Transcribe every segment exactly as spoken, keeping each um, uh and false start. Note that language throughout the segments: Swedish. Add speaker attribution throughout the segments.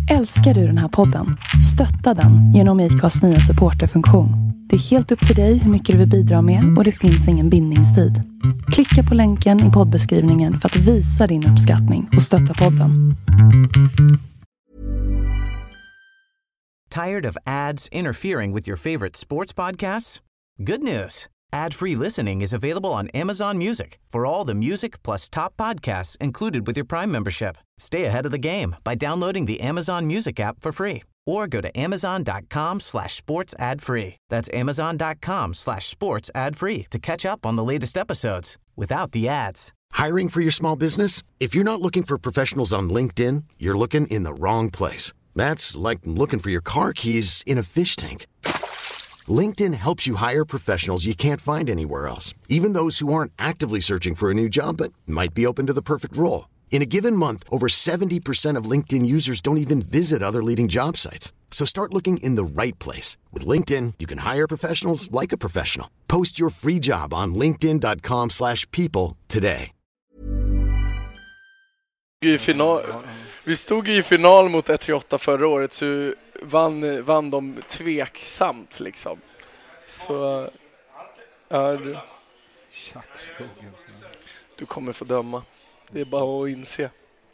Speaker 1: Älskar du den här podden? Stötta den genom I C A:s nya supporterfunktion. Det är helt upp till dig hur mycket du vill bidra med och det finns ingen bindningstid. Klicka på länken i poddbeskrivningen för att visa din uppskattning och stötta podden.
Speaker 2: Tired of ads interfering with your favorite sports podcasts? Good news. Ad-free listening is available on Amazon Music for all the music plus top podcasts included with your Prime membership. Stay ahead of the game by downloading the Amazon Music app for free or go to amazon.com slash sports ad free. That's amazon.com slash sports ad free to catch up on the latest episodes without the ads.
Speaker 3: Hiring for your small business? If you're not looking for professionals on LinkedIn, you're looking in the wrong place. That's like looking for your car keys in a fish tank. LinkedIn helps you hire professionals you can't find anywhere else, even those who aren't actively searching for a new job but might be open to the perfect role. In a given month, over seventy percent of LinkedIn users don't even visit other leading job sites. So start looking in the right place. With LinkedIn, you can hire professionals like a professional. Post your free job on linkedin.com slash people today.
Speaker 4: I final, vi stod i final mot ett tre åtta förra året, så vann, vann de tveksamt liksom. Så ja, du, du kommer få döma. Det är bara att inse.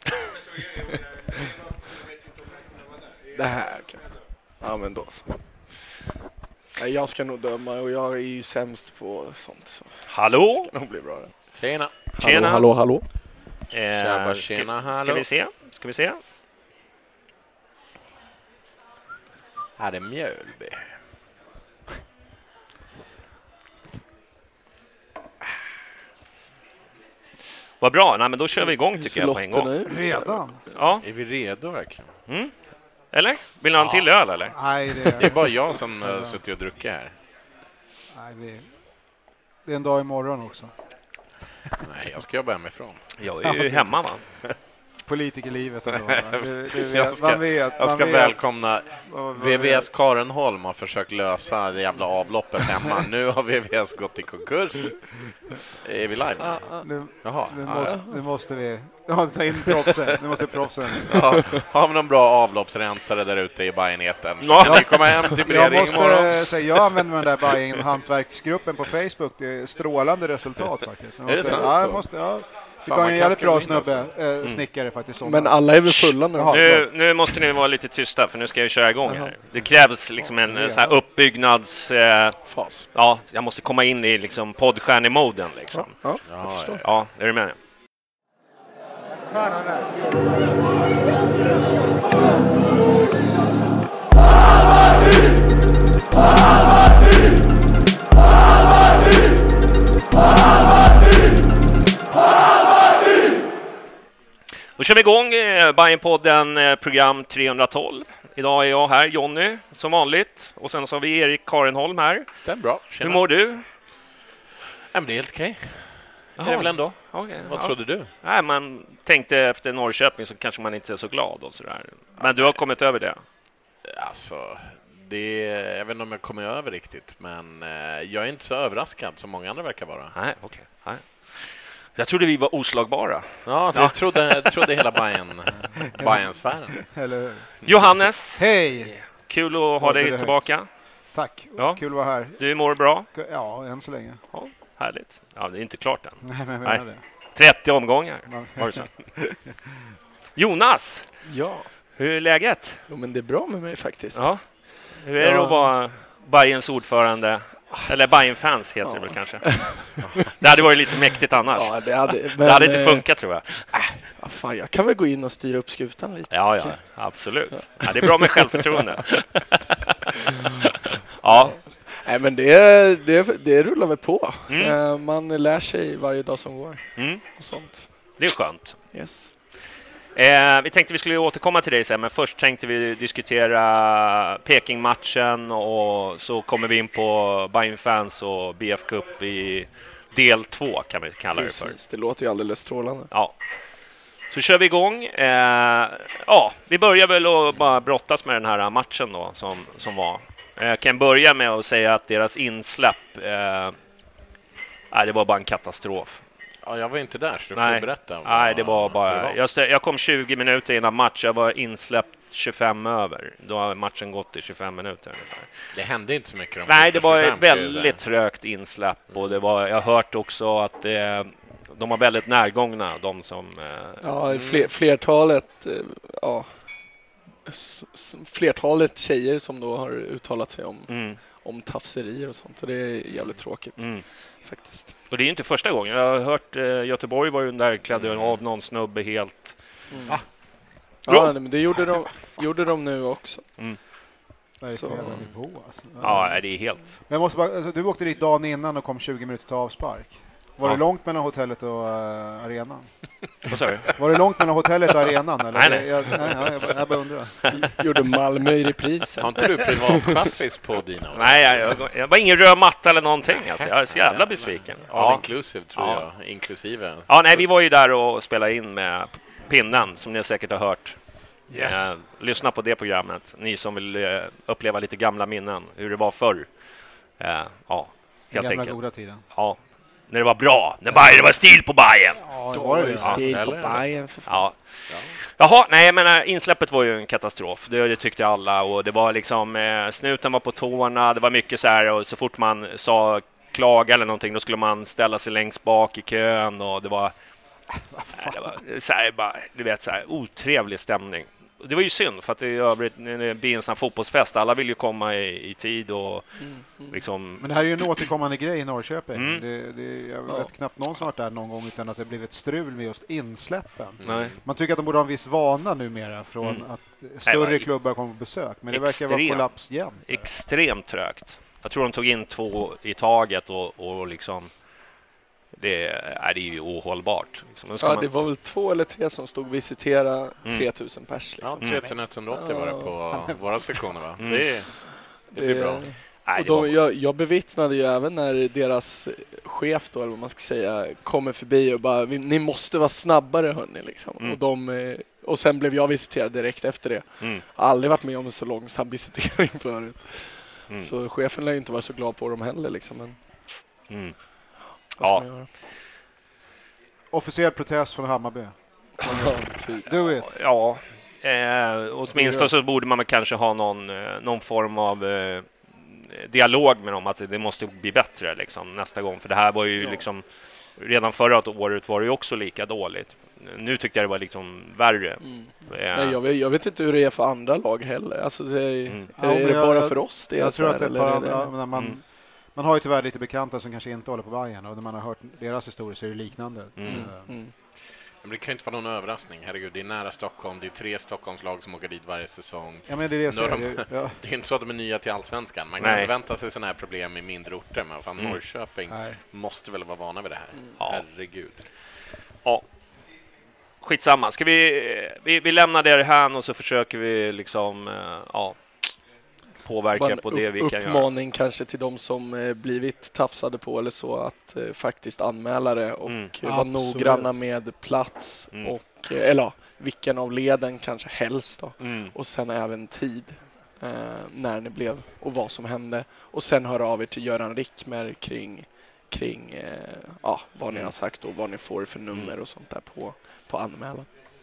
Speaker 4: Det här kan. Ja, men då så. Nej, jag ska nog döma och jag är ju sämst på sånt. Så.
Speaker 5: Hallå?
Speaker 4: Det ska nog bli bra.
Speaker 6: Tjena.
Speaker 5: Tjena.
Speaker 4: Hallå, hallå.
Speaker 5: Eh,
Speaker 6: Tjaba,
Speaker 5: ska,
Speaker 6: tjena, hallå.
Speaker 5: ska vi se? Ska vi se?
Speaker 6: Här är Mjölby.
Speaker 5: Vad bra. Nej, men då kör vi igång tycker jag på en gång.
Speaker 7: Redan?
Speaker 5: Ja.
Speaker 6: Är vi redo verkligen?
Speaker 5: Mm. Eller? Vill ni ha en till öl eller?
Speaker 7: Nej, det
Speaker 6: Det är bara jag som uh, suttit och druckit här.
Speaker 7: Nej, det, det är en dag imorgon också.
Speaker 6: Nej, jag ska jobba hemifrån.
Speaker 5: Jag är ju hemma va?
Speaker 7: Politikerlivet ändå. Du, du vet,
Speaker 6: Jag ska,
Speaker 7: man vet,
Speaker 6: jag ska
Speaker 7: man vet.
Speaker 6: välkomna V V S Karenholm har försökt lösa det jävla avloppet hemma. Nu har V V S gått i konkurs. Är vi live?
Speaker 7: Ah, ah. Nu,
Speaker 6: Jaha.
Speaker 7: nu,
Speaker 6: Ah,
Speaker 7: måste,
Speaker 6: ja.
Speaker 7: nu måste vi ja, ta in proffsen. Nu måste proffsen.
Speaker 6: Ja, har vi någon bra avloppsrensare där ute i Bajeneten?
Speaker 5: Ja.
Speaker 6: Kan ni komma hem till
Speaker 7: Jag
Speaker 6: Breding imorgon?
Speaker 7: måste säga, jag använder mig den där Bajen hantverksgruppen på Facebook. Det är strålande resultat faktiskt. Jag
Speaker 6: Är det
Speaker 7: måste,
Speaker 6: sant
Speaker 7: ja,
Speaker 6: så?
Speaker 7: jag måste, ja. Det
Speaker 6: Fan,
Speaker 7: var
Speaker 6: man
Speaker 7: en
Speaker 6: kan
Speaker 7: jävligt bra
Speaker 6: skriva in
Speaker 7: snubbe, eh, snickare faktiskt.
Speaker 4: Men alla är väl fulla nu?
Speaker 7: Jaha.
Speaker 5: Nu, nu måste ni vara lite tysta för nu ska jag köra igång här. Det krävs liksom en eh, så här uppbyggnads... Eh,
Speaker 4: Fas.
Speaker 5: ja, jag måste komma in i liksom poddstjärnemoden liksom.
Speaker 4: Ja,
Speaker 6: Ja, ja.
Speaker 5: Ja, är du med? Då kör vi igång eh, Bajenpodden eh, program trehundratolv. Idag är jag här, Jonny, som vanligt. Och sen så har vi Erik Karenholm här.
Speaker 6: Det är bra. Tjena.
Speaker 5: Hur mår du?
Speaker 6: Ja, men det är helt okej.
Speaker 5: Jaha.
Speaker 6: Är det väl ändå?
Speaker 5: Okay,
Speaker 6: Vad
Speaker 5: ja.
Speaker 6: trodde du?
Speaker 5: Nej, man tänkte efter Norrköping så kanske man inte är så glad och sådär. Men du har kommit över det.
Speaker 6: Alltså, det jag vet inte om jag kommer över riktigt, men eh, jag är inte så överraskad som många andra verkar vara.
Speaker 5: Nej, okej. Okay. Jag trodde vi var oslagbara.
Speaker 6: Ja, det
Speaker 5: Ja.
Speaker 6: trodde, trodde hela Bajen, Bajen-sfären.
Speaker 7: Eller hur?
Speaker 5: Johannes,
Speaker 7: Hej!
Speaker 5: kul att ha
Speaker 7: Vad
Speaker 5: dig
Speaker 7: blir det
Speaker 5: tillbaka.
Speaker 7: Tack,
Speaker 5: Ja.
Speaker 7: kul att vara här.
Speaker 5: Du mår bra?
Speaker 7: Ja, än så länge.
Speaker 5: Ja, härligt. Ja, det är inte klart än.
Speaker 7: Nej, men jag menar
Speaker 5: Nej.
Speaker 7: det.
Speaker 5: trettio omgångar.
Speaker 7: Ja.
Speaker 5: Var det så? Jonas,
Speaker 4: Ja,
Speaker 5: hur är läget?
Speaker 4: jo, men det är bra med mig faktiskt.
Speaker 5: Ja. Hur är det
Speaker 4: Ja.
Speaker 5: att vara Bajens ordförande? Eller Bajen-fans heter det väl kanske. Det hade varit lite mäktigt annars.
Speaker 4: Ja, det hade, men,
Speaker 5: Det hade inte
Speaker 4: eh,
Speaker 5: funkat tror jag.
Speaker 4: Ja, fan, jag kan väl gå in och styra upp skutan lite.
Speaker 5: Ja, ja,
Speaker 4: tycker
Speaker 5: absolut. Ja, det är bra med självförtroende. Ja,
Speaker 4: Nej, men det, det, det rullar väl på.
Speaker 5: Mm.
Speaker 4: Eh, Man lär sig varje dag som går.
Speaker 5: mm,
Speaker 4: Och sånt.
Speaker 5: det är skönt.
Speaker 4: Yes.
Speaker 5: Eh, vi tänkte vi skulle återkomma till dig sen, men först tänkte vi diskutera Peking-matchen och så kommer vi in på Bajen-fans och B F Cup i del två kan vi kalla det för.
Speaker 4: Precis, det låter ju alldeles strålande.
Speaker 5: Ja. Så kör vi igång. Eh, ja, vi börjar väl att bara brottas med den här matchen då som, som var. Jag kan börja med att säga att deras insläpp, eh, nej, det var bara en katastrof.
Speaker 6: Ja, jag var inte där, så du
Speaker 5: Nej.
Speaker 6: får berätta.
Speaker 5: Nej, det var bara...
Speaker 6: det var.
Speaker 5: Jag, stö- jag kom tjugo minuter innan match. Jag var insläppt tjugofem över. Då har matchen gått i tjugofem minuter ungefär.
Speaker 6: Det hände inte så mycket. De
Speaker 5: Nej, det var
Speaker 6: tjugofem,
Speaker 5: väldigt trögt insläpp. Och det var, jag har hört också att det, de var väldigt närgångna, de som... Eh,
Speaker 4: Ja, fler, flertalet... eh, Ja, s- s- flertalet tjejer som då har uttalat sig om,
Speaker 5: mm,
Speaker 4: om tafserier och sånt. Och det är jävligt tråkigt
Speaker 5: mm.
Speaker 4: faktiskt.
Speaker 5: Och det är ju inte första gången. Jag har hört eh, Göteborg var ju där, klädde av någon snubbe helt...
Speaker 4: Mm.
Speaker 5: Ah.
Speaker 4: Ja, men det gjorde de, gjorde de nu också.
Speaker 5: Mm.
Speaker 7: Vad är det för
Speaker 4: Så-
Speaker 7: jävla nivå alltså?
Speaker 5: Ja, nej, det är helt...
Speaker 7: Men jag måste bara, alltså, du åkte dit dagen innan och kom tjugo minuter till avspark. Var
Speaker 5: Ja.
Speaker 7: det långt mellan hotellet och uh, arenan?
Speaker 5: Vad sa du?
Speaker 7: Var det långt mellan hotellet och arenan? Eller?
Speaker 5: Nej, nej.
Speaker 7: Jag, nej, ja, jag, bara- jag bara undrar.
Speaker 4: Gjorde Malmö i reprisen.
Speaker 6: Har inte du privatchaffis på dina?
Speaker 5: Nej, jag, jag, jag var ingen röd matta eller någonting. Alltså. Jag är så jävla besviken.
Speaker 6: All
Speaker 5: Ja.
Speaker 6: inclusive, tror
Speaker 5: Ja.
Speaker 6: jag. Inklusive.
Speaker 5: Ja, nej, vi var ju där och spelade in med Pinnen, som ni säkert har hört.
Speaker 6: Yes.
Speaker 5: Eh, lyssna på det programmet, ni som vill eh, uppleva lite gamla minnen, hur det var förr. Eh, ja,
Speaker 7: Den
Speaker 5: helt
Speaker 7: gamla
Speaker 5: enkelt.
Speaker 7: goda tiden.
Speaker 5: Ja, när det var bra, när Bayern, det var stil på Bayern.
Speaker 7: Ja, det
Speaker 4: Då
Speaker 7: var
Speaker 4: var
Speaker 7: det.
Speaker 4: det
Speaker 7: Ja.
Speaker 4: stil på
Speaker 6: eller?
Speaker 4: Bayern för fan.
Speaker 5: Ja. Jaha, nej men äh, insläppet var ju en katastrof, det, det tyckte alla, och det var liksom, eh, snuten var på tårna, det var mycket så här, och så fort man sa klaga eller någonting, då skulle man ställa sig längst bak i kön, och det var, nej, det var så här, bara, du vet, så här, otrevlig stämning. Det var ju synd, för att det i övrigt det blir en sån här fotbollsfest, alla vill ju komma i, i tid och
Speaker 4: Mm, mm.
Speaker 5: liksom...
Speaker 7: Men det här är ju en återkommande grej i Norrköping.
Speaker 5: Mm.
Speaker 7: Det, det, jag vet
Speaker 4: Ja.
Speaker 7: knappt någon som varit där någon gång utan att det blivit strul med just insläppen.
Speaker 5: Nej.
Speaker 7: Man tycker att de borde ha en viss vana numera från
Speaker 5: Mm.
Speaker 7: att
Speaker 5: Nej,
Speaker 7: större
Speaker 5: vad-
Speaker 7: klubbar kommer på besök. Men det verkar vara
Speaker 5: Extrem.
Speaker 7: kollaps jämt.
Speaker 5: Extremt trögt. Jag tror de tog in två i taget och, och liksom... Det är, det är ju ohållbart. Liksom. Men ska
Speaker 4: Ja,
Speaker 5: man-
Speaker 4: det var väl två eller tre som stod visitera
Speaker 5: Mm.
Speaker 4: tre tusen pers.
Speaker 6: Ja,
Speaker 4: Liksom.
Speaker 6: tre tusen etthundraåttio var det på våra sektioner, va?
Speaker 5: Mm.
Speaker 6: Det, det blir bra.
Speaker 5: Nej,
Speaker 4: Och
Speaker 5: det var-
Speaker 4: de, jag, jag bevittnade ju även när deras chef då, eller vad man ska säga, kommer förbi och bara, "Vi- ni måste vara snabbare hörni, liksom.
Speaker 5: Mm.
Speaker 4: Och, de, eh, och sen blev jag visiterad direkt efter det.
Speaker 5: Mm.
Speaker 4: Jag har aldrig varit med om en så långsam visitering förut.
Speaker 5: Mm.
Speaker 4: Så chefen lär ju inte vara så glad på dem heller. Liksom. Men
Speaker 5: Mm.
Speaker 4: vad ska
Speaker 5: Ja.
Speaker 4: man göra?
Speaker 7: Officiell protest från Hammarby.
Speaker 4: Ja, typ.
Speaker 7: Do it.
Speaker 5: Ja, eh, åtminstone så borde man väl kanske ha någon, eh, någon form av eh, dialog med dem, att det, det måste bli bättre liksom, nästa gång. För det här var ju
Speaker 4: Ja.
Speaker 5: liksom, redan förra året var det ju också lika dåligt. Nu tyckte jag det var liksom värre.
Speaker 4: Mm.
Speaker 5: Eh,
Speaker 4: Nej, jag, vet, jag vet inte hur det är för andra lag heller. Alltså, det är,
Speaker 5: Mm.
Speaker 4: är,
Speaker 7: Ja, men
Speaker 4: är det
Speaker 7: jag-
Speaker 4: bara
Speaker 7: jag-
Speaker 4: för oss det är
Speaker 7: Jag
Speaker 4: så
Speaker 7: tror
Speaker 4: här,
Speaker 7: att det är
Speaker 4: eller
Speaker 7: bara,
Speaker 4: är det-
Speaker 7: ja, men man,
Speaker 5: Mm.
Speaker 7: man har ju tyvärr lite bekanta som kanske inte håller på Bayern och när man har hört deras historier så är det liknande.
Speaker 5: Mm.
Speaker 7: Eh,
Speaker 4: Mm.
Speaker 6: Men det kan ju inte vara någon överraskning. Herregud, det är nära Stockholm. Det är tre Stockholmslag som åker dit varje säsong.
Speaker 7: Ja, men det är det jag
Speaker 6: Nu har
Speaker 7: säger.
Speaker 6: de-
Speaker 7: Ja.
Speaker 6: Det är inte så att de är nya till Allsvenskan. Man kan
Speaker 5: Nej.
Speaker 6: förvänta sig sådana här problem i mindre orter. Men fan,
Speaker 5: Mm.
Speaker 6: Norrköping
Speaker 7: Nej.
Speaker 6: måste väl vara vana vid det här.
Speaker 5: Ja.
Speaker 6: Herregud.
Speaker 5: Ja. Skitsamma. Ska vi, vi, vi lämnar det här och så försöker vi liksom, eh, ja, påverka
Speaker 4: Bara en
Speaker 5: på det
Speaker 4: upp-
Speaker 5: vi kan göra.
Speaker 4: uppmaning kanske till de som eh, blivit tafsade på eller så att eh, faktiskt anmäla det och
Speaker 5: Mm.
Speaker 4: eh, vara
Speaker 7: Absolut.
Speaker 4: noggranna med plats
Speaker 5: Mm.
Speaker 4: och eh, eller ja, vilken av leden kanske helst då.
Speaker 5: Mm.
Speaker 4: Och sen även tid eh, när det blev och vad som hände. Och sen höra av er till Göran Rickmer kring, kring eh, ja, vad ni
Speaker 5: Mm.
Speaker 4: har sagt och vad ni får för nummer
Speaker 5: Mm.
Speaker 4: och sånt där på, på anmälan.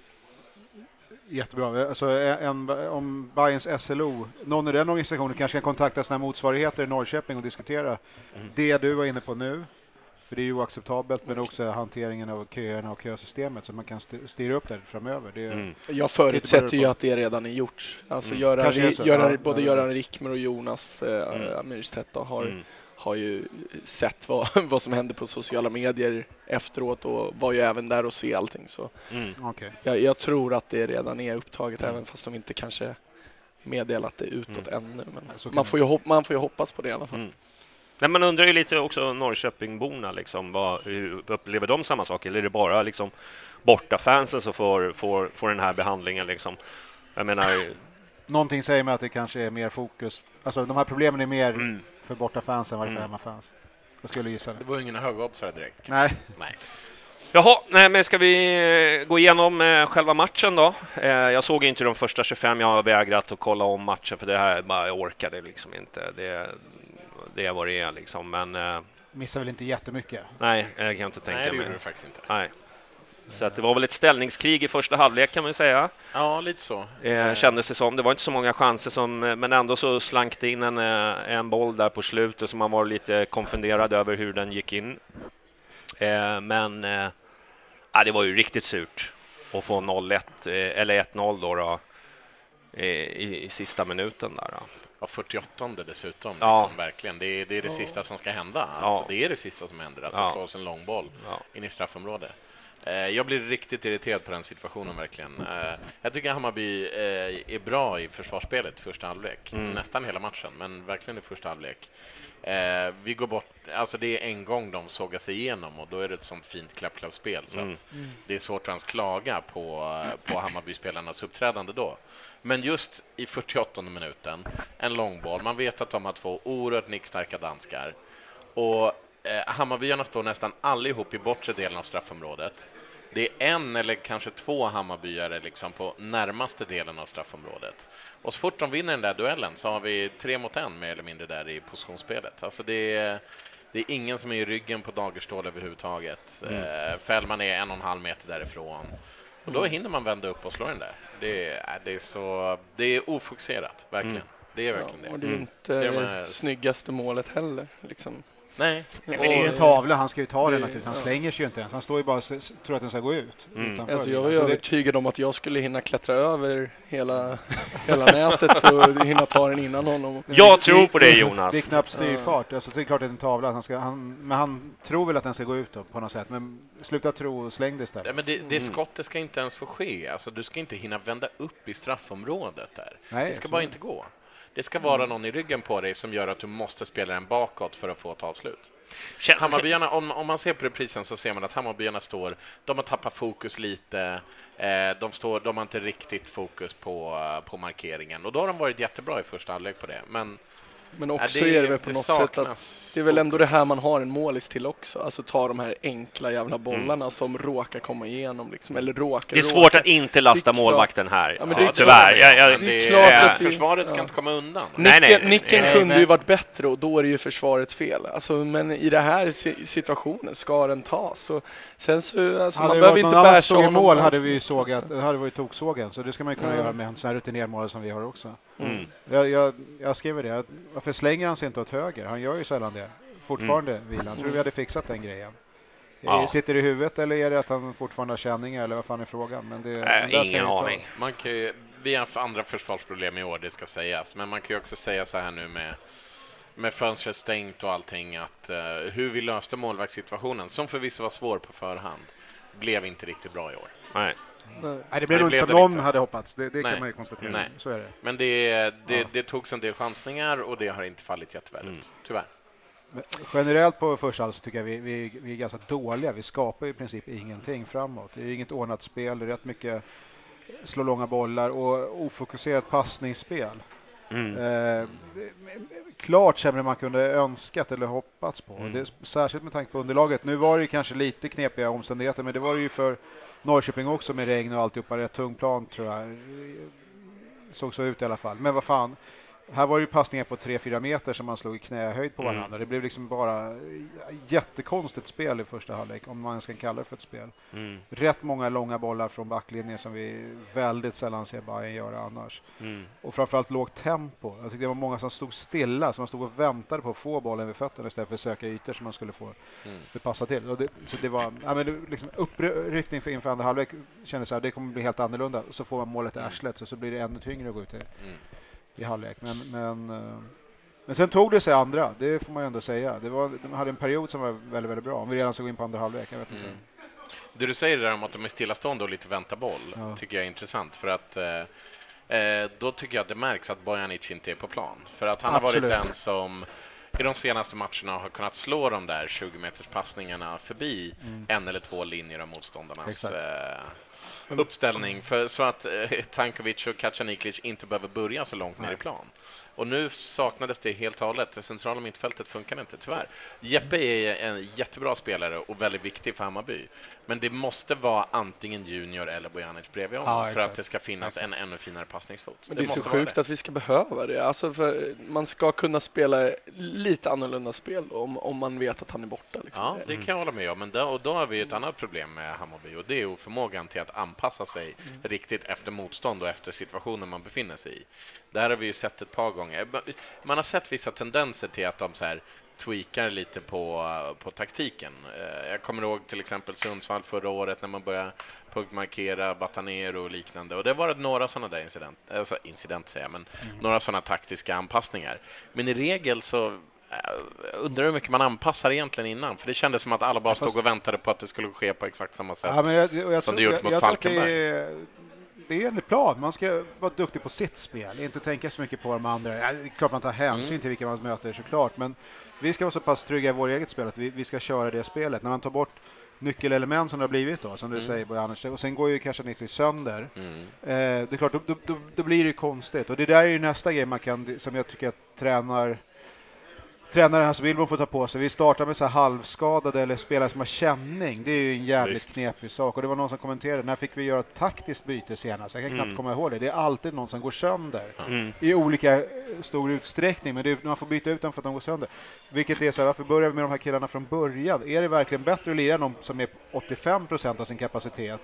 Speaker 7: Jättebra. Alltså, en, om Bayerns S L O, någon i den organisationen kanske kan kontakta sina motsvarigheter i Norrköping och diskutera
Speaker 5: Mm.
Speaker 7: det du var inne på nu. För det är ju oacceptabelt, men också hanteringen av köerna och kösystemet så man kan st- styra upp det framöver. Det är,
Speaker 5: Mm.
Speaker 4: Jag förutsätter ju
Speaker 7: på.
Speaker 4: att det redan är gjort. Alltså
Speaker 5: Mm.
Speaker 4: Göran,
Speaker 7: Kanske är så.
Speaker 4: Göran,
Speaker 7: Ja,
Speaker 4: både
Speaker 7: ja,
Speaker 4: Göran Rickmer och Jonas eh,
Speaker 5: Mm.
Speaker 4: Amirstedt då har,
Speaker 5: Mm.
Speaker 4: har ju sett vad, vad som hände på sociala medier efteråt och var ju även där och se allting. Så
Speaker 5: Mm.
Speaker 7: Okej.
Speaker 4: jag, jag tror att det redan är upptaget
Speaker 5: Mm.
Speaker 4: även fast de inte kanske meddelat det utåt ännu. Men
Speaker 7: Så kan
Speaker 4: man,
Speaker 7: det-
Speaker 4: får ju hop- man får ju hoppas på det i alla fall.
Speaker 5: Mm. Nej, man undrar ju lite också Norrköpingborna liksom, vad, hur upplever de samma sak, eller är det bara liksom bortafansen som får, får, får den här behandlingen liksom? Jag menar,
Speaker 7: Någonting säger mig att det kanske är mer fokus. Alltså de här problemen är mer
Speaker 5: mm.
Speaker 7: för bortafans än vad det är för
Speaker 5: Mm.
Speaker 7: hemmafans. Jag skulle gissa det.
Speaker 6: Det var ju ingen högoddsare direkt.
Speaker 7: Nej.
Speaker 6: Nej.
Speaker 5: Jaha, nej, men ska vi eh, gå igenom eh, själva matchen då? Eh, jag såg inte de första tjugofem, jag har vägrat att kolla om matchen för det här, bara, jag orkade liksom inte. Det, det är vad det är liksom. Men eh,
Speaker 7: missar väl inte jättemycket.
Speaker 5: Nej, jag kan inte tänka
Speaker 6: Nej, det
Speaker 5: mig.
Speaker 6: gjorde det faktiskt inte.
Speaker 5: Nej. Så att det var väl ett ställningskrig i första halvlek kan man säga.
Speaker 6: Ja, lite så.
Speaker 5: Eh, kändes det som. Det var inte så många chanser, som, men ändå så slank det in en, en boll där på slutet som man var lite konfunderad över hur den gick in. Eh, men eh, ja, det var ju riktigt surt att få noll ett, eh, eller ett noll då, då eh, i, i sista minuten där. Då.
Speaker 6: Ja, fyrtioåttonde dessutom.
Speaker 5: Ja.
Speaker 6: Liksom, verkligen. Det är, det är det sista som ska hända.
Speaker 5: Ja.
Speaker 6: Alltså, det är det sista som händer, att
Speaker 5: Ja.
Speaker 6: det slås en lång boll
Speaker 5: Ja.
Speaker 6: in i straffområdet. Jag blir riktigt irriterad på den situationen verkligen. Jag tycker Hammarby är bra i försvarsspelet i första halvlek. Mm. Nästan hela matchen, men verkligen i första halvlek. Vi går bort, alltså det är en gång de sågar sig igenom och då är det ett sånt fint klapp-klapp-spel så
Speaker 5: Mm.
Speaker 6: att det är svårt att ens klaga på, på Hammarby-spelarnas uppträdande då. Men just i fyrtioåttonde minuten, en långboll. Man vet att de har två oerhört nickstarka danskar. Och eh, Hammarbyarna står nästan allihop i bortre delen av straffområdet. Det är en eller kanske två Hammarbyare liksom på närmaste delen av straffområdet. Och så fort de vinner den där duellen så har vi tre mot en mer eller mindre där i positionsspelet. Alltså det är, det är ingen som är i ryggen på Dagerstål överhuvudtaget. Mm. Eh, Fällman är en och en halv meter därifrån. Och då hinner man vända upp och slå den där. Det är, det är, så, det är ofokuserat, verkligen. Mm. Det är verkligen
Speaker 4: ja,
Speaker 6: det.
Speaker 4: Och det är
Speaker 6: mm.
Speaker 4: inte
Speaker 6: det,
Speaker 4: det
Speaker 6: är
Speaker 4: snyggaste målet heller. Liksom.
Speaker 6: Nej.
Speaker 7: Men det är ju en tavla, han ska ju ta
Speaker 4: det,
Speaker 7: den naturligtvis. Han slänger sig ju inte ens. Han står ju bara och tror att den ska gå ut.
Speaker 5: Mm.
Speaker 4: Alltså jag var ju
Speaker 7: alltså
Speaker 4: övertygad om att jag skulle hinna klättra över hela, hela nätet och hinna ta den innan honom.
Speaker 5: Jag tror på det, Jonas.
Speaker 7: Det är knappt styrfart. Alltså det är klart att det är en tavla. Han ska, han, men han tror väl att den ska gå ut då, på något sätt. Men sluta tro och släng det istället.
Speaker 6: Ja, men det, det skottet ska inte ens få ske. Alltså du ska inte hinna vända upp i straffområdet där.
Speaker 7: Nej,
Speaker 6: det ska bara inte gå. Det ska vara någon i ryggen på dig som gör att du måste spela den bakåt för att få ett avslut. Hammarbyarna, om, om man ser på reprisen så ser man att Hammarbyarna står, de har tappat fokus lite, eh, de, står, de har inte riktigt fokus på, på markeringen och då har de varit jättebra i första halvlek på det. Men,
Speaker 4: men också
Speaker 6: är det,
Speaker 4: är det väl på
Speaker 6: det
Speaker 4: något sätt att det är väl ändå det här man har en målis till också. Alltså ta de här enkla jävla bollarna mm. som råkar komma igenom. Liksom, eller råkar,
Speaker 5: det är svårt
Speaker 4: råkar.
Speaker 5: att inte lasta målvakten här.
Speaker 4: Ja, men
Speaker 5: ja,
Speaker 4: det är
Speaker 5: tyvärr. Jag, jag,
Speaker 6: det är
Speaker 4: klart
Speaker 6: är,
Speaker 4: att det,
Speaker 6: försvaret ska
Speaker 4: ja.
Speaker 6: inte komma undan.
Speaker 4: Nicken,
Speaker 5: nej, nej,
Speaker 4: nicken
Speaker 5: nej,
Speaker 4: kunde
Speaker 5: nej.
Speaker 4: ju varit bättre och då är det ju försvarets fel. Alltså, men i den här situationen ska den tas. Så, sen så, alltså, man behöver inte bärsa
Speaker 7: honom. Mål hade vi ju sågat, det hade varit toksågen. Så det ska man ju kunna mm. göra med en sån här rutinermål som vi har också.
Speaker 5: Mm.
Speaker 7: Jag, jag, jag skriver det. Varför slänger han sig inte åt höger? Han gör ju sällan det. Fortfarande mm. vill han. Tror vi hade fixat den grejen. Ja. Sitter det i huvudet eller är det att han fortfarande har känningar eller vad fan är frågan? Men det,
Speaker 5: äh, ingen aning.
Speaker 6: Man kan ju, vi har andra försvarsproblem i år, det ska sägas. Men man kan ju också säga så här nu med, med fönstret stängt och allting att uh, hur vi löste målvaktssituationen, som förvisso var svår på förhand, blev inte riktigt bra i år.
Speaker 5: Nej.
Speaker 7: Nej, det blev nog inte som någon hade hoppats. Det, det kan man ju konstatera.
Speaker 6: Nej.
Speaker 7: Så är det.
Speaker 6: Men det, det, ja. det togs en del chansningar och det har inte fallit jätteväl ut, mm. tyvärr.
Speaker 7: Men generellt på första halv så tycker jag vi, vi, vi är ganska dåliga. Vi skapar i princip ingenting framåt. Det är inget ordnat spel. Det är rätt mycket slå långa bollar och ofokuserat passningsspel. Mm. Eh, klart sämre man kunde önskat eller hoppats på. Mm. Det är särskilt med tanke på underlaget. Nu var det ju kanske lite knepiga omständigheter, men det var det ju för Norrköping också med regn och alltihopa. Rätt tung plan tror jag. Såg så ut i alla fall. Men vad fan. Här var det ju passningar på tre fyra meter som man slog i knähöjd på varandra. Mm. Det blev liksom bara jättekonstigt spel i första halvlek, om man ska kalla det för ett spel. Mm. Rätt många långa bollar från backlinjen som vi väldigt sällan ser Bayern göra annars. Mm. Och framförallt lågt tempo. Jag tyckte det var många som stod stilla, som man stod och väntade på att få bollen vid fötterna istället för att söka ytor som man skulle få mm. det passa till. Och det, så det var ja, men det, liksom uppryckning för inför andra halvlek, kändes så här, det kommer bli helt annorlunda. Så får man målet i arslet, så, så blir det ännu tyngre att gå ut i. Mm. i halvlek, men, men, men sen tog det sig andra, det får man ju ändå säga. Det var, de hade en period som var väldigt, väldigt bra. Om vi redan så gå in på andra halvlek, jag vet inte. Mm.
Speaker 6: Det du säger där om att de är stillastående och lite väntar boll, ja. tycker jag är intressant. För att eh, då tycker jag att det märks att Bojanic inte är på plan. För att han Absolut. har varit den som i de senaste matcherna har kunnat slå de där tjugo meters passningarna förbi mm. en eller två linjer av motståndarnas eh, uppställning för, så att eh, Tankovic och Kacaniklic inte behöver börja så långt ner i plan. Och nu saknades det helt och hållet. Det centrala mittfältet funkar inte, tyvärr. Jeppe är en jättebra spelare och väldigt viktig för Hammarby. Men det måste vara antingen Junior eller Bojanic bredvid honom, ja, för att det ska finnas en ännu finare passningsfot.
Speaker 4: Men det, det är så sjukt att vi ska behöva det. Alltså för man ska kunna spela lite annorlunda spel om, om man vet att han är borta. Liksom.
Speaker 6: Ja, det kan jag hålla med om. Men då, och då har vi ett annat problem med Hammarby, och det är oförmågan till att anpassa sig mm. riktigt efter motstånd och efter situationen man befinner sig i. Där har vi ju sett ett par gånger. Man har sett vissa tendenser till att de så här tweakar lite på, på taktiken. Jag kommer ihåg till exempel Sundsvall förra året när man började punktmarkera Batanero och liknande. Och det var några sådana där incident, alltså incident säger jag, men mm. några sådana taktiska anpassningar. Men i regel så undrar hur mycket man anpassar egentligen innan. För det kändes som att alla bara stod och väntade på att det skulle ske på exakt samma sätt, ja, men jag, jag som tror, det gjort mot jag, jag Falkenberg.
Speaker 7: Det är en plan. Man ska vara duktig på sitt spel. Inte tänka så mycket på de andra. Ja, det är klart man tar hänsyn mm. till vilka man möter, såklart. Men vi ska vara så pass trygga i vårt eget spel att vi, vi ska köra det spelet. När man tar bort nyckelelement som det har blivit då, som du mm. säger, Bojanic, och sen går ju kanske Niklas sönder. Mm. Eh, det är klart, då, då, då, då blir det konstigt. Och det där är ju nästa grej man kan, som jag tycker att tränar tränaren Hasse Wilbom får ta på sig. Vi startar med så här halvskadade eller spelare som har känning. Det är ju en jävligt Visst. knepig sak. Och det var någon som kommenterade, när fick vi göra ett taktiskt byte senast? Jag kan mm. knappt komma ihåg det. Det är alltid någon som går sönder. Mm. I olika stor utsträckning. Men det är, man får byta ut dem för att de går sönder. Vilket är så här, varför börjar vi med de här killarna från början? Är det verkligen bättre att lira någon som är åttiofem procent av sin kapacitet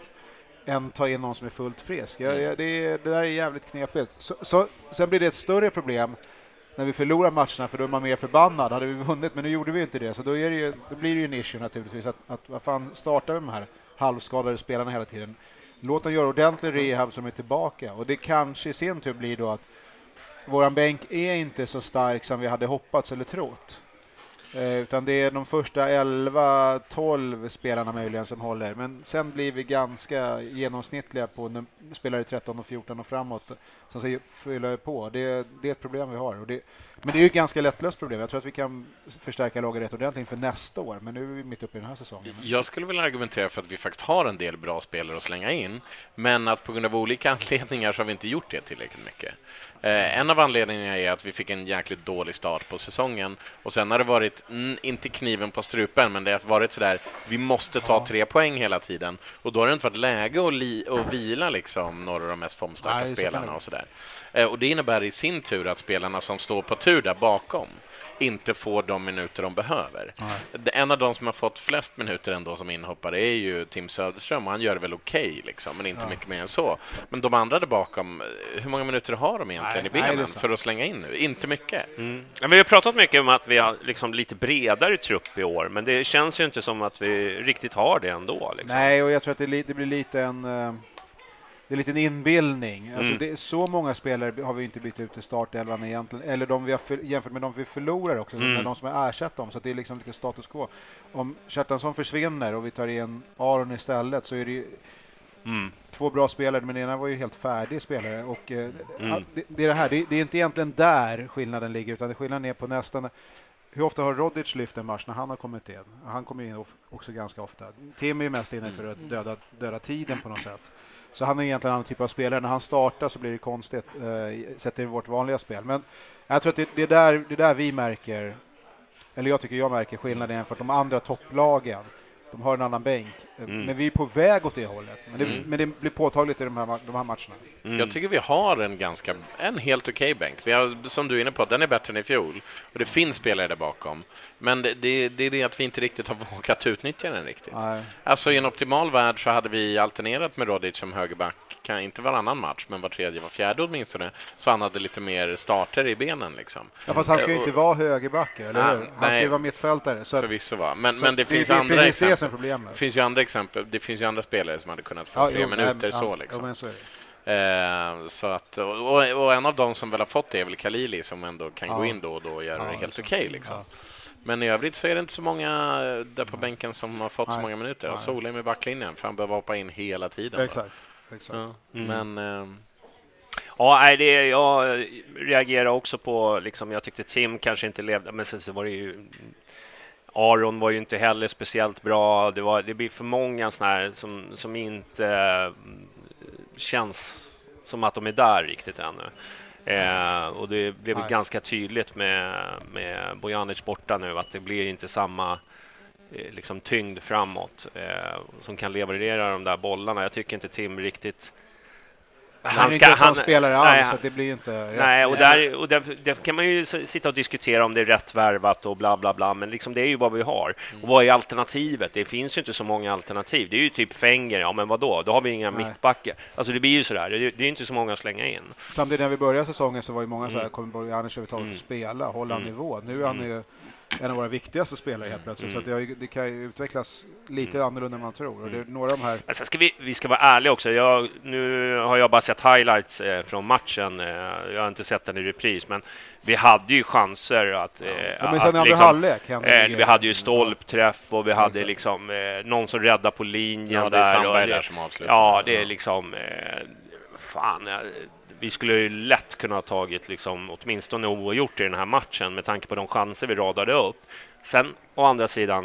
Speaker 7: än ta in någon som är fullt frisk? Ja, det, det, det där är jävligt knepigt. Så, så, sen blir det ett större problem när vi förlorar matcherna, för då är man mer förbannad. Hade vi vunnit, men nu gjorde vi inte det. Så då, är det ju, då blir det ju en issue naturligtvis. Att, att vad fan startar med de här halvskadade spelarna hela tiden? Låt dem göra ordentlig rehab som är tillbaka. Och det kanske i sin tur blir då att våran bänk är inte så stark som vi hade hoppats eller trott. Eh, utan det är de första elva tolv spelarna möjligen som håller. Men sen blir vi ganska genomsnittliga på när spelare tretton och fjorton och framåt som säger fylla på. Det, det är ett problem vi har. Och det, men det är ju ett ganska lättlöst problem. Jag tror att vi kan förstärka laget rätt ordentligt för nästa år. Men nu är vi mitt uppe i den här säsongen.
Speaker 6: Jag skulle vilja argumentera för att vi faktiskt har en del bra spelare att slänga in. Men att på grund av olika anledningar så har vi inte gjort det tillräckligt mycket. Eh, en av anledningarna är att vi fick en jäkligt dålig start på säsongen. Och sen har det varit, mm, inte kniven på strupen, men det har varit sådär, vi måste ta ja. tre poäng hela tiden. Och då har det inte varit läge att, li- att vila liksom några av de mest formstarka Nej, spelarna och sådär. Eh, och det innebär i sin tur att spelarna som står på tur där bakom inte får de minuter de behöver. Nej. En av de som har fått flest minuter ändå som inhoppare är ju Tim Söderström, och han gör det väl okej okay, liksom, men inte ja. mycket mer än så. Men de andra där bakom, hur många minuter har de egentligen nej, i benen nej, för att slänga in nu? Inte mycket.
Speaker 5: Mm. Ja, vi har pratat mycket om att vi har liksom lite bredare trupp i år, men det känns ju inte som att vi riktigt har det ändå. Liksom.
Speaker 7: Nej, och jag tror att det, li- det blir lite en... Uh... Det är lite en inbildning. Alltså mm. det är så många spelare har vi inte bytt ut i startelvan egentligen. Eller de vi har för, jämfört med de vi förlorar också. Mm. Med de som har ersatt dem. Så det är liksom lite status quo. Om Kjartansson försvinner och vi tar in Aron istället så är det ju mm. två bra spelare. Men den ena var ju helt färdig spelare. Och eh, mm. det, det är det här. Det, det är inte egentligen där skillnaden ligger. Utan det skillnaden är på nästan... Hur ofta har Rodic lyft en match när han har kommit in? Han kommer in också ganska ofta. Tim är ju mest inne för att döda, döda tiden på något sätt. Så han är egentligen en annan typ av spelare. När han startar så blir det konstigt. Eh, sett i vårt vanliga spel. Men jag tror att det, det, är där, det är där vi märker, eller jag tycker jag märker skillnaden jämfört med de andra topplagen. De har en annan bänk. Mm. Men vi är på väg åt det hållet. Men det, mm. men det blir påtagligt i de här, de här matcherna.
Speaker 6: Mm. Jag tycker vi har en ganska en helt okej bänk. Vi har, som du är inne på, den är bättre än i fjol. Och det finns spelare där bakom. Men det, det, det är det att vi inte riktigt har vågat utnyttja den riktigt. Nej. Alltså i en optimal värld så hade vi alternerat med Rodic som högerback. Kan inte varannan match, men var tredje, var fjärde åtminstone. Så han hade lite mer starter i benen liksom.
Speaker 7: Ja, fast han ska ju inte vara högerback, eller hur? Han ska ju vara mittfältare. Så
Speaker 6: förvisso vara. Men, men det, det finns det, andra det, exempel.
Speaker 7: Det
Speaker 6: finns ju andra exempel. Det finns ju andra spelare som hade kunnat få ja, fler jo, minuter ja, så liksom.
Speaker 7: Ja, så är
Speaker 6: det. Eh, så att, och, och en av dem som väl har fått det är väl Khalili som ändå kan ja. gå in då och då och göra ja, det helt okej okay, liksom. Ja. Men i övrigt så är det inte så många där på bänken som har fått Nej. så många minuter. Ja, Solheim i backlinjen, för han behöver hoppa in hela tiden.
Speaker 7: Exakt. Exakt.
Speaker 6: Ja. Mm. Men... Eh,
Speaker 5: Ja, nej, det, jag reagerar också på, liksom, jag tyckte Tim kanske inte levde, men sen så var det ju... Aron var ju inte heller speciellt bra. Det, var, det blir för många såna här som, som inte äh, känns som att de är där riktigt ännu. Eh, och det blev Nej. ganska tydligt med, med Bojanic borta nu att det blir inte samma eh, liksom tyngd framåt eh, som kan leverera de där bollarna. Jag tycker inte Tim riktigt
Speaker 7: Han, han är ska, inte en sån spelare alls, nej, så det blir inte rätt.
Speaker 5: Nej, och, där, och där, där kan man ju sitta och diskutera om det är rätt värvat och bla bla bla, men liksom det är ju vad vi har. Mm. Och vad är alternativet? Det finns ju inte så många alternativ. Det är ju typ Fenger, ja men vad då? Då har vi inga nej. mittbackar. Alltså det blir ju sådär, det, det är ju inte så många att slänga in.
Speaker 7: Samtidigt när vi började säsongen så var ju många mm. så här, kommer Bojanic överhuvudtaget mm. att spela, hålla mm. nivå. Nu är han ju en av våra viktigaste spelare helt plötsligt. Mm. Så att det, det kan ju utvecklas lite mm. annorlunda än man tror. Och det är några av de här...
Speaker 5: Alltså ska vi, vi ska vara ärliga också. Jag, nu har jag bara sett highlights eh, från matchen. Eh, jag har inte sett den i repris. Men vi hade ju chanser att... Eh,
Speaker 7: ja, men sen att liksom, halvlek,
Speaker 5: eh, vi hade ju stolpträff och vi hade mm. liksom eh, någon som räddade på linjen.
Speaker 6: Ja, det
Speaker 5: är
Speaker 6: där. Och det,
Speaker 5: där
Speaker 6: som avslutar.
Speaker 5: Ja, det är liksom... Eh, fan... Eh, vi skulle ju lätt kunna ha tagit liksom, åtminstone oavgjort i den här matchen med tanke på de chanser vi radade upp. Sen, å andra sidan,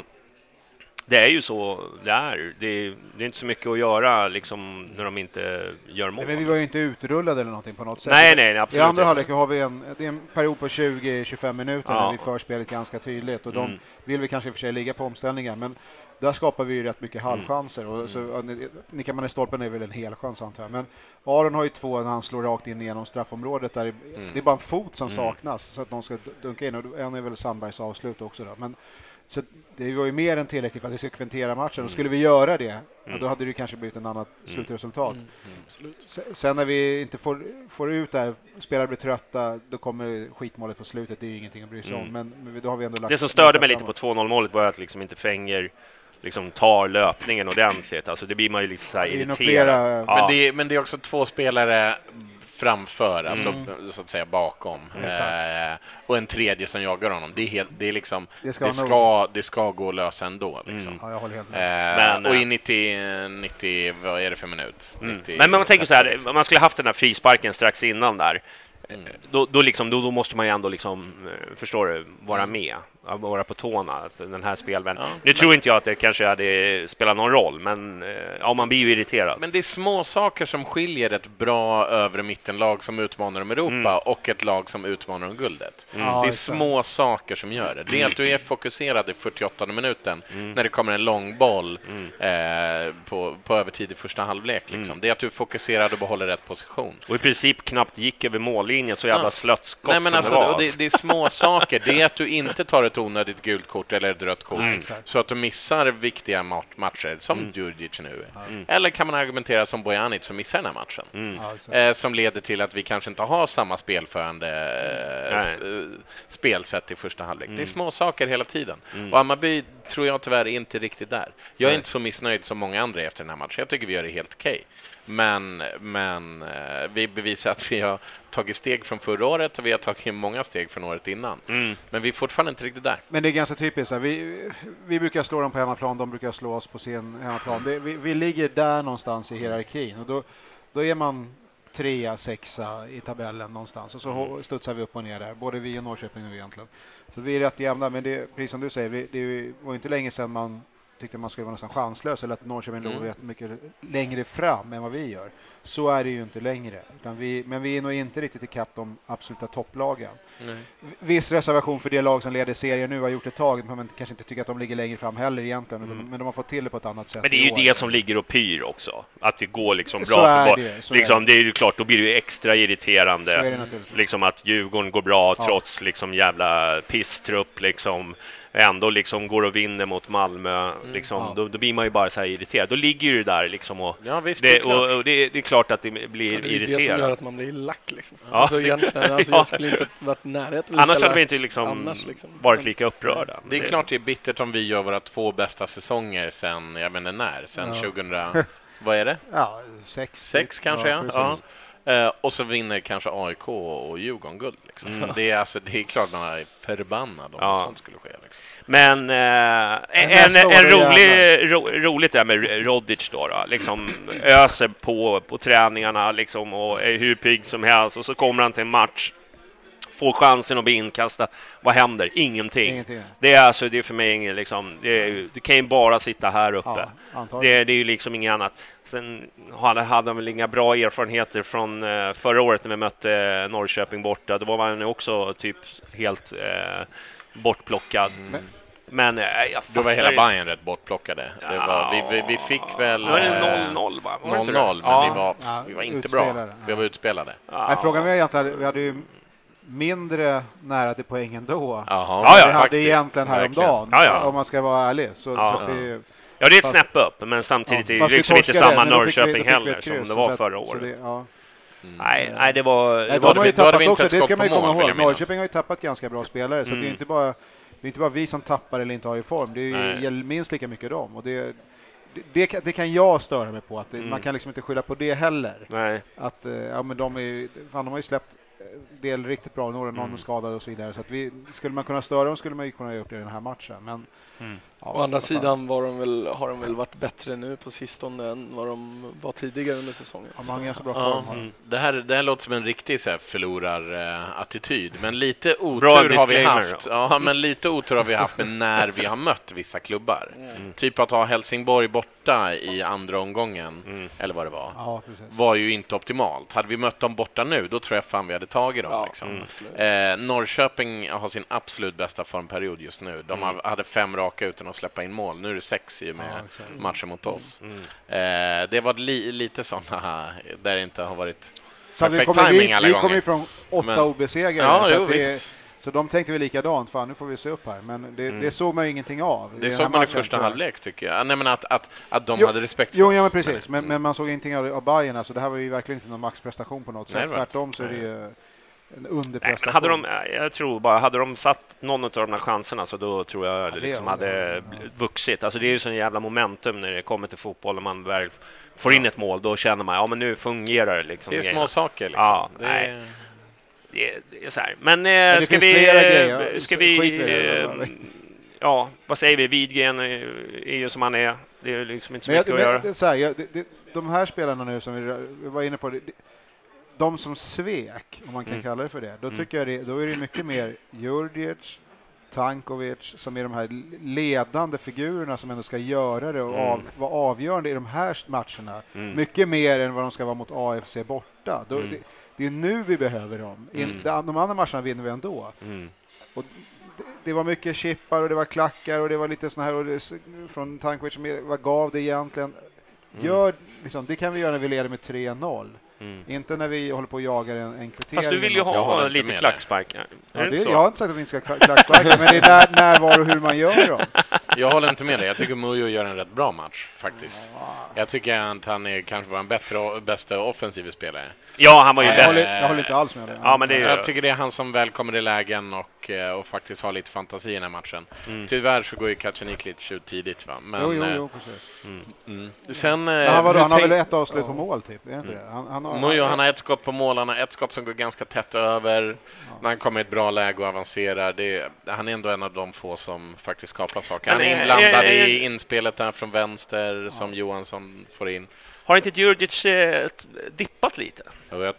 Speaker 5: det är ju så det är. Det är, det är inte så mycket att göra liksom, när de inte gör mål.
Speaker 7: Men vi var ju inte utrullade eller någonting på något sätt.
Speaker 5: Nej, nej, absolut.
Speaker 7: I andra halvlek har vi en, det är en period på tjugo till tjugofem minuter ja. när vi för spelet ganska tydligt. Och de mm. vill vi kanske i och för sig ligga på omställningar, men där skapar vi ju rätt mycket halvchanser. Mm. Och så, Nickar man i stolpen är väl en hel chans antar jag. Men Aron har ju två när han slår rakt in genom straffområdet. Där mm. det är bara en fot som mm. saknas så att de ska dunka in. Och en är väl Sandbergs avslut också då. Men så det var ju mer än tillräckligt för att vi ska kvintera matchen. Mm. Och skulle vi göra det, mm. ja, då hade det kanske blivit en annat mm. slutresultat. Mm. Mm. Sen när vi inte får, får ut det här, spelare blir trötta, då kommer skitmålet på slutet. Det är ju ingenting att bry sig mm. om. Men, men då har vi ändå lagt
Speaker 5: det som störde mig lite på två noll målet var att liksom inte Fenger liksom tar löpningen ordentligt. Alltså det blir man ju liksom så här irriterad.
Speaker 6: Ja. Men, det är, men det är också två spelare framför, mm. alltså så att säga bakom. Mm. Eh, och en tredje som jagar honom. Det är helt, det är liksom det ska, det ska, det ska gå att lösa ändå liksom. Mm.
Speaker 7: Ja, jag håller helt med.
Speaker 6: Eh, men, och i nittio, nittio, vad är det för minut?
Speaker 5: Mm. nittio, men man tänker så här, om man skulle haft den här frisparken strax innan där. Mm. Då, då, liksom, då, då måste man ju ändå liksom, förstår du, vara mm. med, vara på tårna, den här spelvännen. Ja, nu men... tror inte jag att det kanske hade spelat någon roll, men ja, man blir ju irriterad.
Speaker 6: Men det är små saker som skiljer ett bra övre mittenlag som utmanar om Europa mm. och ett lag som utmanar om guldet. Mm. Det är små saker som gör det. Det är att du är fokuserad i fyrtioåttonde minuten mm. när det kommer en lång boll mm. eh, på, på övertid i första halvlek. Liksom. Mm. Det är att du är fokuserad och behåller rätt position.
Speaker 5: Och i princip knappt gick över mållinjen, så jävla ja. slöttskott.
Speaker 6: Nej, men
Speaker 5: som
Speaker 6: alltså,
Speaker 5: det var.
Speaker 6: Det, det är små saker. Det är att du inte tar ett onödigt gult kort eller ett rött kort mm. så att du missar viktiga matcher som mm. Djurdjic nu är. Mm. Eller kan man argumentera som Bojanic som missar den här matchen. Mm. Eh, som leder till att vi kanske inte har samma spelförande eh, sp- spelsätt i första halvlek. Mm. Det är små saker hela tiden. Mm. Och Hammarby tror jag tyvärr inte riktigt där. Jag är Nej. inte så missnöjd som många andra efter den här matchen. Jag tycker vi gör det helt okej. Men, men eh, vi bevisar att vi har tagit steg från förra året och vi har tagit många steg från året innan. Mm. Men vi är fortfarande inte riktigt där.
Speaker 7: Men det är ganska typiskt. Vi, vi brukar slå dem på hemmaplan, de brukar slå oss på sin hemmaplan. Det, vi, vi ligger där någonstans i hierarkin och då, då är man trea, sexa i tabellen någonstans. Och så mm. studsar vi upp och ner där, både vi och Norrköping nu egentligen. Så vi är rätt jämna, men det, precis som du säger, vi, det var inte länge sedan man tyckte man skulle vara nästan chanslös eller att Norrköping låg mm. mycket längre fram än vad vi gör. Så är det ju inte längre. Utan vi, men vi är nog inte riktigt i kapp de absoluta topplagen. Mm. Viss reservation för det lag som leder serien nu har gjort ett tag, men man kanske inte tycker att de ligger längre fram heller egentligen. Mm. Men de har fått till det på ett annat sätt.
Speaker 5: Men det är ju det som ligger och pyr också. Att det går liksom bra. För bara, det, liksom, är det. det är ju klart, då blir det ju extra irriterande. Liksom att Djurgården går bra ja. trots liksom jävla pisstrupp liksom. Ändå liksom går och vinner mot Malmö mm, liksom, ja. då, då blir man ju bara så här irriterad. Då ligger ju det där liksom och,
Speaker 6: ja, visst,
Speaker 5: det,
Speaker 6: det
Speaker 5: och, och det, det är klart att det blir
Speaker 4: ja, det är
Speaker 5: irriterad.
Speaker 4: Det som gör att man blir lack liksom. Ja. Alltså egentligen, alltså, jag skulle inte varit närheten.
Speaker 5: Annars hade vi inte liksom, annars, liksom varit lika upprörda.
Speaker 6: Det är det. Klart det är bittert om vi gör våra två bästa säsonger sen, jag menar när, sen ja. tjugohundra, vad är det?
Speaker 7: Ja, sex.
Speaker 6: Sex kanske, ja. ja. Uh, och så vinner kanske A I K och Djurgården guld. Liksom. Mm. Det, är alltså, det är klart man är förbannad om ja. sånt skulle ske. Liksom.
Speaker 5: Men uh, en, en, en rolig, ro, roligt där med Rodic då, då. Liksom, öser på, på träningarna liksom, och är hur pigg som helst. Och så kommer han till en match får chansen att bli inkastad. Vad händer? Ingenting.
Speaker 7: Ingenting.
Speaker 5: Det är alltså det är för mig ingen liksom det, är, det kan ju bara sitta här uppe.
Speaker 7: Ja,
Speaker 5: det, det är ju liksom inget annat. Sen hade hade han väl inga bra erfarenheter från uh, förra året när vi mötte uh, Norrköping borta. Då var man också typ helt uh, bortplockad. Mm. Men äh, jag
Speaker 6: då var hela Bayern rätt bortplockade.
Speaker 5: Ja.
Speaker 6: Det var, vi, vi, vi fick väl
Speaker 5: det var noll noll va?
Speaker 6: noll noll, men
Speaker 5: ja.
Speaker 6: vi var,
Speaker 7: ja,
Speaker 6: vi var inte bra.
Speaker 7: Ja.
Speaker 6: Vi var utspelade.
Speaker 7: Ja. Nej, frågan var egentligen, vi hade ju mindre nära till poängen då.
Speaker 6: Jaha,
Speaker 5: ja, ja,
Speaker 7: vi hade
Speaker 6: faktiskt,
Speaker 7: egentligen häromdagen,
Speaker 5: ja, ja.
Speaker 7: om man ska vara ärlig. Så,
Speaker 5: ja.
Speaker 7: så att det,
Speaker 5: ja, det är ett
Speaker 7: fast,
Speaker 5: snäpp upp, men samtidigt
Speaker 7: ja,
Speaker 5: är det liksom inte samma Norrköping
Speaker 7: vi,
Speaker 5: heller
Speaker 7: kryss,
Speaker 5: som det var
Speaker 7: att,
Speaker 5: förra året.
Speaker 7: Det, ja.
Speaker 6: Mm.
Speaker 5: Nej, nej, det var...
Speaker 7: Nej,
Speaker 5: det
Speaker 7: de
Speaker 5: var
Speaker 7: har ju
Speaker 6: då hade
Speaker 7: tappat
Speaker 6: vi inte
Speaker 7: också,
Speaker 6: ett
Speaker 7: det
Speaker 6: skott
Speaker 7: ska man ju
Speaker 6: på
Speaker 7: komma
Speaker 6: mål, vill
Speaker 7: ihåg.
Speaker 6: jag minnas.
Speaker 7: Norrköping har ju tappat ganska bra spelare, så
Speaker 5: Mm.
Speaker 7: det är inte bara det är inte bara vi som tappar eller inte har i form. Det är ju minst lika mycket dem. Och det, det, det, kan, det kan jag störa mig på. Att det, mm. Man kan liksom inte skylla på det heller.
Speaker 5: Nej.
Speaker 7: Att, ja, men de, är, fan, de har ju släppt del riktigt bra, några någon mm. skadade och så vidare. Så att vi, skulle man kunna störa dem skulle man ju kunna göra det i den här matchen. Men,
Speaker 4: mm. ja, å andra sidan var de väl, har de väl varit bättre nu på sistone än vad de var tidigare under säsongen.
Speaker 7: Ja, många så bra
Speaker 6: ja,
Speaker 7: form.
Speaker 6: Mm. Det, här, det här låter som en riktig så här, förlorarattityd. Men lite otur har vi haft. Ja, men lite otur har vi haft med när vi har mött vissa klubbar. Mm. Typ att ha Helsingborg borta i andra omgången, mm. eller vad det var,
Speaker 7: ja,
Speaker 6: var ju inte optimalt. Hade vi mött dem borta nu, då tror jag fan vi hade tagit dem.
Speaker 4: Ja,
Speaker 6: liksom.
Speaker 4: mm,
Speaker 6: eh, Norrköping har sin absolut bästa formperiod just nu. De
Speaker 5: mm.
Speaker 6: hade fem raka utan att släppa in mål. Nu är det sex i med
Speaker 7: ja,
Speaker 6: matchen mot oss.
Speaker 5: Mm.
Speaker 6: Eh, det var li- lite sådana där det inte har varit
Speaker 7: så
Speaker 6: perfekt
Speaker 7: vi kommer,
Speaker 6: timing
Speaker 7: vi,
Speaker 6: alla
Speaker 7: vi
Speaker 6: gånger.
Speaker 7: kommer ju från åtta
Speaker 6: Men,
Speaker 7: obesegrade.
Speaker 6: ja,
Speaker 7: så,
Speaker 6: jo,
Speaker 7: att det,
Speaker 6: visst.
Speaker 7: så de tänkte vi likadant. Fan, nu får vi se upp här. Men det,
Speaker 6: Mm.
Speaker 7: det såg man ju ingenting av.
Speaker 6: Det såg man i första halvlek tycker jag. Nej, men att, att, att de
Speaker 7: jo,
Speaker 6: hade respekt för
Speaker 7: jo,
Speaker 6: oss.
Speaker 7: ja, men precis. Men,
Speaker 6: mm.
Speaker 7: men man såg ingenting av, av Bayern. Alltså, det här var ju verkligen inte någon maxprestation på något
Speaker 6: Nej,
Speaker 7: sätt. Tvärtom så är det ju en underprestation.
Speaker 5: Nej, hade de, jag tror bara, hade de satt någon av de här chanserna så då tror jag
Speaker 7: ja,
Speaker 5: det
Speaker 7: det
Speaker 5: liksom
Speaker 7: ja,
Speaker 5: hade
Speaker 7: ja.
Speaker 5: vuxit. Alltså det är ju sån jävla momentum när det kommer till fotboll och man väl får in ett mål, då känner man, ja men nu fungerar det liksom.
Speaker 6: Det är
Speaker 5: grejerna.
Speaker 6: små saker liksom.
Speaker 5: Ja,
Speaker 6: det
Speaker 5: nej.
Speaker 6: är...
Speaker 5: Det är, det är så här. Men, eh,
Speaker 7: men
Speaker 5: ska vi...
Speaker 7: grejer.
Speaker 5: Ska vi...
Speaker 7: Eh,
Speaker 5: ja, vad säger vi? Widgren är, är ju som han är. Det är liksom inte så
Speaker 7: men
Speaker 5: mycket
Speaker 7: jag,
Speaker 5: att göra.
Speaker 7: Det, så här, jag, det, det, de här spelarna nu som vi, vi var inne på, det, de som svek, om man kan mm. kalla det för det, då
Speaker 5: mm.
Speaker 7: tycker jag det, då är det mycket mer Djurdjic, Tankovic som är de här ledande figurerna som ändå ska göra det och
Speaker 5: mm.
Speaker 7: av, vara avgörande i de här matcherna.
Speaker 5: Mm.
Speaker 7: Mycket mer än vad de ska vara mot A F C borta. Då,
Speaker 5: Mm.
Speaker 7: det, det är nu vi behöver dem. In,
Speaker 5: Mm.
Speaker 7: de, de andra matcherna vinner vi ändå.
Speaker 5: Mm.
Speaker 7: Och det, det var mycket chippar och det var klackar och det var lite såna här och det, från Tankovic som vad gav det egentligen? Gör, liksom, det kan vi göra när vi leder med tre noll. Mm. Inte när vi håller på och jagar en, en kvittering.
Speaker 5: Fast du vill ju ha lite klacksparkar.
Speaker 7: Ja, det, jag har inte sagt att vi inte ska klacksparka, men det är när, när, var och hur man gör dem.
Speaker 6: Jag håller inte med dig. Jag tycker Mujo gör en rätt bra match, faktiskt. Jag tycker att han är kanske var en bättre, bästa offensiv spelare.
Speaker 5: Ja, han var ju
Speaker 7: Nej,
Speaker 5: bäst.
Speaker 7: Jag håller, jag håller inte alls med det.
Speaker 5: Ja, men det är,
Speaker 6: jag tycker det är han som väl kommer i lägen och, och faktiskt har lite fantasi i den här matchen. Mm. Tyvärr så går ju Kacaniklic ut tidigt, va? Men,
Speaker 7: jo, jo, jo, precis.
Speaker 6: Mm. Mm. Sen,
Speaker 7: men han, var då, han har
Speaker 6: tänk...
Speaker 7: väl ett avslut ja. på mål, typ? Är det inte det? Han, han, har,
Speaker 6: Mujo, han har ett skott på mål, han har ett skott som går ganska tätt över. Ja. När han kommer i ett bra läge och avancerar. Det är, han är ändå en av de få som faktiskt skapar saker. Han är inblandad i inspelet där från vänster ja. som Johansson får in.
Speaker 5: Har inte Djurdjic eh, dippat lite?
Speaker 6: Jag vet.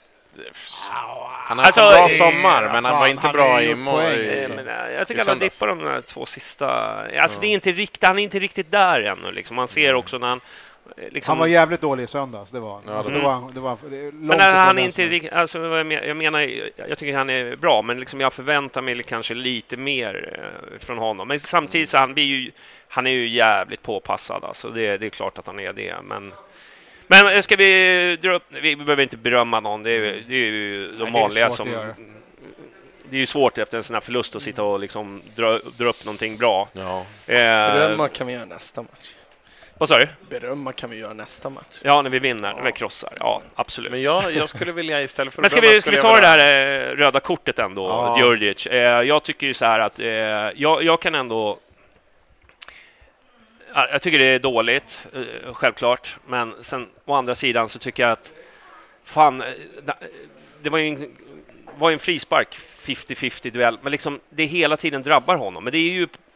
Speaker 6: Han har
Speaker 5: alltså,
Speaker 6: haft en bra sommar, men han
Speaker 7: fan,
Speaker 6: var inte
Speaker 7: han
Speaker 6: bra i
Speaker 7: mål.
Speaker 5: Eh, men, eh, jag tycker att han dippar de där två sista. Alltså, ja. det är inte riktigt, han är inte riktigt där ännu. Liksom. Man ser också när han... Liksom...
Speaker 7: Han var jävligt dålig i söndags, det var han.
Speaker 6: Ja,
Speaker 7: alltså,
Speaker 6: mm.
Speaker 7: det var, det var, det är
Speaker 5: men när han inte riktigt... Alltså, jag menar, jag tycker han är bra, men liksom jag förväntar mig kanske lite mer från honom. Men samtidigt så han blir ju... Han är ju jävligt påpassad, alltså. det, det är klart att han är det, men... Men ska vi dra upp... Vi behöver inte berömma någon, det är, det är ju de Nej, vanliga som... Det är ju svårt efter en sån här förlust att sitta och liksom dra, dra upp någonting bra.
Speaker 6: Ja.
Speaker 5: Eh,
Speaker 4: Berömma kan vi göra nästa match.
Speaker 5: Vad sa du?
Speaker 4: Berömma kan vi göra nästa match.
Speaker 5: Ja, när vi vinner, när vi krossar. Ja, absolut.
Speaker 6: Men jag, jag skulle vilja istället för
Speaker 5: Men ska
Speaker 6: berömma,
Speaker 5: vi, ska vi ta det där eh, röda kortet ändå,
Speaker 6: ja.
Speaker 5: Djurdjic? Eh, jag tycker ju så här att eh, jag, jag kan ändå... Jag tycker det är dåligt, eh, självklart. Men sen å andra sidan så tycker jag att fan, det var ju en, var ju en frispark femtio femtio duell, men liksom det hela tiden drabbar honom. Men det är ju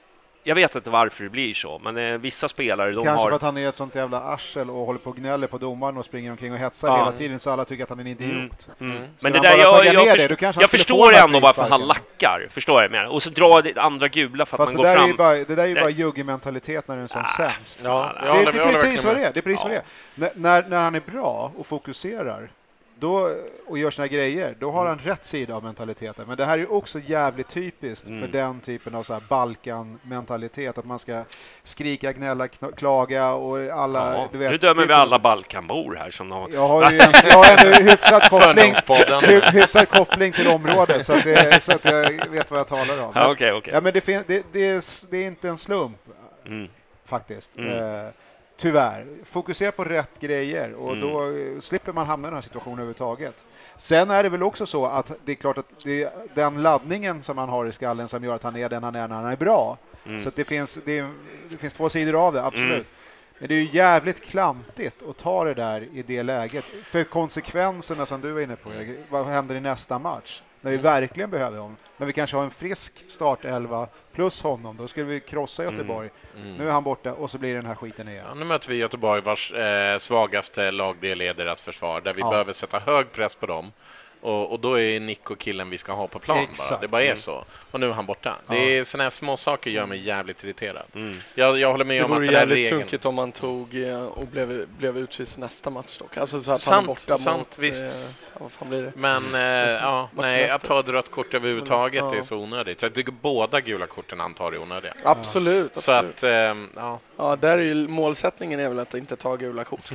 Speaker 5: jag vet inte varför det blir så, men eh, vissa spelare de
Speaker 7: kanske
Speaker 5: har...
Speaker 7: för att han är ett sånt jävla arsel och håller på och gnäller på domaren och springer omkring och hetsar
Speaker 5: Ja.
Speaker 7: hela tiden så alla tycker att han är en idiot.
Speaker 5: Mm. Mm.
Speaker 7: Ska
Speaker 5: Men det
Speaker 7: han
Speaker 5: där,
Speaker 7: bara
Speaker 5: jag,
Speaker 7: tagga
Speaker 5: jag,
Speaker 7: ner
Speaker 5: först,
Speaker 7: det, då kanske han
Speaker 5: jag
Speaker 7: skulle
Speaker 5: förstår
Speaker 7: få den här
Speaker 5: ändå varför han
Speaker 7: frisparken.
Speaker 5: lackar, förstår jag med. Och så drar det andra gula för att
Speaker 7: Fast
Speaker 5: man
Speaker 7: det
Speaker 5: går
Speaker 7: där
Speaker 5: fram.
Speaker 7: är ju bara, det där är ju
Speaker 5: Det-
Speaker 7: bara juggig-mentalitet när den är som
Speaker 5: Ah,
Speaker 7: sämst.
Speaker 6: Ja,
Speaker 7: Det,
Speaker 6: jag håller-
Speaker 7: det
Speaker 6: jag
Speaker 7: är
Speaker 6: håller
Speaker 7: precis
Speaker 6: verkligen
Speaker 7: vad det
Speaker 6: med.
Speaker 7: är. Det är precis
Speaker 5: Ja.
Speaker 7: vad det är. N- när, när han är bra och fokuserar då, och gör sina grejer, då har han rätt sida av mentaliteten. Men det här är ju också jävligt typiskt
Speaker 5: Mm.
Speaker 7: för den typen av så här Balkan-mentalitet. Att man ska skrika, gnälla, kn- klaga och alla...
Speaker 5: Ja,
Speaker 7: du vet,
Speaker 5: nu dömer
Speaker 7: det-
Speaker 5: vi alla Balkanbor här som de...
Speaker 7: Jag har ju en, jag har en hyfsad koppling,
Speaker 6: Fördomspodden.
Speaker 7: hy- hyfsad koppling till området så att, det, så att jag vet vad jag talar om.
Speaker 5: Ja, okej, okej.
Speaker 7: Ja, men det, fin- det, det, är, det är inte en slump
Speaker 5: Mm.
Speaker 7: faktiskt.
Speaker 5: Mm.
Speaker 7: Eh, tyvärr. Fokusera på rätt grejer och
Speaker 5: Mm.
Speaker 7: då eh, slipper man hamna i den här situationen överhuvudtaget. Sen är det väl också så att det är klart att det är den laddningen som han har i skallen som gör att han är den han är när han är bra.
Speaker 5: Mm.
Speaker 7: Så att det, finns, det, är, det finns två sidor av det, absolut.
Speaker 5: Mm.
Speaker 7: Men det är ju jävligt klantigt att ta det där i det läget. För konsekvenserna som du var inne på, Erik, vad händer i nästa match? När vi verkligen behöver honom. När vi kanske har en frisk startelva plus honom, då skulle vi krossa Göteborg.
Speaker 6: Mm.
Speaker 7: Nu är han borta och så blir den här skiten igen.
Speaker 6: Ja, nu möter vi Göteborg vars eh, svagaste lagdel är deras försvar, där vi
Speaker 7: Ja.
Speaker 6: behöver sätta hög press på dem. Och, och då är Nico killen vi ska ha på plan
Speaker 7: Exakt.
Speaker 6: bara. Det bara är
Speaker 5: Mm.
Speaker 6: så. Och nu är han borta.
Speaker 7: Ja.
Speaker 6: Det är såna här små saker gör mig jävligt irriterad.
Speaker 5: Mm.
Speaker 6: Jag, jag håller med
Speaker 4: Det
Speaker 6: om att
Speaker 4: vore
Speaker 6: den här
Speaker 4: jävligt
Speaker 6: regeln...
Speaker 4: sunkigt om man tog eh, och blev, blev utvisad nästa match dock. Alltså så att
Speaker 6: Sant,
Speaker 4: han är borta
Speaker 6: sant,
Speaker 4: mot...
Speaker 6: visst.
Speaker 4: Eh, ja, vad fan blir det?
Speaker 6: Men eh, ja,
Speaker 4: Matchen
Speaker 6: nej,
Speaker 4: efter.
Speaker 6: att ta ett rött kort överhuvudtaget
Speaker 4: Ja.
Speaker 6: är så onödigt. Jag tycker båda gula korten han tar är onödiga.
Speaker 4: Absolut,
Speaker 6: Så
Speaker 4: absolut.
Speaker 6: att, eh, ja.
Speaker 4: Ja, där är ju målsättningen är väl att inte ta gula kort.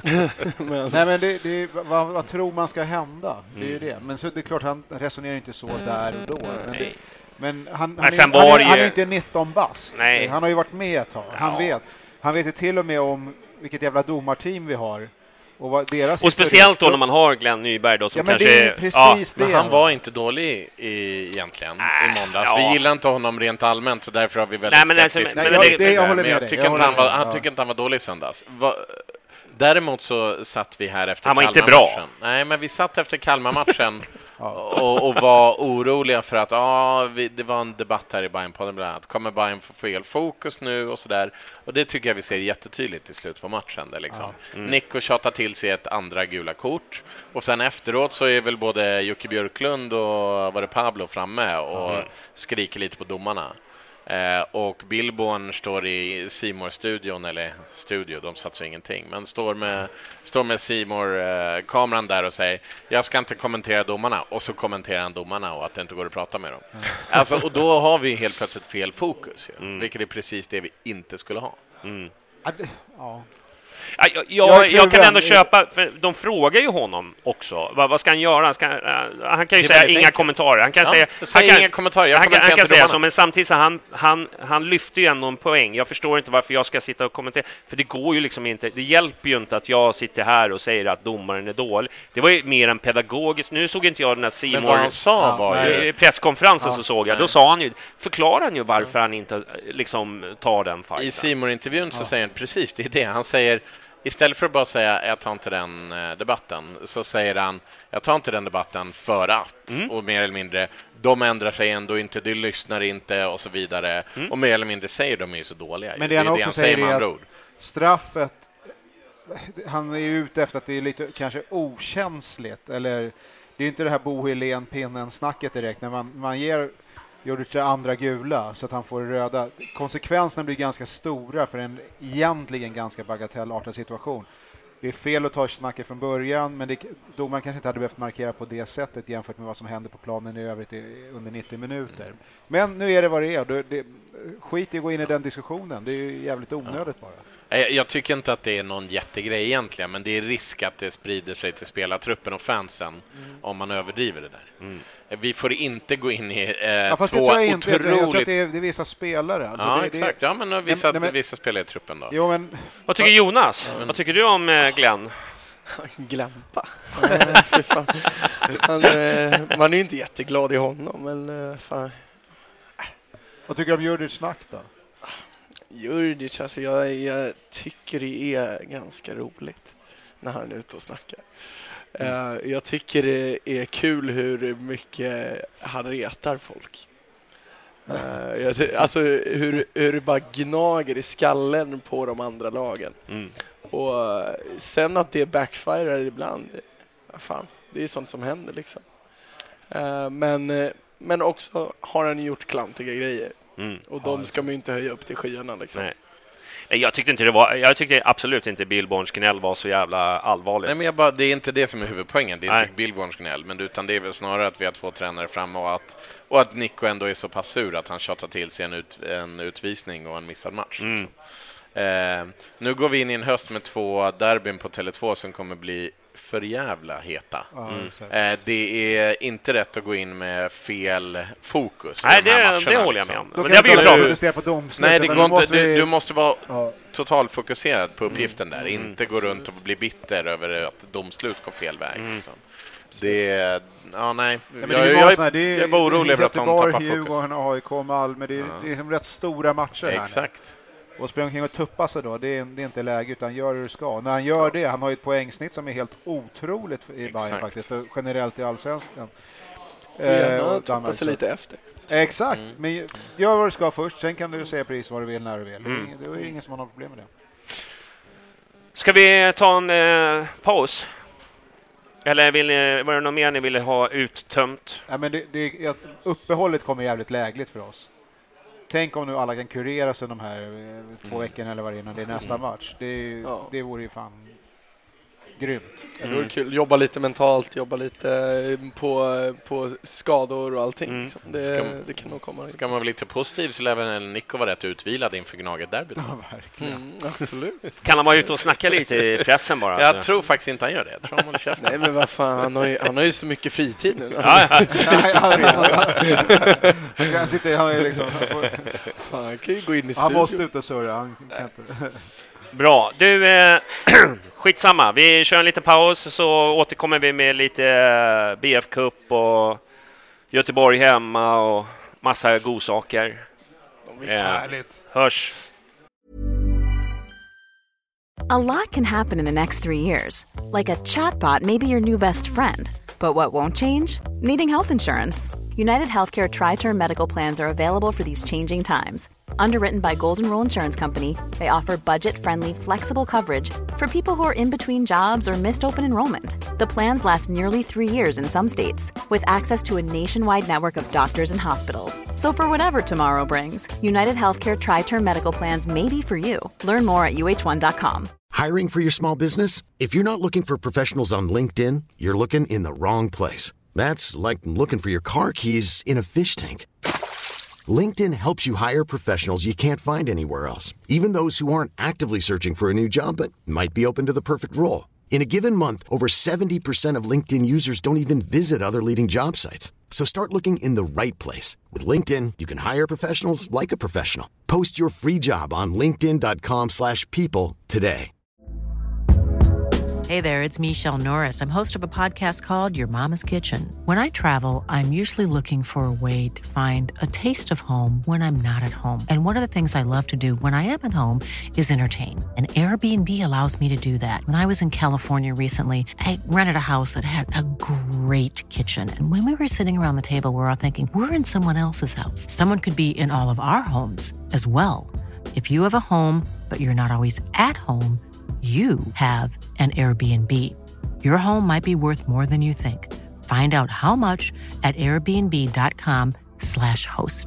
Speaker 4: men,
Speaker 7: Nej, men det, det, vad, vad tror man ska hända? Det är ju
Speaker 5: Mm.
Speaker 7: det. Men så det är klart, han resonerar inte så där och då. Men, det,
Speaker 5: Nej.
Speaker 7: men han, han,
Speaker 5: Men
Speaker 7: är,
Speaker 5: sen
Speaker 7: han,
Speaker 5: var
Speaker 7: är, han
Speaker 5: ju-
Speaker 7: är inte nitton bast.
Speaker 5: Nej.
Speaker 7: Han har ju varit med ett tag. Han
Speaker 5: Ja.
Speaker 7: vet. Han vet ju till och med om vilket jävla domarteam vi har. Och, vad deras
Speaker 5: Och speciellt då när man har Glenn Nyberg då som
Speaker 7: Ja, men
Speaker 5: kanske...
Speaker 7: det är precis det.
Speaker 6: Men han var inte dålig i, egentligen
Speaker 5: Äh,
Speaker 6: i måndags.
Speaker 5: ja.
Speaker 6: Vi gillar inte honom rent allmänt, så därför har vi väldigt
Speaker 5: Nej, men alltså,
Speaker 6: skeptiska.
Speaker 5: men
Speaker 7: Nej, jag,
Speaker 5: det-
Speaker 7: det, jag håller
Speaker 6: Men
Speaker 7: med
Speaker 6: jag
Speaker 7: dig.
Speaker 6: tycker
Speaker 7: Jag
Speaker 6: inte han
Speaker 7: håller
Speaker 6: var,
Speaker 7: med dig.
Speaker 6: han tycker inte han var dålig i söndags. Va, däremot så satt vi här efter
Speaker 5: Han var inte
Speaker 6: Kalmar-matchen. Nej, men vi satt efter Kalmar-matchen och, och var oroliga för att ah, vi, det var en debatt här i Bayern-podden bland annat. Kommer Bayern få fel fokus nu och sådär? Och det tycker jag vi ser jättetydligt i slutet på matchen. Där liksom.
Speaker 7: Ja.
Speaker 5: Mm.
Speaker 6: Nico tjatar till sig ett andra gula kort. Och sen efteråt så är väl både Jocke Björklund och var det Pablo framme och
Speaker 5: Mm.
Speaker 6: skriker lite på domarna. Eh, och Billborn står i Simor-studion, eller studio, de satsar ingenting, men står med står med Simor-kameran där och säger jag ska inte kommentera domarna, och så kommenterar han domarna och att det inte går att prata med dem. Mm. Alltså, och då har vi helt plötsligt fel fokus, ju,
Speaker 5: Mm.
Speaker 6: vilket är precis det vi inte skulle ha.
Speaker 5: Mm.
Speaker 7: Ja, det- Ja.
Speaker 5: Ja, jag,
Speaker 7: Jag
Speaker 5: jag,
Speaker 7: är
Speaker 5: jag kan
Speaker 7: kluven.
Speaker 5: ändå köpa, för de frågar ju honom också. Vad, vad ska han göra? Han, ska, uh, han kan ju
Speaker 6: Det är
Speaker 5: säga
Speaker 6: väldigt
Speaker 5: inga
Speaker 6: enkelt.
Speaker 5: kommentarer. Han kan
Speaker 6: Ja,
Speaker 5: säga...
Speaker 6: säg
Speaker 5: han kan,
Speaker 6: inga kommentarer, jag
Speaker 5: han kan,
Speaker 6: kommenterar
Speaker 5: han kan
Speaker 6: inte
Speaker 5: säga
Speaker 6: domarna.
Speaker 5: så, men samtidigt så han, han, han lyfter ju ändå en poäng. Jag förstår inte varför jag ska sitta och kommentera. För det går ju liksom inte. Det hjälper ju inte att jag sitter här och säger att domaren är dålig. Det var ju mer en pedagogisk. Nu såg inte jag den här
Speaker 6: Men vad han
Speaker 5: Simor...
Speaker 6: sa
Speaker 7: Ja,
Speaker 6: var
Speaker 7: nej.
Speaker 6: ju...
Speaker 5: I presskonferensen
Speaker 7: Ja,
Speaker 5: så såg jag,
Speaker 6: nej.
Speaker 5: då sa han ju, förklarar han ju varför han inte eh, liksom tar den fighten.
Speaker 6: I Simor-intervjun så
Speaker 7: Ja.
Speaker 6: säger han precis det är det. Han säger, istället för att bara säga jag tar inte den eh, debatten, så säger han jag tar inte den debatten för att,
Speaker 5: Mm.
Speaker 6: och mer eller mindre de ändrar sig ändå inte, de lyssnar inte och så vidare.
Speaker 5: Mm.
Speaker 6: Och mer eller mindre säger de är ju så dåliga.
Speaker 7: Men det han också säger
Speaker 6: med
Speaker 7: är
Speaker 6: andra
Speaker 7: att-
Speaker 6: ord.
Speaker 7: Straffet, han är ju ute efter att det är lite kanske okänsligt, eller det är ju inte det här Bo Helén pinnen snacket direkt när man, man ger Djurdjic andra gula så att han får röda. Konsekvenserna blir ganska stora för en egentligen ganska bagatellartad situation. Det är fel att ta snacket från början, men det, domaren kanske inte hade behövt markera på det sättet jämfört med vad som händer på planen i övrigt i, under nittio minuter. Men nu är det vad det är. Det, det, skit i att gå in i den diskussionen. Det är ju jävligt onödigt bara.
Speaker 6: Jag, jag tycker inte att det är någon jättegrej egentligen, men det är risk att det sprider sig till spelartruppen och fansen mm. om man överdriver det där.
Speaker 5: Mm.
Speaker 6: Vi får inte gå in i eh,
Speaker 7: Ja, fast det
Speaker 6: två
Speaker 7: tror jag inte. Jag tror
Speaker 6: otroligt...
Speaker 7: att det är, det är vissa spelare. Alltså
Speaker 6: Ja,
Speaker 7: det,
Speaker 6: exakt.
Speaker 7: Det,
Speaker 6: Ja, men vissa,
Speaker 7: nej, men-
Speaker 6: vissa spelare i truppen då.
Speaker 7: jo, men
Speaker 5: Vad tycker Jonas?
Speaker 6: men-
Speaker 5: Vad tycker du om eh, Glenn?
Speaker 4: Glämpa. Eh, fy fan. Han, eh, man är ju inte jätteglad i honom, men eh, fan.
Speaker 7: vad tycker du om Djurdjic snack då?
Speaker 4: Djurdjic, alltså jag, jag tycker det är ganska roligt när han är ute och snackar.
Speaker 7: Mm.
Speaker 4: Eh, jag tycker det är kul hur mycket han retar folk. Uh, jag, alltså hur, hur det bara gnager i skallen på de andra lagen.
Speaker 5: Mm.
Speaker 4: Och uh, sen att det backfirar ibland, uh, fan, det är sånt som händer liksom. Uh, men, uh, men också har han gjort klantiga grejer.
Speaker 5: Mm.
Speaker 4: Och de ska man ju inte höja upp till skyarna liksom.
Speaker 5: Nej. Jag tyckte inte det var, jag tyckte absolut inte Billborns gnäll var så jävla allvarligt.
Speaker 6: Nej, men jag bara, det är inte det som är huvudpoängen. Det är
Speaker 5: Nej.
Speaker 6: inte Billborns gnäll, men utan det är väl snarare att vi har två tränare framme och att, och att Nico ändå är så pass sur att han tjatar till sig en, ut, en utvisning och en missad match.
Speaker 5: Mm.
Speaker 6: Liksom. Eh, nu går vi in i en höst med två derbyn på Tele två som kommer bli för jävla heta.
Speaker 7: Mm.
Speaker 6: Eh, det är inte rätt att gå in med fel fokus.
Speaker 5: Nej,
Speaker 6: i de här
Speaker 5: det,
Speaker 6: matcherna,
Speaker 5: det håller jag
Speaker 6: liksom.
Speaker 5: med om.
Speaker 7: Då
Speaker 5: Men
Speaker 7: kan
Speaker 5: det har vi ju
Speaker 7: inte
Speaker 5: pratat
Speaker 7: fokusera på domslut,
Speaker 6: Nej, det
Speaker 7: utan
Speaker 6: går
Speaker 7: då
Speaker 6: inte.
Speaker 7: måste
Speaker 6: Du,
Speaker 7: vi-
Speaker 6: du måste vara
Speaker 7: Ja.
Speaker 6: totalt fokuserad på uppgiften där.
Speaker 5: Mm.
Speaker 6: Inte gå runt och bli bitter över att domslut går fel väg.
Speaker 5: Mm.
Speaker 6: Liksom. Det är... Ja, nej.
Speaker 7: Ja, men
Speaker 6: jag,
Speaker 7: det är
Speaker 6: jag,
Speaker 7: såna här, det är,
Speaker 6: jag är bara orolig över att de
Speaker 7: Göteborg,
Speaker 6: tappar fokus.
Speaker 7: Djurgården, A I K, Malmö. Det är,
Speaker 6: Ja.
Speaker 7: det är liksom rätt stora matcher här nu.
Speaker 6: Exakt.
Speaker 7: Och springa omkring och tuppa sig då, det är, det är inte läge, utan gör det du ska. När han gör det, han har ju ett poängsnitt som är helt otroligt i Bayern
Speaker 6: Exakt.
Speaker 7: faktiskt, och generellt i Allsvenskan.
Speaker 4: Får gärna
Speaker 7: och
Speaker 4: tuppa
Speaker 7: Danmark,
Speaker 4: sig
Speaker 7: så-
Speaker 4: lite efter.
Speaker 7: Exakt,
Speaker 6: Mm.
Speaker 7: men gör vad du ska först, sen kan du säga pris vad du vill när du vill. Det är
Speaker 5: Mm.
Speaker 7: ingen- Det är ju ingen som har något problem med det.
Speaker 5: Ska vi ta en eh, paus? Eller vill ni, var det något mer ni ville ha uttömt?
Speaker 7: Ja, men det, det, att uppehållet kommer jävligt lägligt för oss. Tänk om nu alla kan kurera sig de här eh, två
Speaker 6: Mm.
Speaker 7: veckorna eller vad det är innan det är nästa match. Det, är ju-
Speaker 4: Ja.
Speaker 7: det vore ju fan grymt.
Speaker 4: Det vore kul. Jobba lite mentalt, jobba lite på, på skador och allting.
Speaker 5: Mm.
Speaker 4: Liksom. Det,
Speaker 6: Ska-
Speaker 4: det kan nog komma.
Speaker 6: Ska man vara lite positiv så lär väl Nico vara rätt utvilad inför Gnaget-derbyt.
Speaker 7: Ja, verkligen.
Speaker 4: Mm, absolut.
Speaker 5: Kan han vara ute och snacka lite i pressen bara?
Speaker 6: Jag
Speaker 5: Så?
Speaker 6: tror faktiskt inte han gör det. Jag tror han håller käften.
Speaker 4: Nej, men vad fan, han har ju, han har ju så mycket fritid nu.
Speaker 5: Ja, ja.
Speaker 7: Nej, han, han, sitter, han, är liksom, han, får,
Speaker 4: Så han kan ju gå in i
Speaker 7: han
Speaker 4: studion.
Speaker 7: måste ut och surra. Han kan inte.
Speaker 5: Bra. Du, eh, skitsamma. Vi kör en liten paus så återkommer vi med lite eh, B F Cup och Göteborg hemma och massa godsaker. Eh, hörs.
Speaker 8: A lot can happen in the next three years. Like a chatbot may be your new best friend. But what won't change? Needing health insurance. United Healthcare Tri-Term Medical Plans are available for these changing times. Underwritten by Golden Rule Insurance Company, they offer budget-friendly, flexible coverage for people who are in between jobs or missed open enrollment. The plans last nearly three years in some states, with access to a nationwide network of doctors and hospitals. So for whatever tomorrow brings, United Healthcare Tri-Term Medical Plans may be for you. Learn more at U H one dot com.
Speaker 3: Hiring for your small business? If you're not looking for professionals on LinkedIn, you're looking in the wrong place. That's like looking for your car keys in a fish tank. LinkedIn helps you hire professionals you can't find anywhere else, even those who aren't actively searching for a new job but might be open to the perfect role. In a given month, over seventy percent of LinkedIn users don't even visit other leading job sites. So start looking in the right place. With LinkedIn, you can hire professionals like a professional. Post your free job on linkedin dot com slash people today.
Speaker 9: Hey there, it's Michelle Norris. I'm host of a podcast called Your Mama's Kitchen. When I travel, I'm usually looking for a way to find a taste of home when I'm not at home. And one of the things I love to do when I am at home is entertain. And Airbnb allows me to do that. When I was in California recently, I rented a house that had a great kitchen. And when we were sitting around the table, we were all thinking, we're in someone else's house. Someone could be in all of our homes as well. If you have a home, but you're not always at home, you have an Airbnb. Your home might be worth more than you think. Find out how much at airbnb dot com slash host.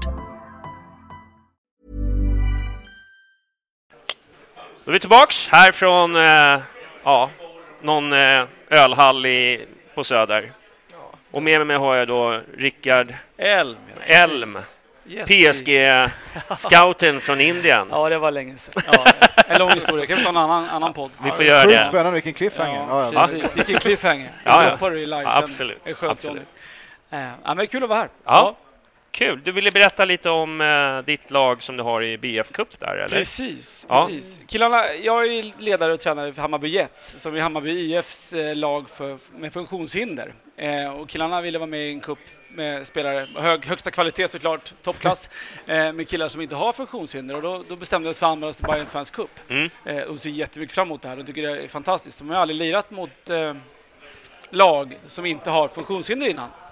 Speaker 5: Då är vi tillbaks här från eh, ja, någon eh, ölhall i, på Söder. Och med mig har jag då Rickard
Speaker 10: Elm.
Speaker 5: Elm.
Speaker 10: Yes,
Speaker 5: P S G-scouten från Indien.
Speaker 10: Ja, det var länge sedan. Ja, en lång historia. Kan vi ta en annan, annan podd?
Speaker 5: Vi får göra
Speaker 7: Sjukt
Speaker 5: det.
Speaker 7: spännande, vilken cliffhanger.
Speaker 10: Ja,
Speaker 7: Ja, ja.
Speaker 10: precis. Vilken cliffhanger.
Speaker 5: Ja, ja.
Speaker 10: Jag hoppar i live.
Speaker 5: Absolut.
Speaker 10: Det är skönt,
Speaker 5: Absolut.
Speaker 10: Johnny. Eh, ja, men kul att vara här.
Speaker 5: Ja. Kul. Du ville berätta lite om eh, ditt lag som du har i B F Cup där, eller?
Speaker 10: Precis,
Speaker 5: Ja.
Speaker 10: precis. Killarna, jag är ledare och tränare för Hammarby Jets, som är Hammarby I F:s eh, lag för, med funktionshinder. Eh, och killarna ville vara med i en cup med spelare, hög, högsta kvalitet såklart, toppklass, eh, med killar som inte har funktionshinder. Och då, då bestämde vi oss för att anmäla till Bayern Fans Cup.
Speaker 5: Mm.
Speaker 10: Eh, och ser jättemycket fram emot det här. De tycker det är fantastiskt. De har aldrig lirat mot eh, lag som inte har funktionshinder innan.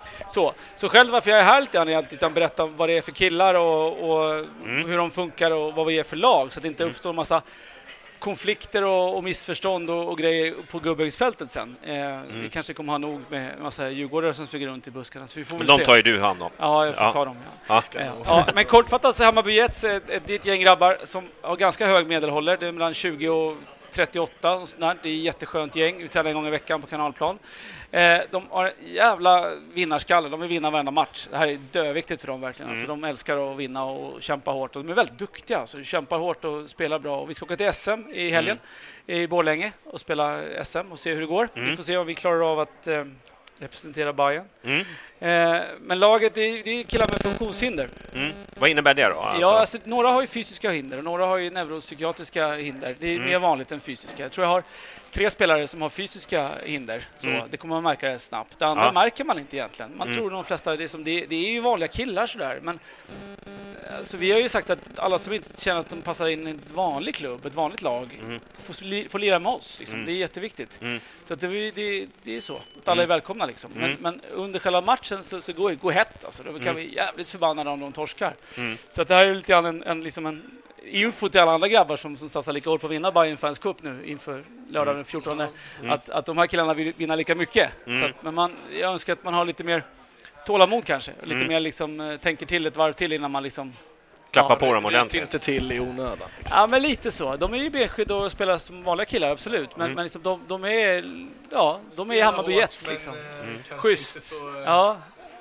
Speaker 10: Så, så själv varför jag är här lite grann är att liksom berätta vad det är för killar och, och
Speaker 5: Mm.
Speaker 10: hur de funkar och vad vi är för lag så att det inte
Speaker 5: Mm.
Speaker 10: uppstår en massa konflikter och, och missförstånd och, och grejer på Gubbängsfältet sen. Eh,
Speaker 5: Mm.
Speaker 10: Vi kanske kommer ha nog med en massa djurgårdare som springer runt i buskarna. Så vi får
Speaker 5: Men
Speaker 10: väl
Speaker 5: de
Speaker 10: se.
Speaker 5: tar ju du hand om.
Speaker 10: Ja, jag får
Speaker 5: Ja.
Speaker 10: ta dem. Ja.
Speaker 5: Ja.
Speaker 10: Eh, ja, men kortfattat så är Hammarby Jets ett, ett, ett gäng grabbar som har ganska hög medelålder. Det är mellan tjugo och trettioåtta och sådär. Det är ett jätteskönt gäng. Vi tränar en gång i veckan på Kanalplan. Eh, de har en jävla vinnarskalle. De vill vinna varenda match. Det här är döviktigt för dem verkligen.
Speaker 5: Mm.
Speaker 10: Alltså, de älskar att vinna och kämpa hårt. Och de är väldigt duktiga. Så de kämpar hårt och spelar bra. Och vi ska åka till S M i helgen i Borlänge och spela S M och se hur det går.
Speaker 5: Mm.
Speaker 10: Vi får se om vi klarar av att eh, representera Bayern.
Speaker 5: Mm.
Speaker 10: Eh, men laget, det är, det är killar med funktionshinder.
Speaker 5: Mm. Vad innebär det då? Alltså?
Speaker 10: Ja, alltså, några har ju fysiska hinder och några har ju neuropsykiatriska hinder. Det är
Speaker 5: Mm.
Speaker 10: mer vanligt än fysiska. Jag tror jag har tre spelare som har fysiska hinder. Så
Speaker 5: Mm.
Speaker 10: det kommer man märka det snabbt. Det andra
Speaker 5: Ja.
Speaker 10: märker man inte egentligen. Man
Speaker 5: Mm.
Speaker 10: tror de flesta, det är, som, det, det är ju vanliga killar sådär. Men alltså, vi har ju sagt att alla som inte känner att de passar in i en vanlig klubb, ett vanligt lag,
Speaker 5: Mm.
Speaker 10: får, li, får lira med oss. Liksom.
Speaker 5: Mm.
Speaker 10: Det är jätteviktigt.
Speaker 5: Mm.
Speaker 10: Så att det, det, det är så. Att alla är
Speaker 5: Mm.
Speaker 10: välkomna liksom. Men,
Speaker 5: Mm.
Speaker 10: men under själva matchen så, så går det går hett. Alltså. Då kan
Speaker 5: Mm.
Speaker 10: vi jävligt förbannade om de torskar.
Speaker 5: Mm.
Speaker 10: Så att det här är lite grann en, en, liksom en info till alla andra grabbar som, som satsar lika hårt på att vinna Bayern Fans Cup nu inför lördag den fjortonde.
Speaker 5: Mm.
Speaker 10: Att, att de här killarna vill vinna lika mycket.
Speaker 5: Mm.
Speaker 10: Så att, men man, jag önskar att man har lite mer tålamod kanske. Lite
Speaker 5: Mm.
Speaker 10: mer liksom, eh, tänker till ett varv till innan man liksom...
Speaker 5: Klappa
Speaker 10: Ja,
Speaker 5: på dem
Speaker 4: Ryt
Speaker 5: ordentligt.
Speaker 4: inte till i onödan. Liksom.
Speaker 10: Ja, men lite så. De är ju benskydd och spelar som vanliga killar, absolut. Men,
Speaker 5: Mm.
Speaker 10: men liksom, de, de är... Ja, de är Hammarby Jets liksom.
Speaker 5: Mm.
Speaker 10: Schysst. Ja.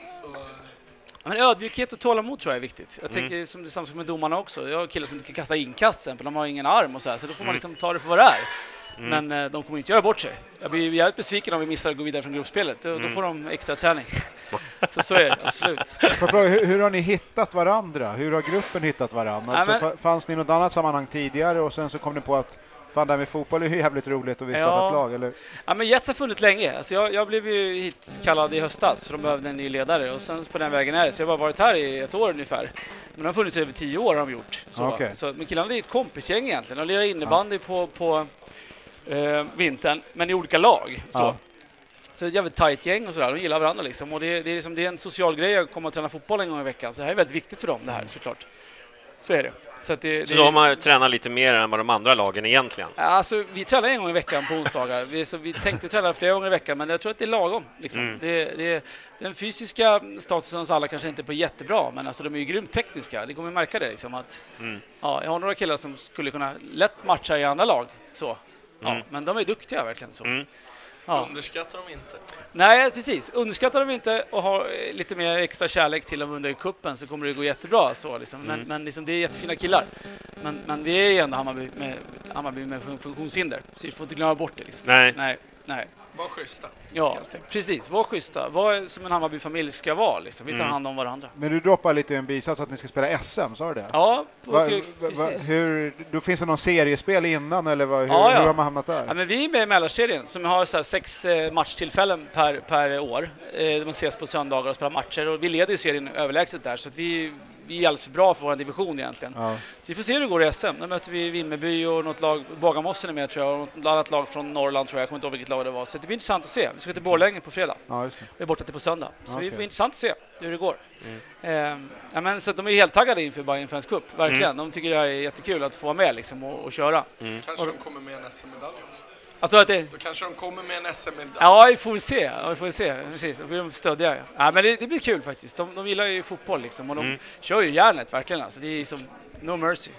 Speaker 10: Men ödmjukhet och tålamod tror jag är viktigt. Jag
Speaker 5: Mm.
Speaker 10: tänker som det samma med domarna också. Jag har killar som inte kan kasta inkast till exempel. De har ingen arm och så här. Så då får man
Speaker 5: Mm.
Speaker 10: liksom ta det för vad det är.
Speaker 5: Mm.
Speaker 10: Men eh, de kommer inte göra bort sig. Jag blir jävligt besviken om vi missar att gå vidare från gruppspelet. Då,
Speaker 5: Mm.
Speaker 10: då får de extra träning. Så så är det, absolut.
Speaker 7: Får jag fråga, hur, hur har ni hittat varandra? Hur har gruppen hittat varandra?
Speaker 10: Ja,
Speaker 7: Alltså,
Speaker 10: men-
Speaker 7: fa- fanns ni i något annat sammanhang tidigare och sen så kom ni på att fan, det här med fotboll är ju jävligt roligt och vi startar
Speaker 10: Ja.
Speaker 7: ett lag, eller?
Speaker 10: Ja, men Jets har funnits länge. Alltså jag, jag blev ju hitkallad i höstas för de behövde en ny ledare. Och sen på den vägen är det. Så jag har bara varit här i ett år ungefär. Men de har funnits i över tio år har de gjort. Så,
Speaker 7: Okej.
Speaker 10: så, men killarna är ett kompisgäng egentligen. De lirar innebandy på, på eh, vintern, men i olika lag. Så.
Speaker 7: Ja.
Speaker 10: Så ett jävligt tajt gäng och sådär. De gillar varandra liksom. Och det, det, är liksom, det är en social grej att komma och träna fotboll en gång i veckan. Så det här är väldigt viktigt för dem det här såklart. Så är det. Så, att det,
Speaker 5: Så
Speaker 10: det,
Speaker 5: då har man tränat lite mer än vad de andra lagen egentligen?
Speaker 10: Alltså, vi tränar en gång i veckan på onsdagar. Vi, så vi tänkte träna flera gånger i veckan, men jag tror att det är lagom. Liksom.
Speaker 5: Mm.
Speaker 10: Det, det, den fysiska statusen hos alla kanske inte är på jättebra, men alltså, de är ju grymt tekniska. Det kommer märka det. Liksom, att,
Speaker 5: Mm.
Speaker 10: ja, jag har några killar som skulle kunna lätt matcha i andra lag. Så. Ja,
Speaker 5: Mm.
Speaker 10: men de är duktiga verkligen. Så.
Speaker 5: Mm.
Speaker 10: Ja.
Speaker 4: Underskattar de inte.
Speaker 10: Nej, precis. Underskattar de inte och har eh, lite mer extra kärlek till dem under kuppen så kommer det gå jättebra. Så, liksom. Men,
Speaker 5: Mm.
Speaker 10: men liksom, det är jättefina killar. Men, men vi är ju ändå Hammarby med, Hammarby med fun- funktionshinder. Så vi får inte glömma bort det. Liksom.
Speaker 5: Nej.
Speaker 10: Nej, nej.
Speaker 4: Var schyssta.
Speaker 10: Ja, precis. Var schyssta. Var som en Hammarby-familj ska vara. Liksom. Vi tar
Speaker 5: Mm.
Speaker 10: hand om varandra.
Speaker 7: Men du droppar lite i en bisats att ni ska spela S M, sa du det?
Speaker 10: Ja, på,
Speaker 7: Va,
Speaker 10: okej,
Speaker 7: va, va,
Speaker 10: precis.
Speaker 7: hur, då finns det någon seriespel innan eller vad, hur,
Speaker 10: Ja, ja.
Speaker 7: hur har man hamnat där?
Speaker 10: Ja, men vi är med i Mälarserien som har så här sex eh, matchtillfällen per, per år. Eh, man ses på söndagar och spelar matcher och vi leder ju serien överlägset där så att vi, vi är alldeles för bra för vår division egentligen.
Speaker 7: Ja.
Speaker 10: Så vi får se hur det går i S M. Då möter vi Vimmerby och något lag, Bagarmossen är med tror jag, och något annat lag från Norrland tror jag, jag kommer inte ihåg vilket lag det var. Så det blir intressant att se. Vi ska till Borlänge på fredag.
Speaker 7: Ja, just det.
Speaker 10: Vi är borta till på söndag. Så
Speaker 7: Okej.
Speaker 10: vi får intressant att se hur det går. Eh, ja, men, så att de är helt taggade inför Bayern Fans Cup, verkligen.
Speaker 5: Mm.
Speaker 10: De tycker det här är jättekul att få vara med liksom, och, och köra.
Speaker 5: Mm.
Speaker 4: Kanske de kommer med en S M-medalj också.
Speaker 10: Alltså att det,
Speaker 4: Då kanske de kommer med en S M-medalj.
Speaker 10: ja, vi får se. Ja, vi får se. Precis. Då blir de stödja. Ja, men det, det blir kul faktiskt. De, de gillar ju fotboll liksom, och de
Speaker 5: Mm.
Speaker 10: kör ju järnet verkligen. Alltså, det är som no mercy.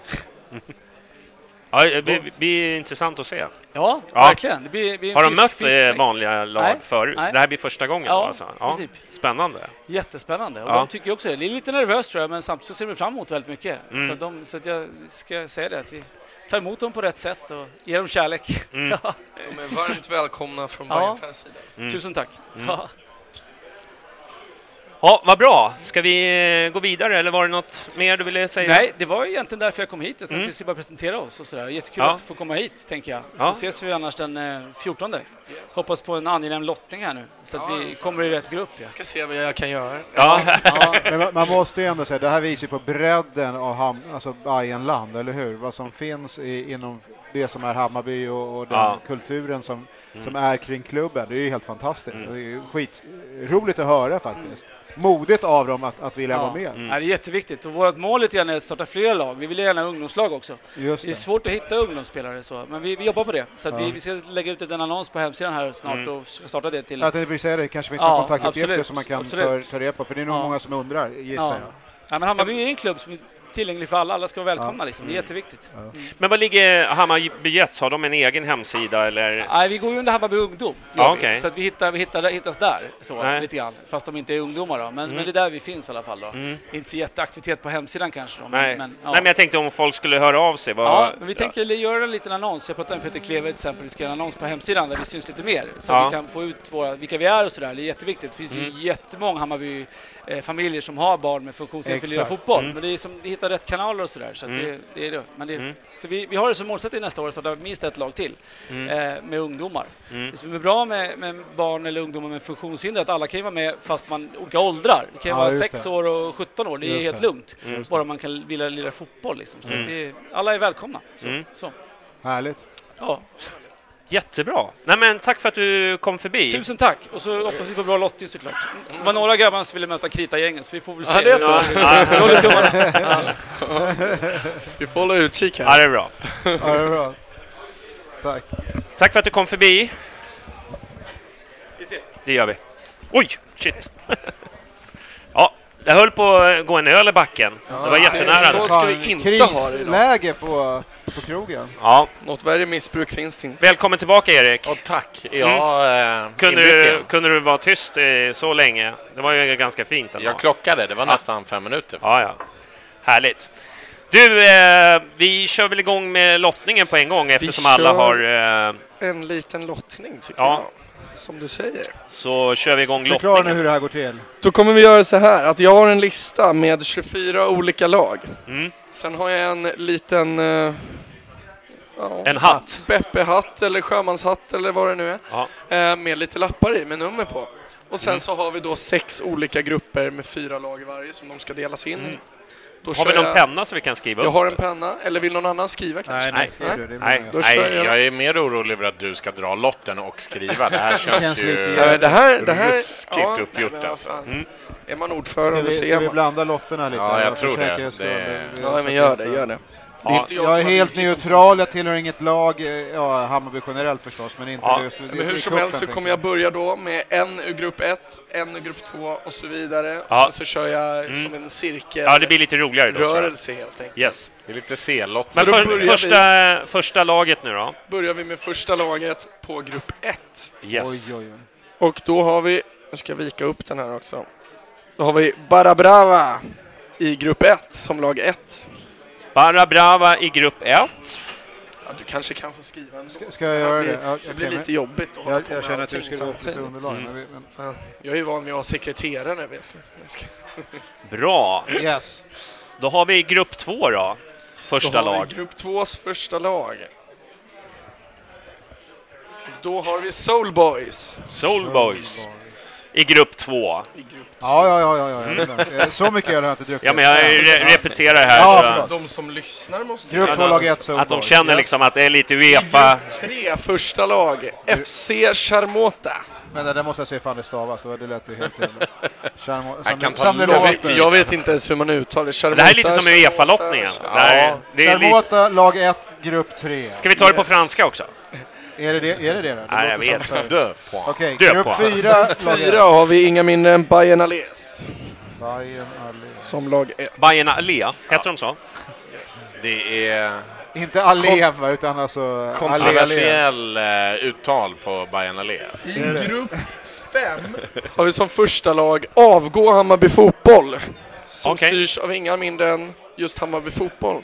Speaker 5: Ja, det blir, blir intressant att se.
Speaker 10: Ja,
Speaker 5: Ja.
Speaker 10: verkligen. Det blir, det blir en
Speaker 5: Har de
Speaker 10: frisk-
Speaker 5: mött
Speaker 10: frisk
Speaker 5: eh,
Speaker 10: fläkt.
Speaker 5: vanliga lag
Speaker 10: Nej,
Speaker 5: förut?
Speaker 10: nej.
Speaker 5: Det här blir första gången
Speaker 10: Ja,
Speaker 5: då alltså?
Speaker 10: i princip.
Speaker 5: Spännande.
Speaker 10: Jättespännande. Och
Speaker 5: Ja.
Speaker 10: de tycker också det. Det är lite nervöst tror jag, men samtidigt så ser vi fram emot väldigt mycket.
Speaker 5: Mm.
Speaker 10: Så, att de, så att jag ska säga det, att vi tar emot dem på rätt sätt och ger dem kärlek.
Speaker 5: Mm.
Speaker 10: Ja.
Speaker 4: De är varmt välkomna från
Speaker 10: Ja.
Speaker 4: Bayern Fans sida.
Speaker 5: Mm.
Speaker 10: Tusen tack.
Speaker 5: Mm.
Speaker 10: Ja.
Speaker 5: Ja, vad bra. Ska vi eh, gå vidare eller var det något mer du ville säga?
Speaker 10: Nej, det var ju egentligen därför jag kom hit. Jag tänkte
Speaker 5: Mm.
Speaker 10: att vi skulle bara presentera oss och sådär. Jättekul
Speaker 5: Ja.
Speaker 10: att få komma hit, tänker jag. Så
Speaker 5: Ja.
Speaker 10: ses vi annars den eh, fjortonde. Hoppas på en angenäm lottning här nu, så att
Speaker 4: Ja,
Speaker 10: vi
Speaker 4: fan.
Speaker 10: kommer i rätt grupp. Ja.
Speaker 4: Jag ska se vad jag kan göra.
Speaker 5: Ja.
Speaker 10: Ja.
Speaker 7: Men man, man måste ju ändå säga, det här visar ju på bredden av ham, alltså Bayernland, eller hur? Vad som finns i, inom det som är Hammarby och, och den
Speaker 5: Ja.
Speaker 7: kulturen som, mm. som är kring klubben. Det är ju helt fantastiskt. Mm. Det är ju skitroligt att höra faktiskt. Modigt av dem att, att vilja
Speaker 10: ja.
Speaker 7: vara med.
Speaker 10: Mm. Ja, det är jätteviktigt. Och vårt mål lite grann är att starta flera lag. Vi vill gärna ha ungdomslag också.
Speaker 7: Just det.
Speaker 10: det är svårt att hitta ungdomsspelare så. Men vi, vi jobbar på det. Så att ja. vi, vi ska lägga ut en annons på hemsidan här snart mm. och ska starta det till...
Speaker 7: Ja, det vill säga det. Kanske finns
Speaker 10: ja,
Speaker 7: några kontaktuppgifter som man kan ta, ta reda på. För det är nog
Speaker 10: ja.
Speaker 7: många som undrar, gissar
Speaker 10: ja.
Speaker 7: jag.
Speaker 10: Ja, men Hammarby är en klubb som är tillgänglig för alla. Alla ska vara välkomna. Ja. Liksom. Det är jätteviktigt.
Speaker 7: Ja.
Speaker 10: Mm.
Speaker 5: Men vad ligger Hammarby Jets? Har de en egen hemsida? Eller?
Speaker 10: Nej, vi går ju under Hammarby Ungdom.
Speaker 5: Ja, okay.
Speaker 10: Så att vi hittar, vi hittar, hittas där. Så, lite grann. Fast de inte är ungdomar. Då. Men, mm. men det är där vi finns i alla fall. Då. Mm. Inte så jätteaktivitet på hemsidan kanske. Då, men,
Speaker 5: Nej.
Speaker 10: Men, ja.
Speaker 5: Nej, men jag tänkte om folk skulle höra av sig. Vad...
Speaker 10: Ja, men vi tänker göra en liten annons. Jag pratade med Peter Kleve till exempel. Vi ska göra en annons på hemsidan där vi syns lite mer. Så ja. vi kan få ut våra, vilka vi är och sådär. Det är jätteviktigt. Det finns mm. ju jättemånga Hammarby eh, familjer som har barn med funktionshinder som vill göra fotboll. Mm. Men det är som, vi hittar rätt kanaler och sådär. Så mm. det, det är det. Men det, mm. så vi, vi har det som målsättning nästa år att starta minst ett lag till mm. eh, med ungdomar. Mm. Det som är bra med, med barn eller ungdomar med funktionshinder är att alla kan ju vara med fast man olika åldrar. Det kan ju ja, vara sex år och sjutton år. Det är just helt det. lugnt. Mm. Bara man kan vilja lira fotboll liksom. Så mm. det är, alla är välkomna. Så, mm. så.
Speaker 7: Härligt.
Speaker 10: Ja.
Speaker 5: Jättebra. Nej, men tack för att du kom förbi.
Speaker 10: Tusen tack. Och så hoppas vi på bra lottning såklart. Det var några grabbar som ville möta Krita-gängen, så vi får väl se.
Speaker 4: Ja, det är så.
Speaker 10: Ja.
Speaker 4: Vi får hålla utkik här.
Speaker 5: Ja, det är bra.
Speaker 7: Ja, det är bra. Tack.
Speaker 5: Tack för att du kom förbi.
Speaker 10: Vi ses.
Speaker 5: Det gör vi. Oj, shit. Ja, det höll på att gå en öl i backen. Ja, det var jättenära.
Speaker 4: Så ska vi inte ha det idag.
Speaker 7: Krisläge på, på krogen.
Speaker 5: Ja.
Speaker 4: Något värre missbruk finns det inte.
Speaker 5: Välkommen tillbaka, Erik.
Speaker 6: Och tack. Ja,
Speaker 5: mm. eh, kunde, du, kunde du vara tyst eh, så länge? Det var ju ganska fint ändå.
Speaker 6: Jag klockade, det var ja. nästan fem minuter.
Speaker 5: Ja, ja. Härligt. Du, eh, vi kör väl igång med lottningen på en gång eftersom alla har... Eh,
Speaker 4: en liten lottning tycker
Speaker 5: ja.
Speaker 4: jag. Som du säger.
Speaker 5: Så kör vi igång
Speaker 7: Förklara
Speaker 5: lottningen.
Speaker 7: nu hur det här går till.
Speaker 4: Då kommer vi göra så här att jag har en lista med tjugofyra olika lag. Mm. Sen har jag en liten... Uh, ja,
Speaker 5: en hatt.
Speaker 4: Beppe-hatt eller sjömanshatt eller vad det nu är. Ja. Uh, med lite lappar i med nummer på. Och sen mm. så har vi då sex olika grupper med fyra lag i varje som de ska delas in i. Mm. Då
Speaker 5: har vi någon jag... penna så vi kan skriva
Speaker 4: jag
Speaker 5: upp?
Speaker 4: Jag har en penna. Eller vill någon annan skriva kanske?
Speaker 7: Nej, nej. nej.
Speaker 6: nej. nej. Då nej jag... jag är mer orolig över att du ska dra lotten och skriva. Det här känns, känns ju
Speaker 4: nej, det här, det här
Speaker 6: ruskigt ja, uppgjort. Nej, alltså.
Speaker 4: mm. Är man ordförande
Speaker 7: ska vi,
Speaker 4: så
Speaker 7: ska vi blanda lotterna lite?
Speaker 6: Ja, jag tror det. det.
Speaker 4: Ja, men gör det, gör det.
Speaker 7: Ja, det är inte jag, jag är helt neutral, jag tillhör inget lag, ja, Hammarby generellt förstås, men inte
Speaker 4: ja,
Speaker 7: just
Speaker 4: men hur som helst så kommer jag börja då med en ur grupp ett, en ur grupp två och så vidare. Ja. Sen så kör jag mm. som en cirkel.
Speaker 5: Ja, det blir lite roligare då.
Speaker 4: Rörelse helt enkelt.
Speaker 5: Yes.
Speaker 6: Det är lite C-lott.
Speaker 5: Men för, första, vi, första laget nu då?
Speaker 4: Börjar vi med första laget på grupp ett.
Speaker 5: Yes.
Speaker 7: Oj, oj, oj.
Speaker 4: Och då har vi, jag ska vika upp den här också. Då har vi Barra Brava i grupp ett som lag ett.
Speaker 5: Barra Brava i grupp ett.
Speaker 4: Ja, du kanske kan få skriva en.
Speaker 7: Ska, ska jag göra det?
Speaker 4: Det, det blir lite jobbigt att hålla
Speaker 7: jag,
Speaker 4: på
Speaker 7: jag
Speaker 4: med
Speaker 7: känner att du ska
Speaker 4: samtidigt.
Speaker 7: lite underlag. Mm. Men,
Speaker 4: men. Jag är ju van vid att ha sekreterare, vet
Speaker 5: du. Bra.
Speaker 7: Yes.
Speaker 5: Då har vi grupp två då. Första
Speaker 4: då har
Speaker 5: lag.
Speaker 4: Vi grupp tvås första lag. Då har vi Soul Boys.
Speaker 5: Soul Boys. I grupp två.
Speaker 4: I grupp
Speaker 7: ja, ja, ja, ja, ja. Mm. Så mycket jag har inte druckit.
Speaker 5: Ja, men jag re- repeterar här.
Speaker 4: Ja, de som lyssnar måste...
Speaker 7: Grupp två, lag ett,
Speaker 5: att de känner liksom att det är lite UEFA.
Speaker 4: I grupp tre, första lag. F C Charmota.
Speaker 7: Men det där måste jag säga fan det stavas, så det lät ju helt fel.
Speaker 4: Jag, kan ta jag, vet, jag vet inte ens hur man uttalar det. Charmota,
Speaker 5: det här är lite som UEFA-lottningen.
Speaker 7: Ja. Charmota, lag ett, grupp tre.
Speaker 5: Ska vi ta det på franska också?
Speaker 7: Är det det? Är det, det, det?
Speaker 5: Nej, jag vet inte.
Speaker 6: Dö på.
Speaker 7: Okej, okay, grupp fyra.
Speaker 4: Fyra har vi inga mindre än Bayern Allés.
Speaker 7: Bayern Allés.
Speaker 4: Som lag ett.
Speaker 5: Bayern Allé, heter ja. de så?
Speaker 6: Yes. Det är...
Speaker 7: Inte Allé, Kom... utan alltså...
Speaker 6: Kontroversiell uh, uttal på Bayern Allés.
Speaker 4: I grupp fem har vi som första lag Avgå Hammarby Fotboll. Som okay. styrs av inga mindre än just Hammarby Fotboll.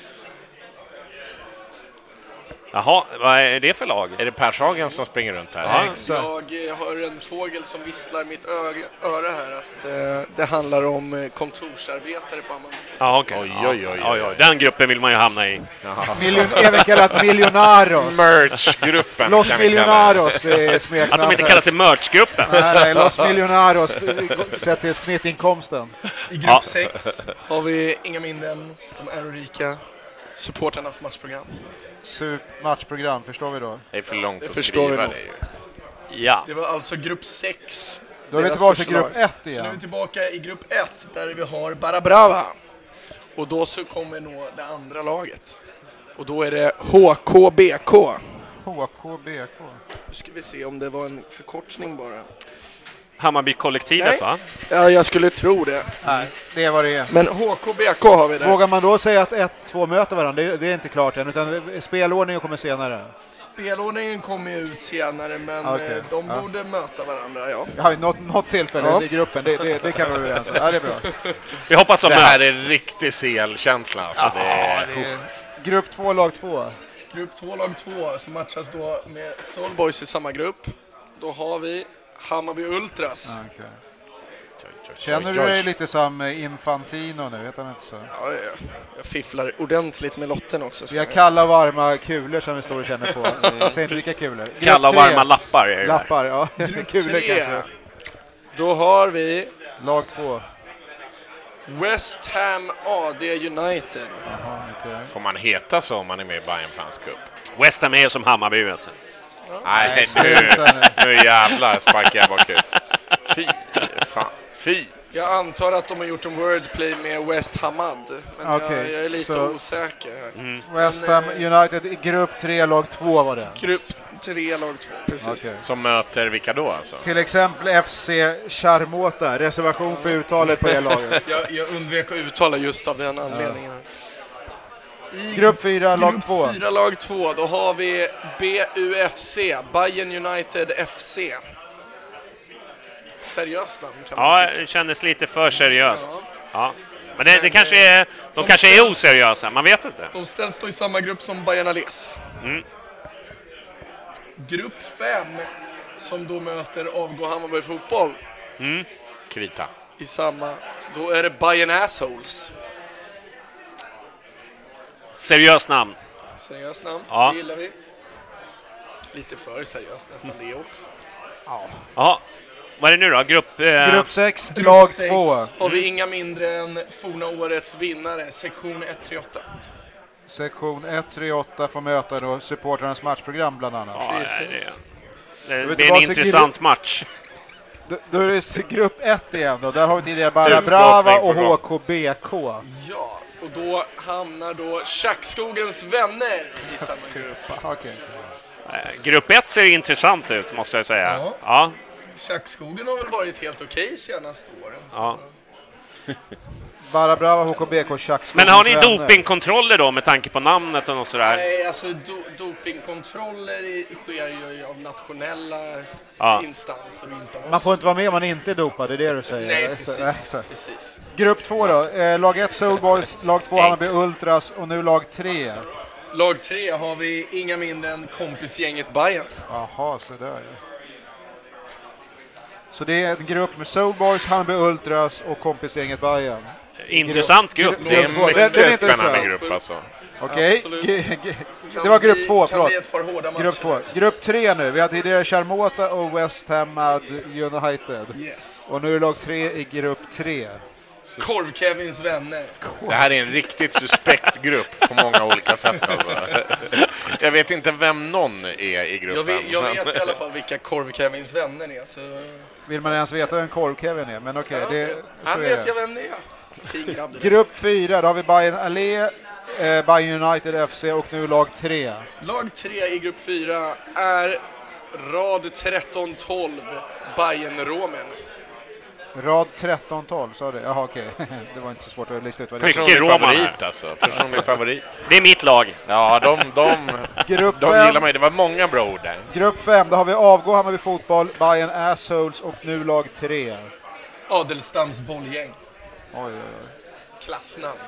Speaker 5: Jaha, vad är det för lag?
Speaker 6: Är det Pershagen som springer runt här?
Speaker 4: Ja, jag hör en fågel som visslar mitt ö- öra här att eh, det handlar om eh, kontorsarbetare på Hammarby.
Speaker 5: Ja, okej.
Speaker 6: Okay. Oj, oj, oj,
Speaker 5: oj, oj. Den gruppen vill man ju hamna i.
Speaker 7: Miljon- även kallat Miljonaros.
Speaker 6: Merch-gruppen.
Speaker 7: Los Miljonaros är smeknamnet.
Speaker 5: Att de inte kallar sig Merch-gruppen.
Speaker 7: Nej, nej, Los Miljonaros sett till snittinkomsten.
Speaker 4: I grupp sex ja. har vi inga mindre än de ärorika supporternas matchprogram.
Speaker 7: sup matchprogram, förstår vi då?
Speaker 6: Det är för långt
Speaker 4: Det
Speaker 6: att
Speaker 4: förstår
Speaker 6: skriva
Speaker 4: vi
Speaker 6: det ju.
Speaker 5: Ja.
Speaker 4: Det var alltså grupp sex.
Speaker 7: Då är vi
Speaker 4: Deras
Speaker 7: tillbaka i
Speaker 4: förslag.
Speaker 7: grupp ett
Speaker 4: Så nu är vi
Speaker 7: igen.
Speaker 4: tillbaka i grupp ett där vi har Barra Brava. Och då så kommer nog det andra laget. Och då är det H K B K.
Speaker 7: H K B K.
Speaker 4: Nu ska vi se om det var en förkortning bara.
Speaker 5: Hammarby-kollektivet,
Speaker 4: Nej.
Speaker 5: va?
Speaker 4: Ja, jag skulle tro det.
Speaker 7: Nej, det är vad det är.
Speaker 4: Men H K B K har vi där.
Speaker 7: Vågar man då säga att ett två möter varandra? Det, det är inte klart än, utan spelordningen kommer senare.
Speaker 4: Spelordningen kommer ju ut senare, men
Speaker 7: Okej,
Speaker 4: eh, de
Speaker 7: ja.
Speaker 4: borde möta varandra, ja.
Speaker 7: Ja, något, något tillfälle
Speaker 4: Ja.
Speaker 7: i gruppen, det, det, det kan vi vara överens om. Ja, det är bra.
Speaker 5: Vi hoppas de
Speaker 6: Det här
Speaker 5: möts.
Speaker 6: är riktig C L-känsla. Alltså
Speaker 5: Ja,
Speaker 6: det är...
Speaker 4: Det är
Speaker 7: Grupp två, lag två.
Speaker 4: grupp två, lag två, som matchas då med Soulboys i samma grupp. Då har vi Hammarby Ultras.
Speaker 7: Ja, okay. Känner du dig lite som Infantino nu? Vet han inte så?
Speaker 4: Ja, ja. Jag fifflar ordentligt med lotten också. ska
Speaker 7: Vi har
Speaker 4: jag-
Speaker 7: kalla varma kulor som vi står och känner på. Jag säger inte vilka kulor. Grupp
Speaker 5: Kalla och
Speaker 7: tre.
Speaker 5: varma lappar är det där.
Speaker 7: Lappar, ja.
Speaker 4: Grupp
Speaker 7: Kulor
Speaker 4: tre.
Speaker 7: kanske.
Speaker 4: Då har vi
Speaker 7: Lag två.
Speaker 4: West Ham A D United.
Speaker 7: Jaha, okej.
Speaker 6: Får man heta så om man är med i Bayern Fans Cup?
Speaker 5: West Ham är som Hammarby, vet du.
Speaker 6: Nej,
Speaker 7: sluta
Speaker 6: nu,
Speaker 7: nu.
Speaker 6: nu jävlar sparkar jag bakut. Fy fan, fy.
Speaker 4: Jag antar att de har gjort en wordplay med West Hamad. Men
Speaker 7: Okej,
Speaker 4: jag, jag är lite
Speaker 7: så-
Speaker 4: osäker här.
Speaker 5: Mm.
Speaker 7: West Ham United i grupp tre, lag två var det.
Speaker 4: Grupp tre, lag två, precis.
Speaker 7: Okej.
Speaker 6: Som möter vilka då alltså?
Speaker 7: Till exempel F C Charmota. Reservation för uttalet på det laget.
Speaker 4: Jag, jag undvek att uttala just av den anledningen. här. I
Speaker 7: Grupp fyra, lag
Speaker 4: grupp
Speaker 7: två.
Speaker 4: fyra, lag två, då har vi B U F C, Bayern United F C. Seriöst namn kan man
Speaker 5: Ja,
Speaker 4: tycka.
Speaker 5: det kändes lite för seriöst.
Speaker 4: Ja.
Speaker 5: Ja. Men det, det kanske är, de kanske är oseriösa, man vet inte.
Speaker 4: De ställs då i samma grupp som Bayern Alès.
Speaker 5: Mm.
Speaker 4: Grupp fem, som då möter Avgå Hammarby Fotboll
Speaker 5: Mm.
Speaker 6: Krita.
Speaker 4: i samma. Då är det Bayern Assholes.
Speaker 5: Seriöst namn.
Speaker 4: Seriöst namn,
Speaker 5: Ja.
Speaker 4: det gillar vi. Lite för seriöst nästan det också.
Speaker 5: Ja. Vad är det nu då? Grupp... Eh,
Speaker 7: Grupp sex,
Speaker 4: Grupp
Speaker 7: lag
Speaker 4: sex
Speaker 7: två.
Speaker 4: har vi inga mindre än forna årets vinnare, sektion ett tre åtta.
Speaker 7: Sektion ett tre åtta får möta då supportrarnas matchprogram bland annat.
Speaker 5: ja,
Speaker 4: Precis.
Speaker 5: det, det
Speaker 7: vet
Speaker 5: blir
Speaker 7: vad,
Speaker 5: en
Speaker 7: så
Speaker 5: intressant match.
Speaker 7: Då, då är det grupp ett igen då. Där har vi tidigare Barra
Speaker 6: Utskapning
Speaker 7: Brava
Speaker 6: på
Speaker 7: och
Speaker 6: gång.
Speaker 7: H K B K.
Speaker 4: Ja, och då hamnar då Tjackskogens vänner i samma grupp.
Speaker 7: Okej.
Speaker 5: Eh, Grupp ett ser intressant ut, måste jag säga.
Speaker 4: Ja.
Speaker 5: Ja.
Speaker 4: Tjackskogen har väl varit helt okej senaste åren. så-
Speaker 5: Ja.
Speaker 7: Barra Brava, H K B K, Tjackskogens
Speaker 5: Men har ni
Speaker 7: vänner.
Speaker 5: dopingkontroller då med tanke på namnet och något sådär?
Speaker 4: Nej, alltså do- dopingkontroller i- sker ju av nationella
Speaker 5: Ja.
Speaker 4: instanser och inte av oss.
Speaker 7: Man får inte vara med om man inte är dopad, det är det du säger.
Speaker 4: Nej,
Speaker 7: Exakt,
Speaker 4: precis.
Speaker 7: exakt.
Speaker 4: precis.
Speaker 7: Grupp två då. Eh, lag ett Soulboys, lag två Hammarby Ultras och nu lag tre.
Speaker 4: Lag tre har vi inga mindre än kompisgänget Bayern.
Speaker 7: Jaha, så där ja. Så det är en grupp med Soulboys, Hammarby Ultras och kompisgänget Bayern.
Speaker 5: Intressant grupp.
Speaker 7: Grupp-
Speaker 6: Det är en
Speaker 7: Den- den är
Speaker 6: mycket
Speaker 7: intressant.
Speaker 6: spännande grupp alltså.
Speaker 7: Okej,
Speaker 4: Absolut.
Speaker 7: G- g-
Speaker 4: Kan
Speaker 7: det var grupp
Speaker 4: bli-
Speaker 7: två,
Speaker 4: kan
Speaker 7: förlåt.
Speaker 4: bli ett par hårda matcher.
Speaker 7: Grupp två. Grupp tre nu. Vi har tidigare Charmota och West Ham United.
Speaker 4: Yes.
Speaker 7: Och nu är lag tre i grupp tre.
Speaker 4: Korv-Kevins vänner.
Speaker 6: Det här är en riktigt suspekt grupp på många olika sätt alltså. Jag vet inte vem någon är i gruppen.
Speaker 4: Jag vet, jag
Speaker 6: men-
Speaker 4: vet i alla fall vilka Korv-Kevins vänner är. Så...
Speaker 7: Vill man ens veta vem Korv-Kevin är? Men okej,
Speaker 4: Ja,
Speaker 7: det,
Speaker 4: okej.
Speaker 7: så
Speaker 4: Han
Speaker 7: är
Speaker 4: vet
Speaker 7: det.
Speaker 4: jag vem det är. Fin grabb det där.
Speaker 7: Grupp fyra, då har vi Bayern Allé, eh, Bayern United F C och nu lag tre.
Speaker 4: Lag tre i grupp fyra är rad tretton tolv Bayern-Romen.
Speaker 7: Rad tretton tolv, sa det? Jaha, okej. Det var inte så svårt att lista ut vad det är.
Speaker 5: Mycket
Speaker 6: Personlig
Speaker 5: Roma
Speaker 6: favorit
Speaker 5: här.
Speaker 6: alltså. Personlig favorit.
Speaker 5: Det är mitt lag.
Speaker 6: Ja, de, de,
Speaker 7: Grupp
Speaker 6: de
Speaker 7: fem.
Speaker 6: gillar mig. Det var många bra ord där.
Speaker 7: Grupp fem, då har vi Avgå Hammarby Fotboll, Bayern Assholes och nu lag tre.
Speaker 4: Adelstams bollgäng.
Speaker 7: Oj, oj, oj.
Speaker 4: Klassnamn.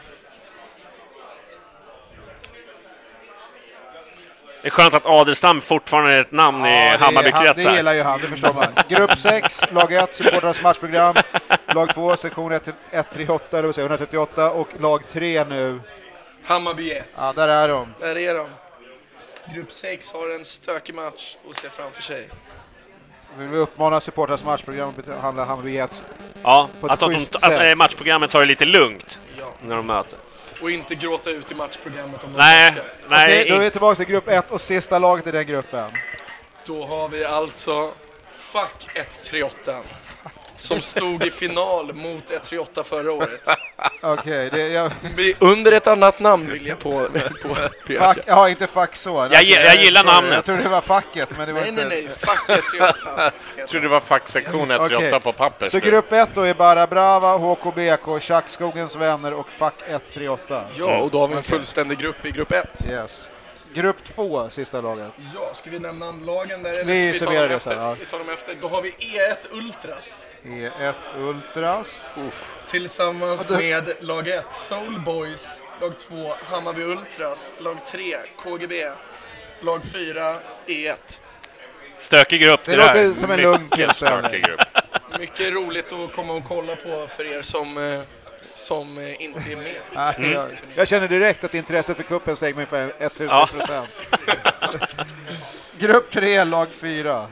Speaker 5: Det är skönt att Adelstam fortfarande är ett namn i
Speaker 7: Ja, det- han- Det
Speaker 5: Hammarbykretsar.
Speaker 7: gillar ju han, det förstår man. Grupp sex, lag ett, supportrarnas matchprogram. Lag två, sektion ett tre åtta, eller vad säger jag, etthundratrettioåtta. Och lag tre nu.
Speaker 4: Hammarby ett.
Speaker 7: Ja, där är de.
Speaker 4: Där är de. Grupp sex har en stökig match att se framför sig.
Speaker 7: Vill vi uppmana supportrarnas matchprogram att behandla Hammarby ett.
Speaker 5: Ja,
Speaker 7: På ett
Speaker 5: att, de,
Speaker 7: schysst
Speaker 5: att
Speaker 7: sätt.
Speaker 5: eh, matchprogrammet tar det lite lugnt
Speaker 4: Ja.
Speaker 5: när de möter.
Speaker 4: och inte gråta ut i matchprogrammet om de
Speaker 5: Nej,
Speaker 4: torskar.
Speaker 5: nej.
Speaker 7: Okej, då är vi tillbaka till grupp ett och sista laget i den gruppen.
Speaker 4: Då har vi alltså Fuck ett tre åtta som stod i final mot ett tre åtta förra året.
Speaker 7: Okej, det jag
Speaker 4: Vi, under ett annat namn vill jag på, på
Speaker 7: fuck, ja, inte fuck så.
Speaker 5: Jag, gi- jag gillar
Speaker 7: Sorry,
Speaker 5: namnet.
Speaker 7: Jag tror det var facket, men det var
Speaker 4: Nej,
Speaker 7: inte.
Speaker 4: nej, nej. Fuck ett tre åtta.
Speaker 6: Jag tror det var facksektion ett tre åtta
Speaker 7: Okej.
Speaker 6: på papper.
Speaker 7: Så grupp ett då är Barra Brava, H K B K, Tjackskogens vänner och Fuck ett tre åtta.
Speaker 4: Ja, och då har vi en fullständig grupp i grupp ett.
Speaker 7: Yes. Grupp två, sista laget.
Speaker 4: Ja, ska vi nämna lagen där? Eller
Speaker 7: Vi
Speaker 4: ska vi ta
Speaker 7: summerar
Speaker 4: dem
Speaker 7: det
Speaker 4: efter?
Speaker 7: sen, ja.
Speaker 4: Vi tar dem efter. Då har vi E ett Ultras.
Speaker 7: E ett Ultras.
Speaker 4: Tillsammans
Speaker 7: Ja, det-
Speaker 4: med lag ett Soul Boys, lag två Hammarby Ultras, lag tre K G B, lag fyra E ett.
Speaker 5: Stökig grupp
Speaker 7: Det
Speaker 5: det där.
Speaker 7: låter som en lugn
Speaker 6: Mycket stökig
Speaker 7: tillställning.
Speaker 6: grupp.
Speaker 4: Mycket roligt att komma och kolla på för er som, eh, som eh, inte är med.
Speaker 7: Nej,
Speaker 5: Mm.
Speaker 7: jag, jag känner direkt att intresset för kuppen steg mig för tusen
Speaker 5: Ja.
Speaker 7: procent. Grupp tre, lag fyra.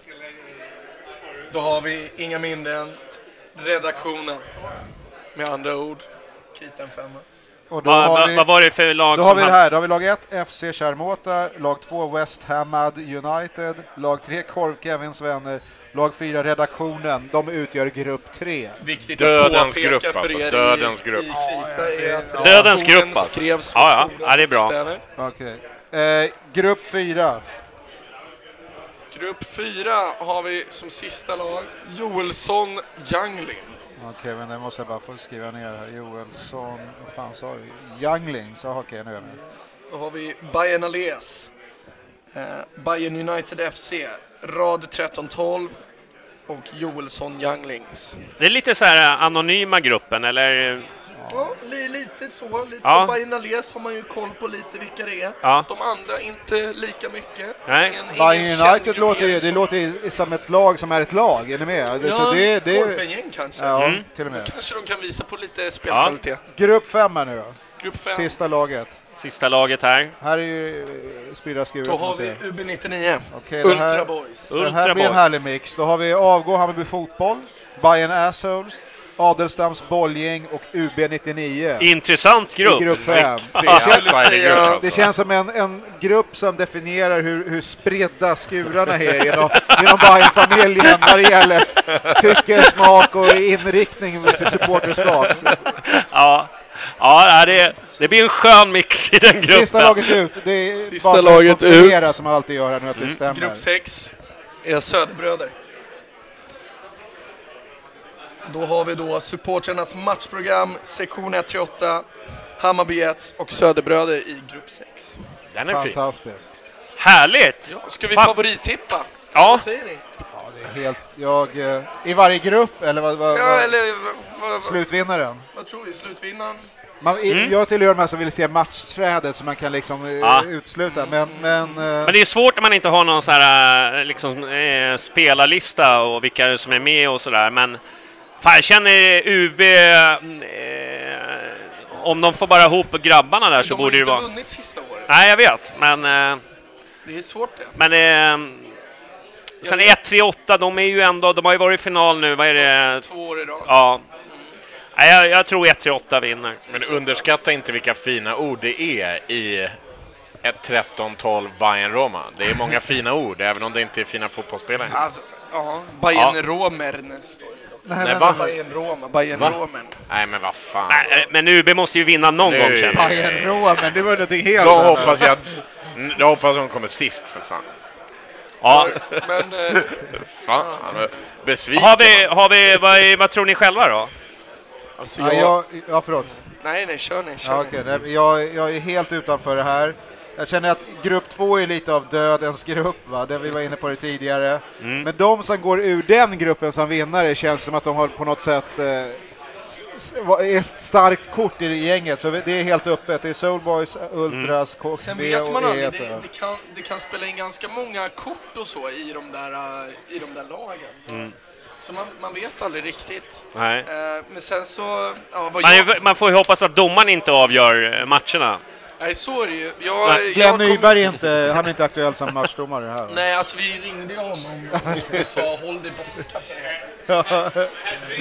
Speaker 4: Då har vi inga mindre än redaktionen. Med andra ord, Kriten femma.
Speaker 7: Och då
Speaker 5: Vad
Speaker 7: har
Speaker 5: va,
Speaker 7: vi,
Speaker 5: vad var det för lag
Speaker 7: då har
Speaker 5: som
Speaker 7: vi det
Speaker 5: han-
Speaker 7: här. Då har vi lag ett, F C Charmota, lag två, West Hamad United, lag tre, Korv Kevins vänner, lag fyra, redaktionen. De utgör grupp tre.
Speaker 4: Viktigt
Speaker 6: Dödens
Speaker 4: att påpeka
Speaker 6: grupp,
Speaker 4: för
Speaker 6: alltså.
Speaker 4: er
Speaker 6: Dödens
Speaker 4: i,
Speaker 6: grupp.
Speaker 4: i Krita är att
Speaker 5: Dödens
Speaker 4: redaktionen
Speaker 5: grupp, alltså.
Speaker 4: skrevs med
Speaker 5: Ja, ja.
Speaker 4: stora
Speaker 5: Ja, det är bra.
Speaker 4: bokstäver.
Speaker 7: Okej. Eh, grupp fyra.
Speaker 4: Grupp fyra har vi som sista lag Joelsson Youngling.
Speaker 7: Okej, men det måste jag bara få skriva ner här. Joelsson, vad fan sa du? Youngling, så okej, nu är jag med.
Speaker 4: Då har vi Bayern Alés, eh, Bayern United F C, rad tretton tolv och Joelsson Younglings.
Speaker 5: Det är lite så här anonyma gruppen, eller?
Speaker 4: Ja, li, lite så. Lite
Speaker 5: Ja.
Speaker 4: som Bayern Alés har man ju koll på lite vilka det är.
Speaker 5: Ja.
Speaker 4: De andra inte lika mycket.
Speaker 5: Nej.
Speaker 4: Ingen- ingen
Speaker 7: Bayern
Speaker 4: känd
Speaker 7: United låter ju,
Speaker 4: gruppering
Speaker 7: det
Speaker 4: som-
Speaker 7: låter ju som ett lag som är ett lag, är ni med?
Speaker 4: Ja,
Speaker 7: Så det, det,
Speaker 4: Korpengäng kanske.
Speaker 7: ja,
Speaker 5: Mm.
Speaker 7: till och med.
Speaker 4: Kanske de kan visa på lite spelkvalitet.
Speaker 7: Grupp fem här nu då.
Speaker 4: Grupp fem.
Speaker 7: Sista laget.
Speaker 5: Sista laget här.
Speaker 7: Här är ju eh, spridda skurar.
Speaker 4: Då
Speaker 7: får man
Speaker 4: har
Speaker 7: säga.
Speaker 4: vi U B nittionio.
Speaker 7: Okej, det
Speaker 4: Ultra
Speaker 7: här,
Speaker 4: Boys.
Speaker 7: det här
Speaker 5: Ultra
Speaker 7: blir en
Speaker 5: Boy.
Speaker 7: härlig mix. Då har vi Avgå Hammarby Fotboll, Bayern Assholes, Adelstams Bollgäng och U B nittionio.
Speaker 5: Intressant grupp.
Speaker 7: I grupp fem.
Speaker 6: Det
Speaker 7: Det
Speaker 6: är
Speaker 7: känns,
Speaker 6: outsidergrupp, alltså.
Speaker 7: det känns som en, en grupp som definierar hur, hur spridda skurarna är inom, inom Bayern-familjen när det gäller tycke, smak och inriktning med sitt supporterskap.
Speaker 5: Ja, ja det, det blir en skön mix i den gruppen.
Speaker 7: Sista laget ut. Det är
Speaker 4: Sista
Speaker 7: bara för att
Speaker 4: laget
Speaker 7: kontrollera
Speaker 4: ut.
Speaker 7: som man alltid gör här nu att det stämmer.
Speaker 4: Grupp sex är Söderbröder. Då har vi då supporternas matchprogram, sektion ett tre åtta, Hammarby Jets och Söderbröder i grupp sex.
Speaker 6: Den är fin.
Speaker 7: Fantastiskt.
Speaker 5: Härligt!
Speaker 4: Ja, ska vi
Speaker 5: Fan.
Speaker 4: favorittippa?
Speaker 5: Ja.
Speaker 4: Vad säger ni?
Speaker 7: Ja, det är helt, jag, eh, I varje grupp, eller vad, vad,
Speaker 4: Ja,
Speaker 7: vad
Speaker 4: eller vad, vad,
Speaker 7: slutvinnaren?
Speaker 4: vad tror vi? Slutvinnaren?
Speaker 7: Man, i-
Speaker 5: Mm.
Speaker 7: Jag tillhör de här som vill se matchträdet så man kan liksom eh,
Speaker 5: Ja.
Speaker 7: utsluta. Men, men, eh,
Speaker 5: Men det är svårt när man inte har någon sån här liksom, eh, spelarlista och vilka som är med och sådär. Men fan, jag känner U B, eh, om de får bara ihop grabbarna där så
Speaker 4: De har
Speaker 5: borde
Speaker 4: ju
Speaker 5: det
Speaker 4: inte
Speaker 5: vara...
Speaker 4: vunnit sista året.
Speaker 5: Nej, jag vet, men... Eh,
Speaker 4: Det är svårt det.
Speaker 5: men eh, sen ett tre åtta, de är ju ändå... De har ju varit i final nu, vad är det?
Speaker 4: Två år idag.
Speaker 5: Ja. Nej, jag, jag tror ett tre åtta vinner.
Speaker 6: Men underskatta inte vilka fina ord det är i ett tretton tolv Bayern-Roma. Det är många fina ord, även om det inte är fina fotbollsspelare.
Speaker 4: Alltså, ja. Bayern Romern står det dock.
Speaker 7: nej,
Speaker 6: Nej,
Speaker 7: men,
Speaker 6: va?
Speaker 4: Bayern Roma, Bayern
Speaker 6: Va?
Speaker 4: Romern.
Speaker 6: Nej, men vad fan.
Speaker 5: Nej, men U B måste ju vinna någon
Speaker 6: Nej.
Speaker 5: gång, känner jag.
Speaker 7: Bayern Roma, men det var någonting helt
Speaker 6: Då
Speaker 7: annat.
Speaker 6: hoppas jag, då hoppas hon kommer sist, för fan.
Speaker 5: Ja.
Speaker 4: Men eh,
Speaker 6: Fan, han är besviken.
Speaker 5: Har vi, har vi vad, är- vad tror ni själva då?
Speaker 4: alltså
Speaker 7: Ja,
Speaker 4: jag...
Speaker 7: jag, ja, förlåt.
Speaker 4: Nej, nej, kör ni, kör
Speaker 7: Ja,
Speaker 4: ni.
Speaker 7: okej, nej, men jag, jag är helt utanför det här. Jag känner att grupp två är lite av dödens grupp, va? Det vi var inne på det tidigare.
Speaker 5: Mm.
Speaker 7: Men de som går ur den gruppen som vinnare känns som att de har på något sätt eh, s- va- är ett starkt kort i gänget. Så det är helt öppet. Det är Soulboys, Ultras,
Speaker 5: Mm.
Speaker 7: K F
Speaker 4: Sen
Speaker 7: B
Speaker 4: vet man
Speaker 7: och
Speaker 4: aldrig,
Speaker 7: E
Speaker 4: det,
Speaker 7: ett.
Speaker 4: det, kan, det kan spela in ganska många kort och så i de där, uh, i de där lagen.
Speaker 5: Mm.
Speaker 4: Så man, man vet aldrig riktigt.
Speaker 5: Nej.
Speaker 4: Eh, men sen så, ja, vad
Speaker 5: Man,
Speaker 4: jag,
Speaker 5: är- man får ju hoppas att domaren inte avgör eh, matcherna.
Speaker 4: Nej, så är det ju. Jag,
Speaker 7: Nej, Glenn
Speaker 4: jag kom...
Speaker 7: Nyberg är inte, han är inte aktuell som matchdomare här. Va?
Speaker 4: Nej, alltså vi ringde ju honom och sa håll dig borta för det.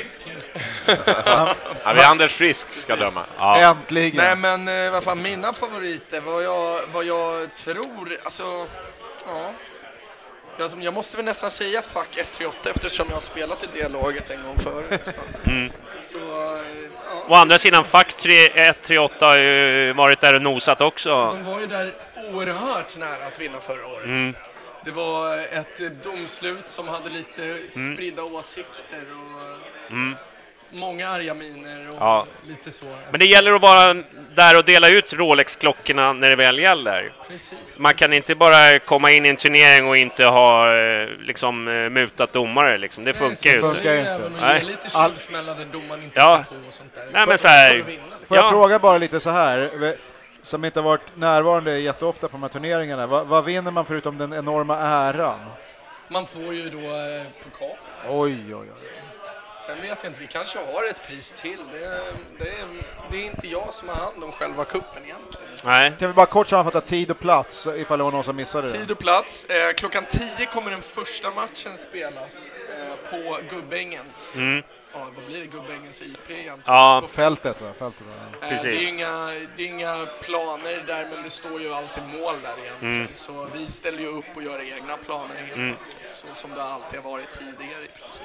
Speaker 6: Ja, vi Anders Frisk ska döma.
Speaker 7: Ja. Äntligen.
Speaker 4: Nej, men eh, vad fan, mina favoriter, vad jag, vad jag tror, alltså, ja. Jag, jag måste väl nästan säga fuck ett tre åtta eftersom jag har spelat i det laget en gång förut. Så,
Speaker 5: mm.
Speaker 4: så ja.
Speaker 5: Å andra sidan, fuck ett tre åtta har ju varit där och nosat också.
Speaker 4: De var ju där oerhört nära att vinna förra året.
Speaker 5: Mm.
Speaker 4: Det var ett domslut som hade lite spridda mm. åsikter och
Speaker 5: mm.
Speaker 4: många arga miner och
Speaker 5: ja.
Speaker 4: lite så.
Speaker 5: Men det gäller att vara där och dela ut Rolex-klockorna när det väl gäller.
Speaker 4: Precis.
Speaker 5: Man kan inte bara komma in i en turnering och inte ha liksom mutat domare. Liksom. Det funkar ju inte.
Speaker 4: Det även att ge lite tjuvsmällar där domaren inte
Speaker 5: ja.
Speaker 4: ser på och sånt där.
Speaker 5: Nej, men så här,
Speaker 7: får jag
Speaker 5: ja.
Speaker 7: fråga bara lite så här, som inte har varit närvarande jätteofta på de här turneringarna. Vad, vad vinner man förutom den enorma äran?
Speaker 4: Man får ju då eh, pokal.
Speaker 7: Oj, oj, oj.
Speaker 4: Sen vet jag inte, vi kanske har ett pris till. Det är, det är, det är inte jag som har hand om själva kuppen egentligen.
Speaker 5: Nej.
Speaker 7: Kan vi bara kort sammanfatta tid och plats ifall det var någon som missade det?
Speaker 4: Tid och plats. Eh, klockan tio kommer den första matchen spelas eh, på Gubbängens.
Speaker 5: Mm.
Speaker 4: Ja, vad blir det? Gubbängens I P egentligen?
Speaker 5: Ja.
Speaker 4: På
Speaker 7: fältet, va? Fältet, va?
Speaker 4: Eh, det, är inga, det är inga planer där, men det står ju alltid mål där egentligen.
Speaker 5: Mm.
Speaker 4: Så vi ställer ju upp och gör egna planer helt
Speaker 5: mm.
Speaker 4: enkelt. Så som det alltid har varit tidigare i princip.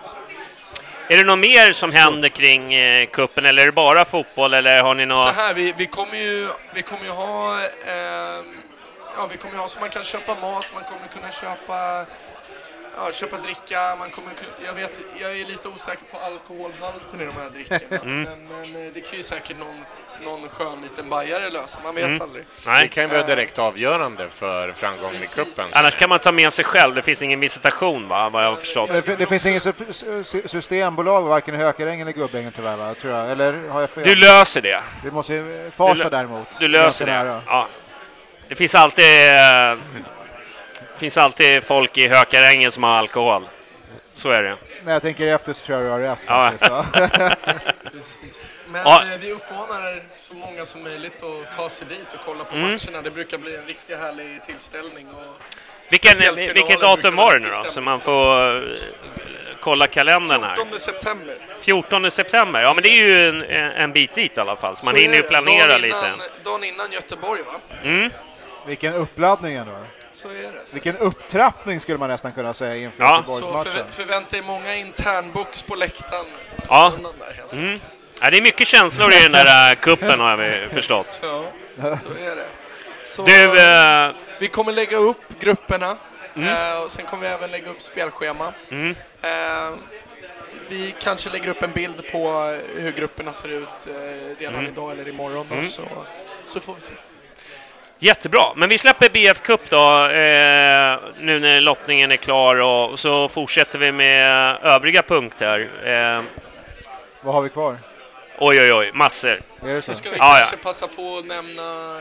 Speaker 5: Är det något mer som händer kring eh, kuppen, eller är det bara fotboll, eller har ni något?
Speaker 4: Så här, vi, vi kommer ju vi kommer ju ha eh, ja, vi kommer ju ha så man kan köpa mat, man kommer kunna köpa ja, köpa dricka, man kommer jag vet jag är lite osäker på alkoholhalten i de här drickorna.
Speaker 5: Mm.
Speaker 4: Men, men det kan ju säkert någon någon skön liten bajare lösa, man vet
Speaker 5: mm.
Speaker 4: aldrig.
Speaker 5: Nej.
Speaker 6: Det kan ju vara direkt avgörande för framgången Precis. i kuppen.
Speaker 5: Annars kan man ta med sig själv, det finns ingen visitation, va, vad jag har förstått.
Speaker 7: Det, det finns inget systembolag varken i Hökarängen eller Gubbängen tyvärr, va, tror jag. Eller har jag fel?
Speaker 5: Du löser det.
Speaker 7: Vi måste Farsta däremot.
Speaker 5: Du löser det. det. Ja. Det finns alltid äh, finns alltid folk i Hökarängen som har alkohol. Så är det.
Speaker 7: Nej, jag tänker efter så tror jag du har rätt.
Speaker 5: Ja.
Speaker 4: Precis. Men
Speaker 5: ja.
Speaker 4: eh, vi uppmanar så många som möjligt att ta sig dit och kolla på
Speaker 5: mm.
Speaker 4: matcherna. Det brukar bli en riktigt härlig tillställning. Och
Speaker 5: Vilken, vilket datum var det nu då? Så man får uh, kolla kalendern här.
Speaker 4: fjortonde september.
Speaker 5: fjortonde september. Ja, men det är ju en, en bit dit i alla fall. Så man så hinner ju planera
Speaker 4: dagen
Speaker 5: lite.
Speaker 4: Innan, dagen innan Göteborg, va?
Speaker 5: Mm.
Speaker 7: Vilken uppladdning ändå.
Speaker 4: Så är det. Så.
Speaker 7: Vilken upptrappning skulle man nästan kunna säga inför
Speaker 5: ja.
Speaker 7: Göteborgsmatchen.
Speaker 4: Så för, förvänta er många internbox på läktaren.
Speaker 5: Ja.
Speaker 4: Där,
Speaker 5: mm. ja, det är mycket känslor i den där kuppen har vi förstått.
Speaker 4: Ja, så är det. Så,
Speaker 5: du, äh...
Speaker 4: vi kommer lägga upp grupperna.
Speaker 5: Mm.
Speaker 4: Uh, och sen kommer vi även lägga upp spelschema.
Speaker 5: Mm.
Speaker 4: Uh, vi kanske lägger upp en bild på hur grupperna ser ut uh, redan mm. idag eller imorgon. Då, mm. så, så får vi se.
Speaker 5: Jättebra, men vi släpper B F Cup då eh, nu när lottningen är klar och så fortsätter vi med övriga punkter. Eh,
Speaker 7: Vad har vi kvar?
Speaker 5: Oj, oj, oj, massor.
Speaker 7: Är det så?
Speaker 4: Ska vi
Speaker 5: ja,
Speaker 4: kanske
Speaker 5: ja.
Speaker 4: passa på att nämna,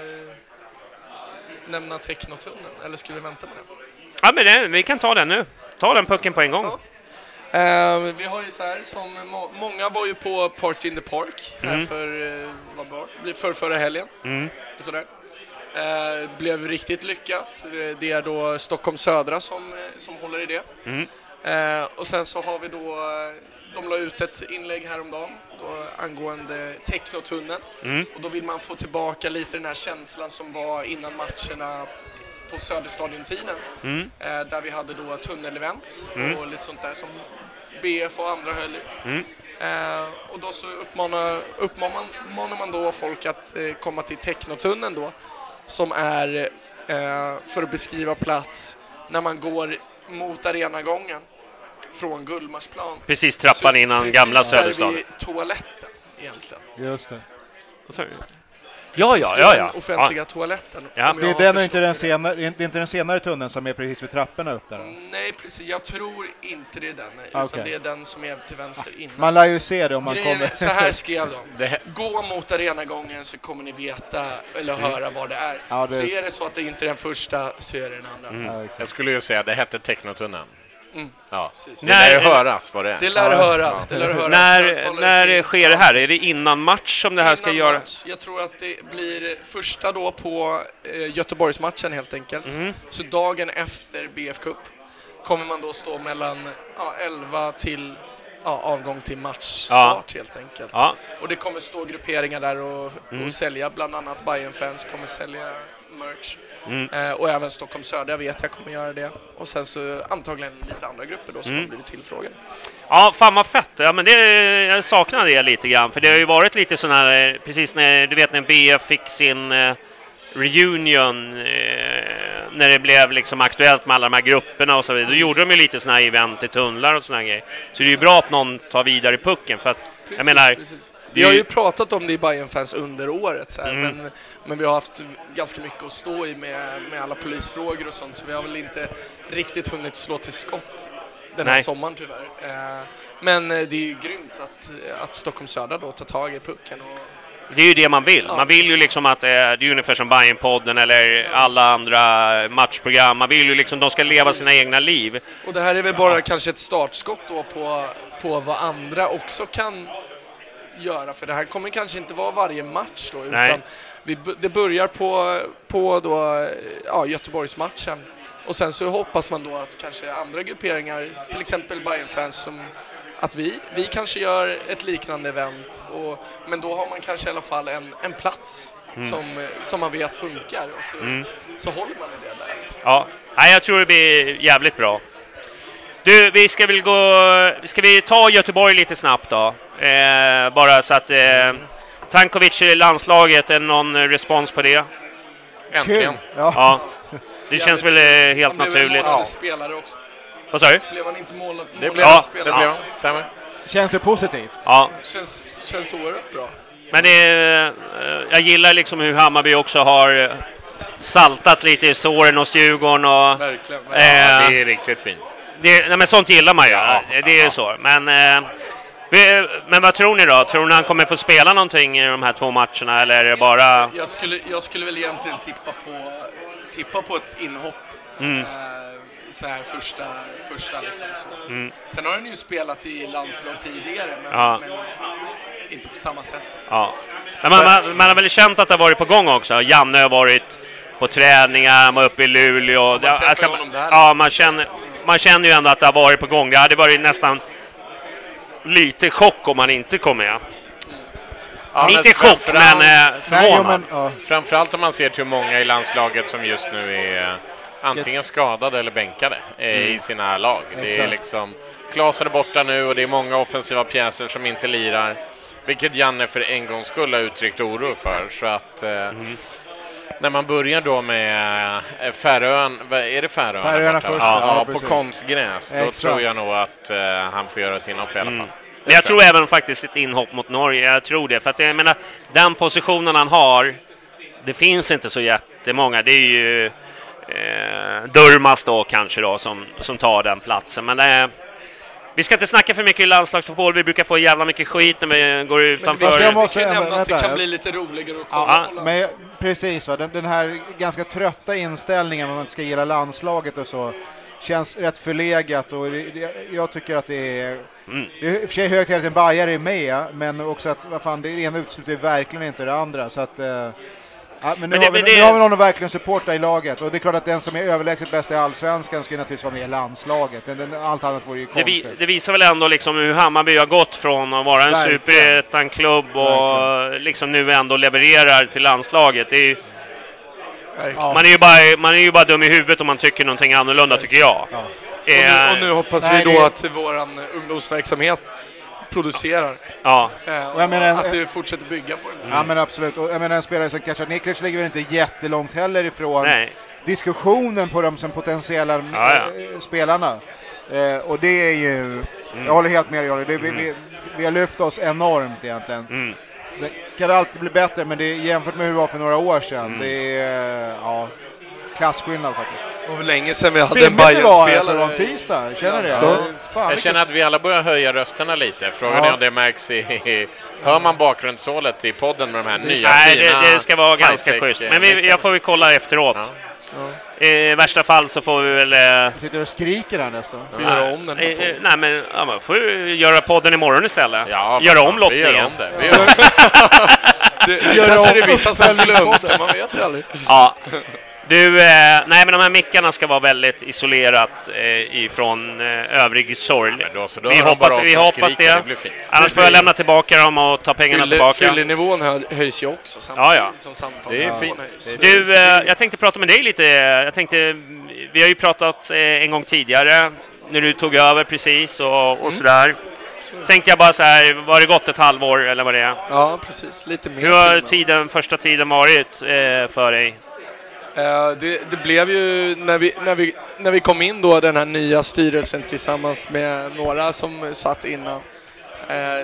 Speaker 4: nämna Technotunneln, eller ska vi vänta med det?
Speaker 5: Ja, men det, vi kan ta den nu. Ta den pucken på en gång.
Speaker 4: Ja. Uh, vi har ju så här, som må- många var ju på Party in the Park här
Speaker 5: mm.
Speaker 4: för, uh, vad var det? För förra helgen.
Speaker 5: Mm.
Speaker 4: Sådär. Uh, blev riktigt lyckat. Uh, det är då Stockholm Södra som, uh, som håller i det.
Speaker 5: Mm.
Speaker 4: Uh, och sen så har vi då, uh, de la ut ett inlägg häromdagen då, angående Technotunneln.
Speaker 5: Mm.
Speaker 4: Och då vill man få tillbaka lite den här känslan som var innan matcherna på Söderstadion-tiden. Mm. Eh, där vi hade då tunnelevent mm. och lite sånt där som B F och andra höll i. Mm. Eh, och då så uppmanar, uppmanar man då folk att eh, komma till Technotunneln då, som är, eh, för att beskriva plats, när man går mot arenagången från Gullmarsplan.
Speaker 5: Precis trappan innan
Speaker 4: precis
Speaker 5: gamla Söderstadion.
Speaker 4: Precis toaletten egentligen.
Speaker 7: Just det.
Speaker 5: Sorry. Ja, ja, ja, ja.
Speaker 4: Den offentliga
Speaker 5: ja.
Speaker 4: toaletten.
Speaker 5: Ja.
Speaker 7: Det är, den och inte den senare, det är inte den senare tunneln som är precis vid trapporna upp där? Då?
Speaker 4: Nej, precis. Jag tror inte det är den. Utan
Speaker 7: okay.
Speaker 4: det är den som är till vänster innan.
Speaker 7: Man lär ju se det om man
Speaker 4: Grejen,
Speaker 7: kommer.
Speaker 4: Så här skrev de. Gå mot arenagången så kommer ni veta eller höra vad det är.
Speaker 7: Ja, det...
Speaker 4: Så är det så att det inte är den första så är det den andra.
Speaker 6: Mm. Ja, jag skulle ju säga att det hette Technotunneln.
Speaker 4: Mm.
Speaker 6: Ja. Det
Speaker 5: När,
Speaker 6: lär höras vad det är.
Speaker 4: Det lär höras. Det lär höras.
Speaker 5: När, när sker det här? Är det innan match som det här ska göra?
Speaker 4: Match. Jag tror att det blir första då på eh, Göteborgsmatchen helt enkelt. Mm. Så dagen efter B F Cup kommer man då stå mellan ja, elva till ja, avgång till matchstart ja. helt enkelt. Ja. Och det kommer stå grupperingar där och, mm. och sälja, bland annat Bayern-fans kommer sälja merch. Mm. Eh, och även Stockholm Södra vet jag kommer göra det. Och sen så antagligen lite andra grupper då som mm. har blivit tillfrågade.
Speaker 5: Ja, fan vad fett. Ja, men det, jag saknar det lite grann. För det har ju varit lite sån här, precis när, du vet när B F fick sin eh, reunion, eh, när det blev liksom aktuellt med alla de här grupperna och så vidare. Då gjorde de ju lite såna här event i tunnlar och såna här grejer. Så det är ju bra att någon tar vidare pucken. För att, precis, jag menar...
Speaker 4: Precis. Vi har ju pratat om det i Bayern-fans under året så här, mm. men, men vi har haft ganska mycket att stå i med, med alla polisfrågor och sånt, så vi har väl inte riktigt hunnit slå till skott den här Nej. sommaren tyvärr. Eh, men det är ju grymt att, att Stockholm Södra då tar tag i pucken. Och...
Speaker 5: Det är ju det man vill. Man vill ju liksom att eh, det är ungefär som Bayern-podden eller alla andra matchprogram. Man vill ju liksom de ska leva sina egna liv.
Speaker 4: Och det här är väl bara ja. kanske ett startskott då på, på vad andra också kan göra, för det här kommer kanske inte vara varje match då, utan vi, det börjar på, på då, ja, Göteborgsmatchen och sen så hoppas man då att kanske andra grupperingar, till exempel Bayern-fans, som att vi, vi kanske gör ett liknande event, och, men då har man kanske i alla fall en, en plats mm. som, som man vet funkar, och så, mm. så håller man i det där.
Speaker 5: Ja, jag tror det blir jävligt bra. Du, vi ska väl gå, ska vi ta Göteborg lite snabbt då? Eh, bara så att eh, Tankovic i landslaget, är någon respons på det?
Speaker 6: Äntligen.
Speaker 5: Ja. ja. Det känns väl eh, helt
Speaker 4: han
Speaker 5: naturligt.
Speaker 4: Han blev spelare också.
Speaker 5: Vad sa du?
Speaker 4: Blev han inte mål, mål
Speaker 6: det blev ja,
Speaker 4: spelare
Speaker 6: det blev
Speaker 4: också?
Speaker 6: Stämmer.
Speaker 7: Känns det positivt?
Speaker 5: Ja.
Speaker 4: Känns, känns oerhört bra.
Speaker 5: Men det, eh, jag gillar liksom hur Hammarby också har saltat lite i såren hos Djurgården. Och,
Speaker 4: verkligen.
Speaker 5: Eh,
Speaker 6: ja, det är riktigt fint.
Speaker 5: Det, nej, men sånt gillar man ju. Ja, det är ju ja. så. Men, eh, vi, men vad tror ni då? Tror ni han kommer få spela någonting i de här två matcherna? Eller är det bara...
Speaker 4: Jag skulle, jag skulle väl egentligen tippa på, tippa på ett inhopp. Mm. Eh, så här första, första liksom. Så. Mm. Sen har han ju spelat i landslag tidigare, men, ja. men inte på samma sätt.
Speaker 5: Ja. Men man, man, man har väl känt att det har varit på gång också. Janne har varit på träningar, man var uppe i Luleå.
Speaker 4: Man
Speaker 5: det, alltså,
Speaker 4: honom där.
Speaker 5: Ja, man känner... Man känner ju ändå att det har varit på gång. Det hade varit nästan lite chock om man inte kom med. Ja, inte men chock, men eh, förvånad.
Speaker 6: Ja. Framförallt om man ser till hur många i landslaget som just nu är antingen skadade eller bänkade mm. i sina lag. Det Exakt. är liksom Klas är borta nu och det är många offensiva pjäser som inte lirar. Vilket Janne för en gång skulle ha uttryckt oro för. Så att... Eh, mm. När man börjar då med Färöön, är det Färöön?
Speaker 7: Färöarna först.
Speaker 6: Ja, ja, på konstgräs. Då Exakt. tror jag nog att uh, han får göra ett inhopp i alla fall. Mm.
Speaker 5: Men jag tror även faktiskt ett inhopp mot Norge. Jag tror det. För att jag menar, den positionen han har, det finns inte så jättemånga. Det är ju eh, Durmas då kanske då som, som tar den platsen. Men eh, vi ska inte snacka för mycket i landslagsfotboll. Vi brukar få jävla mycket skit när vi går utanför.
Speaker 4: Men jag måste vi kan nämna att det kan bli lite roligare att kolla
Speaker 7: ja, men precis, va? Den, den här ganska trötta inställningen om man inte ska gilla landslaget och så känns rätt förlegat. Och det, jag tycker att det är... Mm. Det är i och för sig högt att en bajare är med, men också att vad fan, det ena utesluter verkligen inte det andra. Så att... Eh, Ja, men nu, men det, har vi, det, nu har vi någon att verkligen supporta i laget. Och det är klart att den som är överlägset bäst i allsvenskan ska naturligtvis vara med i landslaget. Den, den, allt annat vore ju konstigt.
Speaker 5: Det, vi, det visar väl ändå liksom hur Hammarby har gått från att vara en superettan-klubb och verkligen. liksom nu ändå levererar till landslaget. Det är ju, ja. man, är ju bara, man är ju bara dum i huvudet om man tycker någonting annorlunda, tycker jag. Ja.
Speaker 4: Eh, och, nu, och nu hoppas nej, vi då det... att våran ungdomsverksamhet producerar. Ja. Eh, och, och menar, att det fortsätter bygga på det.
Speaker 7: Mm. Ja, men absolut. Och jag menar, en spelare som kanske Niklas ligger väl inte jättelångt heller ifrån Nej. diskussionen på dem som potentiella ja, ja. spelarna. Eh, och det är ju... Mm. Jag håller helt med dig. Det, mm. vi, vi, vi har lyft oss enormt egentligen. Mm. Det kan alltid bli bättre, men det är jämfört med hur det var för några år sedan. Mm. Det är ja, klasskillnad faktiskt.
Speaker 4: Och hur länge sedan vi hade en Bayern-spelare
Speaker 7: på tisdag, känner
Speaker 6: ja.
Speaker 7: det?
Speaker 6: Fan, jag känner att vi alla börjar höja rösterna lite. Frågan ja. är om det märks i... Hör man bakgrundshålet i podden med de här nya
Speaker 5: Nej, det, det ska vara ganska schysst. Men vi, jag får vi kolla efteråt. Ja. Ja. I värsta fall så får vi väl... Eh,
Speaker 7: sitter och skriker här nästan.
Speaker 4: Får göra om den.
Speaker 5: Eh, eh, nej, men ja, man får ju göra podden imorgon istället.
Speaker 6: Ja,
Speaker 5: göra om lottningen.
Speaker 6: Gör om det. Vi gör om
Speaker 4: det. det, det kanske det är vissa som skulle önska, man vet ju aldrig.
Speaker 5: Ja. Du, eh, nej men de här mickarna ska vara väldigt isolerat eh, ifrån eh, övrig sorg. Ja, då, då vi hoppas, vi hoppas det. det Annars får jag lämna tillbaka dem och ta pengarna Fylle, tillbaka.
Speaker 4: Fyllenivån hö, höjs ju också samtidigt
Speaker 5: ja, ja.
Speaker 4: som samtal.
Speaker 6: Det är fint.
Speaker 5: Du, eh, jag tänkte prata med dig lite. Jag tänkte, vi har ju pratat eh, en gång tidigare när du tog över precis och, och mm. sådär. Tänkte jag bara så här, var det gått ett halvår eller vad det är?
Speaker 4: Ja, precis. Lite mer.
Speaker 5: Hur har tiden, första tiden varit eh, för dig?
Speaker 4: Uh, det, det blev ju när vi, när, vi, när vi kom in då den här nya styrelsen tillsammans med några som satt innan uh,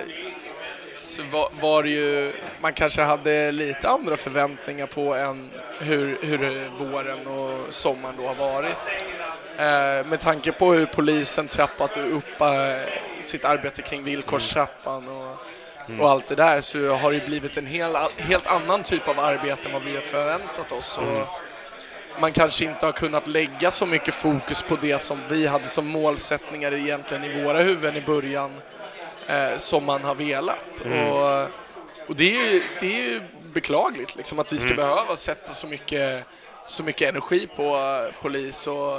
Speaker 4: så var, var det ju, man kanske hade lite andra förväntningar på än hur, hur våren och sommaren då har varit. Uh, med tanke på hur polisen trappat upp uh, sitt arbete kring villkorstrappan och Mm. och allt det där, så har det blivit en hel, helt annan typ av arbete än vad vi har förväntat oss. Mm. Och man kanske inte har kunnat lägga så mycket fokus på det som vi hade som målsättningar egentligen i våra huvuden i början eh, som man har velat. Mm. Och, och det är ju, det är ju beklagligt liksom, att vi ska mm. behöva sätta så mycket, så mycket energi på uh, polis och,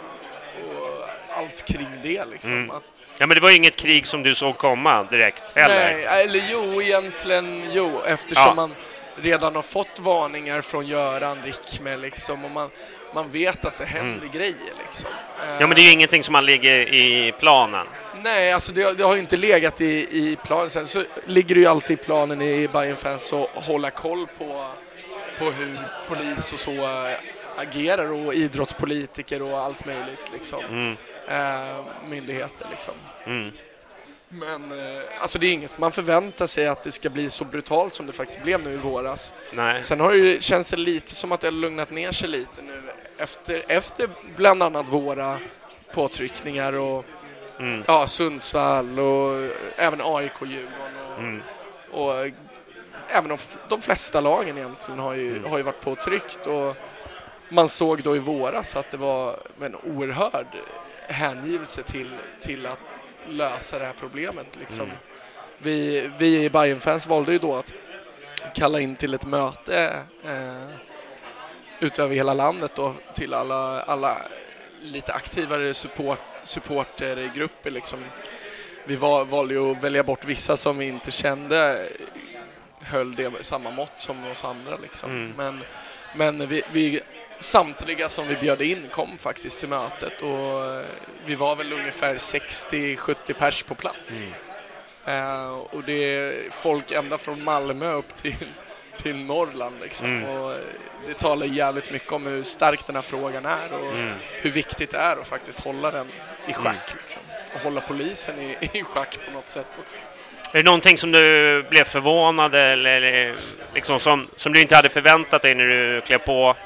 Speaker 4: och allt kring det. Liksom.
Speaker 5: Mm.
Speaker 4: Att,
Speaker 5: ja, men det var inget krig som du såg komma direkt heller.
Speaker 4: Nej, eller jo, egentligen jo, eftersom ja. man redan har fått varningar från Göran Rickme liksom, och man, man vet att det händer mm. grejer liksom.
Speaker 5: Ja, men det är ju ingenting som man ligger i planen.
Speaker 4: Nej, alltså det, det har ju inte legat i, i planen. Sen så ligger det ju alltid i planen i Bayern Fans att hålla koll på, på hur polis och så äh, agerar, och idrottspolitiker och allt möjligt liksom. Mm. Äh, myndigheter liksom. Mm. Men eh, alltså det är inget man förväntar sig att det ska bli så brutalt som det faktiskt blev nu i våras.
Speaker 5: Nej.
Speaker 4: Sen har det känns det lite som att det har lugnat ner sig lite nu efter, efter bland annat våra påtryckningar och mm. ja, Sundsvall och även A I K-Djurgården och, mm. och även de, de flesta lagen egentligen har ju, mm. har ju varit påtryckt, och man såg då i våras att det var en oerhörd hängivelse till, till att lösa det här problemet liksom. Mm. Vi, vi i Bayern Fans valde ju då att kalla in till ett möte eh, utöver hela landet då, till alla, alla lite aktivare support, supportergrupper liksom. Vi var, valde ju att välja bort vissa som vi inte kände höll det samma mått som oss andra liksom. Mm. Men, men vi, vi samtliga som vi bjöd in kom faktiskt till mötet, och vi var väl ungefär sextio sjuttio pers på plats. Mm. Uh, och det är folk ända från Malmö upp till, till Norrland liksom. Mm. Och det talar jävligt mycket om hur stark den här frågan är, och mm. hur viktigt det är att faktiskt hålla den i schack mm. liksom. Och hålla polisen i, i schack på något sätt också.
Speaker 5: Är det någonting som du blev förvånad eller, eller liksom som, som du inte hade förväntat dig när du klev på?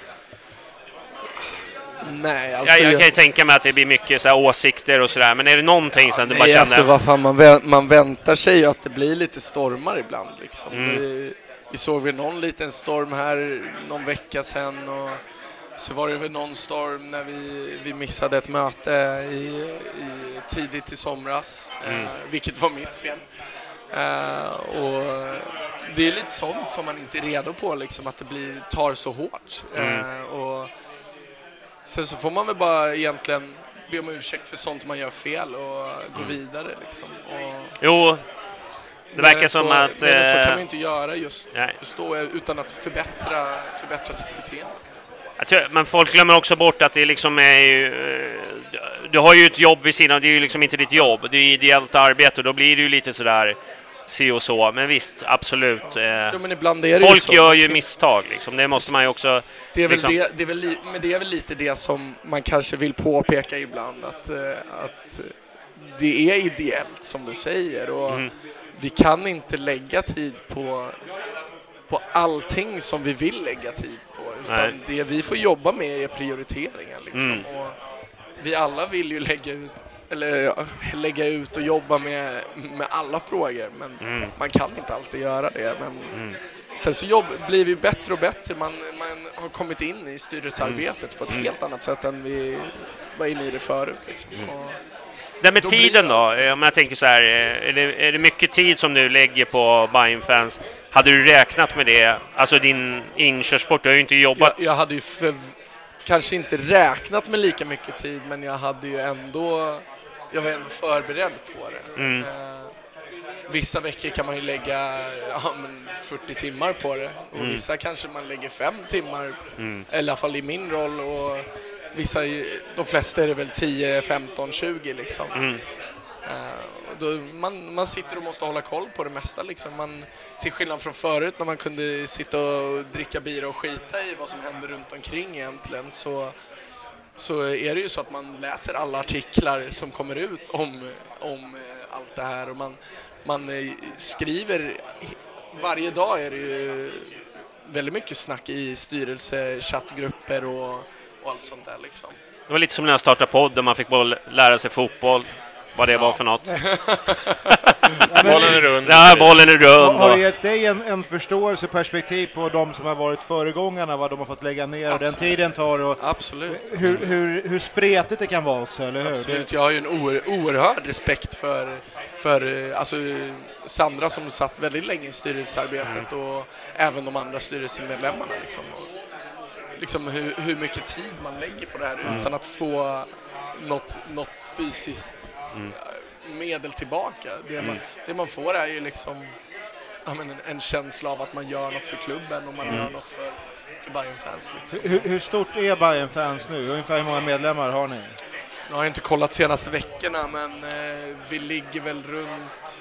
Speaker 4: Nej, alltså
Speaker 5: jag, jag kan ju tänka mig att det blir mycket så här åsikter och sådär, men är det någonting som ja, du bara
Speaker 4: nej,
Speaker 5: känner?
Speaker 4: Alltså, vad fan, man, vä- man väntar sig ju att det blir lite stormar ibland liksom. Mm. Vi, vi såg väl någon liten storm här någon vecka sedan, och så var det väl någon storm när vi, vi missade ett möte i, i tidigt i somras, mm. eh, vilket var mitt fel. Eh, och det är lite sånt som man inte är redo på liksom, att det blir, tar så hårt. Mm. Eh, och sen så får man väl bara egentligen be om ursäkt för sånt man gör fel och gå mm. vidare liksom. Och
Speaker 5: jo, det verkar som
Speaker 4: så,
Speaker 5: att...
Speaker 4: Men
Speaker 5: eh,
Speaker 4: så kan man inte göra just, just då, utan att förbättra, förbättra sitt beteende. Liksom.
Speaker 5: Jag tror, men folk glömmer också bort att det liksom är ju... Du har ju ett jobb vid sidan, det är ju liksom inte ditt jobb. Det är ju ideellt arbete, och då blir det ju lite sådär... si och så, men visst, absolut.
Speaker 4: Ja. Ja, men ibland är det
Speaker 5: folk
Speaker 4: ju så.
Speaker 5: Gör ju misstag, liksom. Det måste man ju också...
Speaker 4: Det är väl,
Speaker 5: liksom...
Speaker 4: det, det är väl li, men det är väl lite det som man kanske vill påpeka ibland, att, att det är ideellt, som du säger, och mm. vi kan inte lägga tid på, på allting som vi vill lägga tid på, utan Nej. det vi får jobba med är prioriteringar, liksom. Mm. Och vi alla vill ju lägga ut eller ja, lägga ut och jobba med, med alla frågor, men mm. man kan inte alltid göra det, men, mm. sen så jobb, blir vi bättre och bättre. Man, man har kommit in i styrelsearbetet mm. på ett mm. helt annat sätt än vi var inne i det förut. Liksom. Mm. Och
Speaker 5: det med då tiden då, om jag tänker så här, är det, är det mycket tid som du lägger på Bayern-fans? Hade du räknat med det? Alltså din inkörsport, du har ju inte jobbat...
Speaker 4: Jag, jag hade ju för, kanske inte räknat med lika mycket tid, men jag hade ju ändå... Jag var ändå förberedd på det. Mm. Eh, vissa veckor kan man ju lägga ja, men fyrtio timmar på det. Och mm. vissa kanske man lägger fem timmar. Mm. I alla fall i min roll. Och vissa, de flesta är det väl tio, femton, tjugo liksom. Mm. Uh, då man, man sitter och måste hålla koll på det mesta liksom. Man, till skillnad från förut när man kunde sitta och dricka bira och skita i vad som händer runt omkring egentligen, så, så är det ju så att man läser alla artiklar som kommer ut om, om allt det här, och man, man skriver varje dag. Är det ju väldigt mycket snack i styrelse, chattgrupper och, och allt sånt där liksom.
Speaker 5: Det var lite som när jag startade podden, man fick bara lära sig fotboll. Vad det ja. var för något.
Speaker 6: Ja, bollen är rund.
Speaker 5: Ja, bollen är rund.
Speaker 7: Har det gett dig en, en förståelse, perspektiv på de som har varit föregångarna, vad de har fått lägga ner och den tiden tar? Och
Speaker 4: Absolut.
Speaker 7: Hur, hur, hur spretigt det kan vara också, eller hur?
Speaker 4: Absolut, jag har ju en oer, oerhörd respekt för, för alltså, Sandra som satt väldigt länge i styrelsearbetet mm. och även de andra styrelsemedlemmarna. Liksom, och, liksom hur, hur mycket tid man lägger på det här mm. utan att få något, något fysiskt Mm. medel tillbaka. Det, mm. man, det man får är ju liksom ja, men en, en känsla av att man gör något för klubben och man mm. gör något för, för Bayern-fans. Liksom.
Speaker 7: Hur, hur stort är Bayern-fans nu? Ungefär hur många medlemmar har ni?
Speaker 4: Jag har inte kollat senaste veckorna, men eh, vi ligger väl runt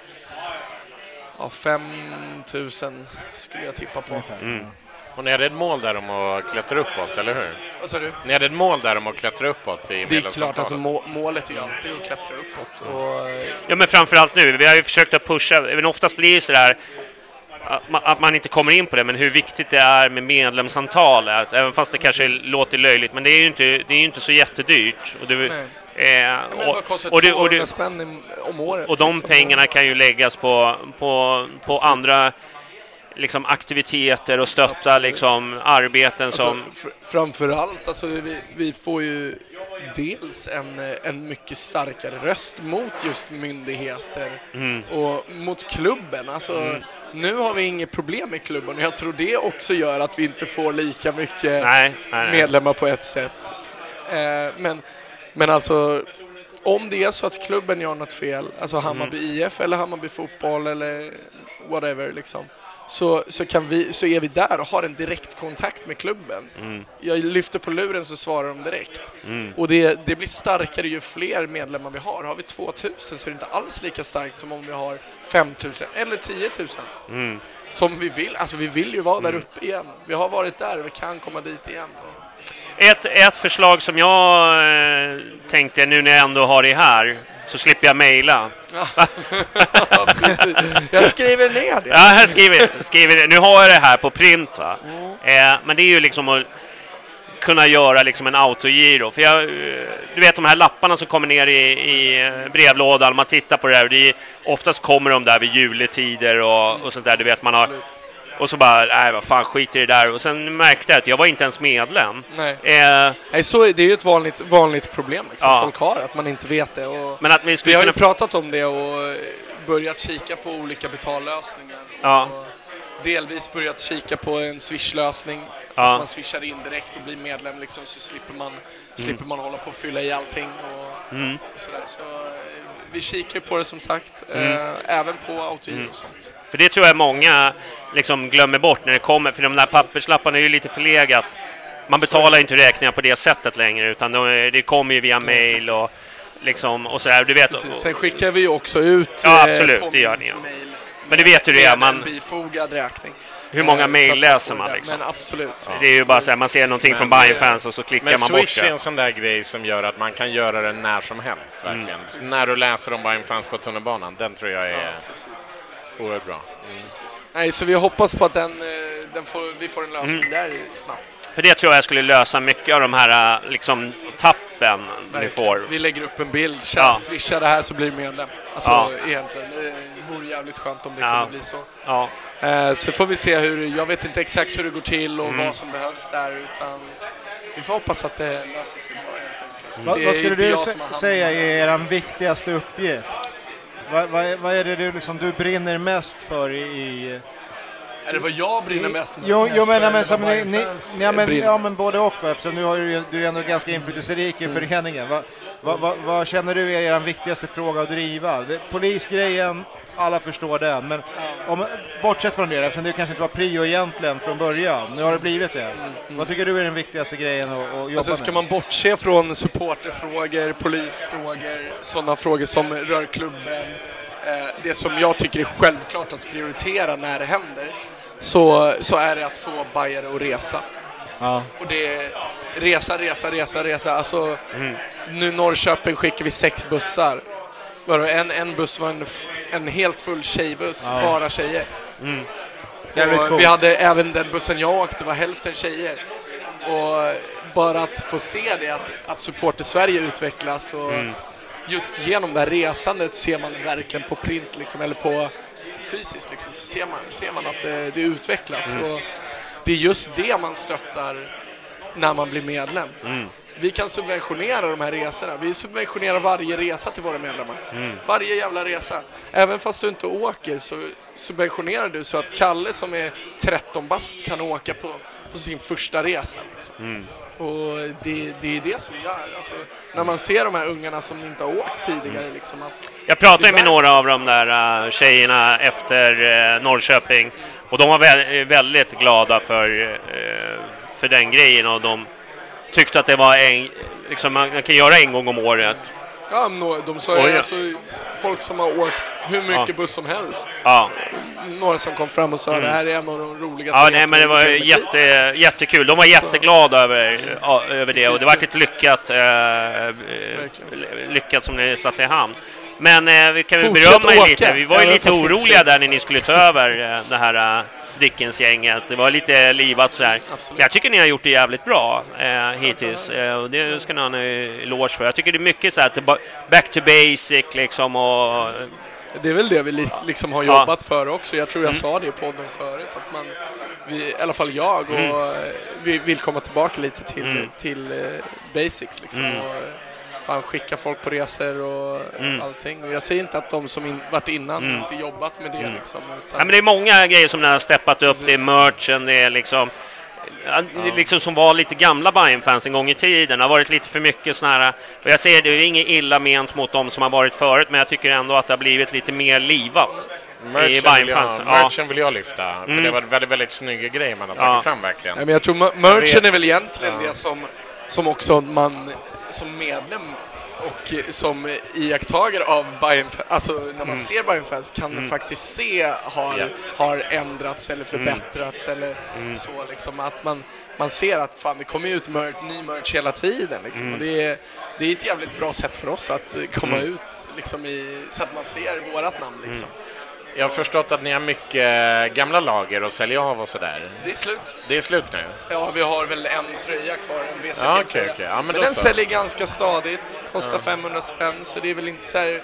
Speaker 4: ja, fem tusen skulle jag tippa på.
Speaker 6: Mm. Och ni hade ett mål där om att klättra uppåt, eller hur?
Speaker 4: Vad sa du?
Speaker 6: Ni hade ett mål där om att klättra uppåt i
Speaker 4: Det är klart, alltså må- målet är ju alltid att klättra uppåt. Och...
Speaker 5: Ja, men framförallt nu. Vi har ju försökt att pusha, men oftast blir det så där att man inte kommer in på det, men hur viktigt det är med medlemsantal. Även fast det kanske låter löjligt, men det är ju inte, det är ju inte så jättedyrt. Och det,
Speaker 4: eh, och, och, det, och, det, om året,
Speaker 5: och de
Speaker 4: liksom.
Speaker 5: pengarna kan ju läggas på, på, på andra liksom aktiviteter och stötta liksom arbeten
Speaker 4: alltså,
Speaker 5: som...
Speaker 4: Fr- framförallt, alltså vi, vi får ju dels en, en mycket starkare röst mot just myndigheter mm. och mot klubben. Alltså, mm. nu har vi inget problem med klubben och jag tror det också gör att vi inte får lika mycket nej, nej, medlemmar på ett sätt. Eh, men, men alltså... Om det är så att klubben gör något fel, alltså Hammarby mm. I F eller Hammarby fotboll eller whatever liksom, så, så, kan vi, så är vi där och har en direkt kontakt med klubben. Mm. Jag lyfter på luren så svarar de direkt. Mm. Och det, det blir starkare ju fler medlemmar vi har. Har vi tvåtusen så är det inte alls lika starkt som om vi har femtusen eller tiotusen. Mm. Som vi vill. Alltså vi vill ju vara där uppe igen. Vi har varit där och vi kan komma dit igen.
Speaker 5: Ett, ett förslag som jag eh, tänkte nu när jag ändå har det här, så slipper jag mejla.
Speaker 4: Ja. Jag skriver ner det.
Speaker 5: Ja, jag skriver, skriver det. Nu har jag det här på print, va? Mm. Eh, men det är ju liksom att kunna göra liksom en autogiro. För jag, du vet de här lapparna som kommer ner i, i brevlådan, man tittar på det här. Det är, oftast kommer de där vid juletider och, och sånt där. Du vet, man har... Och så bara, nej vad fan, skiter i det där. Och sen märkte jag att jag var inte ens medlem.
Speaker 4: Nej, eh, nej så är det ju ett vanligt, vanligt problem liksom, ja. Folk har, att man inte vet det. Och
Speaker 5: men att vi,
Speaker 4: vi har ju
Speaker 5: kunna...
Speaker 4: pratat om det och börjat kika på olika betallösningar.
Speaker 5: Ja.
Speaker 4: Och delvis börjat kika på en Swish-lösning.
Speaker 5: Ja.
Speaker 4: Att man swishar in direkt och blir medlem liksom, så slipper man, mm. slipper man hålla på och fylla i allting. Och,
Speaker 5: mm.
Speaker 4: och sådär. Så vi kikar på det som sagt, mm. eh, även på autogiro mm. och sånt.
Speaker 5: För det tror jag många liksom glömmer bort när det kommer, för de där papperslapparna är ju lite förlegat. Man betalar inte räkningar på det sättet längre, utan de, det kommer ju via mail och liksom och så där, du vet. Och,
Speaker 4: sen skickar vi ju också ut
Speaker 5: ja, absolut, det gör ni. Ja. Men du vet hur det är, man
Speaker 4: bifogad räkning.
Speaker 5: Hur många mejl läser man liksom?
Speaker 4: Men absolut.
Speaker 5: Ja. Det är ju bara så här, man ser någonting men, från Bayern-fans och så klickar man bort det.
Speaker 6: Men Swish är en sån där grej som gör att man kan göra det när som helst, verkligen. Mm. När du läser om Bayern-fans på tunnelbanan, den tror jag är ja, oerhört bra. Mm.
Speaker 4: Nej, så vi hoppas på att den, den får, vi får en lösning mm. där snabbt.
Speaker 5: För det tror jag skulle lösa mycket av de här liksom tapp hjälpen ni får.
Speaker 4: Vi lägger upp en bild,
Speaker 5: Ja.
Speaker 4: ja. swisha det här så blir det medlem. Alltså
Speaker 5: Ja.
Speaker 4: egentligen, det vore jävligt skönt om det
Speaker 5: Ja.
Speaker 4: kunde bli så.
Speaker 5: Ja.
Speaker 4: Eh, så får vi se hur, jag vet inte exakt hur det går till och
Speaker 5: Mm.
Speaker 4: vad som behövs där, utan vi får hoppas att det löser sig bara helt enkelt.
Speaker 7: Vad,
Speaker 4: Det är
Speaker 7: vad skulle
Speaker 4: inte
Speaker 7: du
Speaker 4: jag
Speaker 7: se-
Speaker 4: som har hand om
Speaker 7: säga
Speaker 4: det.
Speaker 7: är er viktigaste uppgift? Vad, vad, vad är det du, liksom, du brinner mest för i... i
Speaker 4: Är det vad jag brinner mest med?
Speaker 7: Jo,
Speaker 4: mest
Speaker 7: jo
Speaker 4: för,
Speaker 7: men,
Speaker 4: eller
Speaker 7: men, som
Speaker 4: vad
Speaker 7: ni,
Speaker 4: Bayern
Speaker 7: ni,
Speaker 4: fans
Speaker 7: ja, men,
Speaker 4: brinner?
Speaker 7: ja men både och va, eftersom nu har du, du är ändå ganska inflytelserik i föreningen. Vad va, va, vad känner du är er viktigaste fråga att driva? Det, polisgrejen, alla förstår den, men om, bortsett från det, eftersom det kanske inte var prio egentligen från början, nu har det blivit det. Vad tycker du är den viktigaste grejen att, att jobba
Speaker 4: Alltså ska
Speaker 7: med?
Speaker 4: man bortse från supporterfrågor, polisfrågor, sådana frågor som rör klubben, eh, det som jag tycker är självklart att prioritera när det händer, så, så är det att få bajare att resa.
Speaker 7: Ja.
Speaker 4: Och det är resa, resa, resa, resa. Alltså,
Speaker 5: Mm.
Speaker 4: nu Norrköping skickar vi sex bussar. Bara En, en buss var en, f- en helt full tjejbuss,
Speaker 7: Ja.
Speaker 4: bara tjejer.
Speaker 5: Mm.
Speaker 7: Jävligt
Speaker 4: Och
Speaker 7: coolt.
Speaker 4: vi hade även den bussen jag åkte var hälften tjejer. Och bara att få se det, att, att supporter Sverige utvecklas och
Speaker 5: Mm.
Speaker 4: just genom det här resandet ser man verkligen på print liksom, eller på fysiskt liksom, så ser man, ser man att det, det utvecklas.
Speaker 5: Mm.
Speaker 4: Och det är just det man stöttar när man blir medlem.
Speaker 5: Mm.
Speaker 4: Vi kan subventionera de här resorna. Vi subventionerar varje resa till våra medlemmar.
Speaker 5: Mm.
Speaker 4: Varje jävla resa. Även fast du inte åker så subventionerar du så att Kalle som är tretton bast kan åka på, på sin första resa. Liksom.
Speaker 5: Mm.
Speaker 4: Och det, det är det som gör. Alltså, när man ser de här ungarna som inte har åkt tidigare. Liksom, att
Speaker 5: Jag pratade
Speaker 4: det är
Speaker 5: med
Speaker 4: värt-
Speaker 5: några av de där uh, tjejerna efter uh, Norrköping och de var vä- väldigt glada för, uh, för den grejen och de tyckte att det var en, liksom, man kan göra en gång om året.
Speaker 4: Ja, nå- de sa
Speaker 5: Oj, ja.
Speaker 4: alltså, folk som har åkt hur mycket
Speaker 5: Ja.
Speaker 4: buss som helst.
Speaker 5: Ja,
Speaker 4: Några som kom fram och sa
Speaker 5: Mm.
Speaker 4: det här är en av de roligaste
Speaker 5: ja nej,
Speaker 4: resorna
Speaker 5: men det var
Speaker 4: i mitt liv.
Speaker 5: jätte, jättekul. De var jätteglada över, ja, över det och det var ett lyckat, uh, lyckat som ni satte i hamn. Men uh, vi kan väl
Speaker 4: Fortsätt
Speaker 5: berömma er
Speaker 4: åka,
Speaker 5: lite. Vi var ju
Speaker 4: även
Speaker 5: lite
Speaker 4: fast det inte
Speaker 5: oroliga
Speaker 4: syns.
Speaker 5: där när ni skulle ta över uh, det här uh, Dickens-gänget. Det var lite livat så här.
Speaker 4: Absolut.
Speaker 5: Jag tycker ni har gjort det jävligt bra eh, hittills. Eh, och det ska ni ha en eloge för. Jag tycker det är mycket så här till ba- back to basic liksom och
Speaker 4: Det är väl det vi li- liksom har
Speaker 5: Ja.
Speaker 4: jobbat för också. Jag tror jag
Speaker 5: Mm.
Speaker 4: sa det i podden förut. Att man, vi, i alla fall jag, och
Speaker 5: Mm.
Speaker 4: eh, vi vill komma tillbaka lite till,
Speaker 5: Mm.
Speaker 4: till eh, basics. Liksom,
Speaker 5: Mm.
Speaker 4: och, eh, fan, skicka folk på resor och
Speaker 5: Mm.
Speaker 4: allting. Och jag säger inte att de som in, varit innan
Speaker 5: Mm.
Speaker 4: inte jobbat med det.
Speaker 5: Mm.
Speaker 4: Liksom, utan,
Speaker 5: ja, men det är många grejer som ni har steppat upp. Det är merchen, det är liksom ja, det är liksom som var lite gamla Bayern-fans en gång i tiden. Det har varit lite för mycket såna här, och jag säger det är inget illa ment mot dem som har varit förut, men jag tycker ändå att det har blivit lite mer livat i
Speaker 6: Merchen vill,
Speaker 5: Bayern-fans.
Speaker 6: jag, merchen vill jag lyfta, för
Speaker 5: Mm.
Speaker 6: det var väldigt, väldigt snygga grejer man har
Speaker 5: Ja.
Speaker 6: tagit fram verkligen.
Speaker 4: Nej, men jag tror ma- merchen
Speaker 6: vet.
Speaker 4: är väl egentligen
Speaker 6: Ja.
Speaker 4: det som, som också man som medlem och eh, som iakttagare av Bayern, alltså när man
Speaker 5: Mm.
Speaker 4: ser Bayern-fans kan
Speaker 5: Mm.
Speaker 4: faktiskt se har,
Speaker 6: Ja.
Speaker 4: har ändrats eller förbättrats eller
Speaker 5: Mm.
Speaker 4: så liksom, att man, man ser att fan det kommer ut merch, ny merch hela tiden liksom.
Speaker 5: Mm.
Speaker 4: Och det är, det är ett jävligt bra sätt för oss att eh, komma
Speaker 5: Mm.
Speaker 4: ut liksom i, så att man ser vårat namn liksom.
Speaker 6: Jag har förstått att ni har mycket gamla lager att sälja av och sådär.
Speaker 4: Det är slut.
Speaker 6: Det är slut nu.
Speaker 4: Ja, vi har väl en tröja kvar, en V C
Speaker 6: Ja,
Speaker 4: T-tröja.
Speaker 6: okej, okej. Ja, men
Speaker 4: men
Speaker 6: då
Speaker 4: den
Speaker 6: så.
Speaker 4: säljer ganska stadigt, kostar
Speaker 6: Ja.
Speaker 4: femhundra spänn, så det är väl inte så här...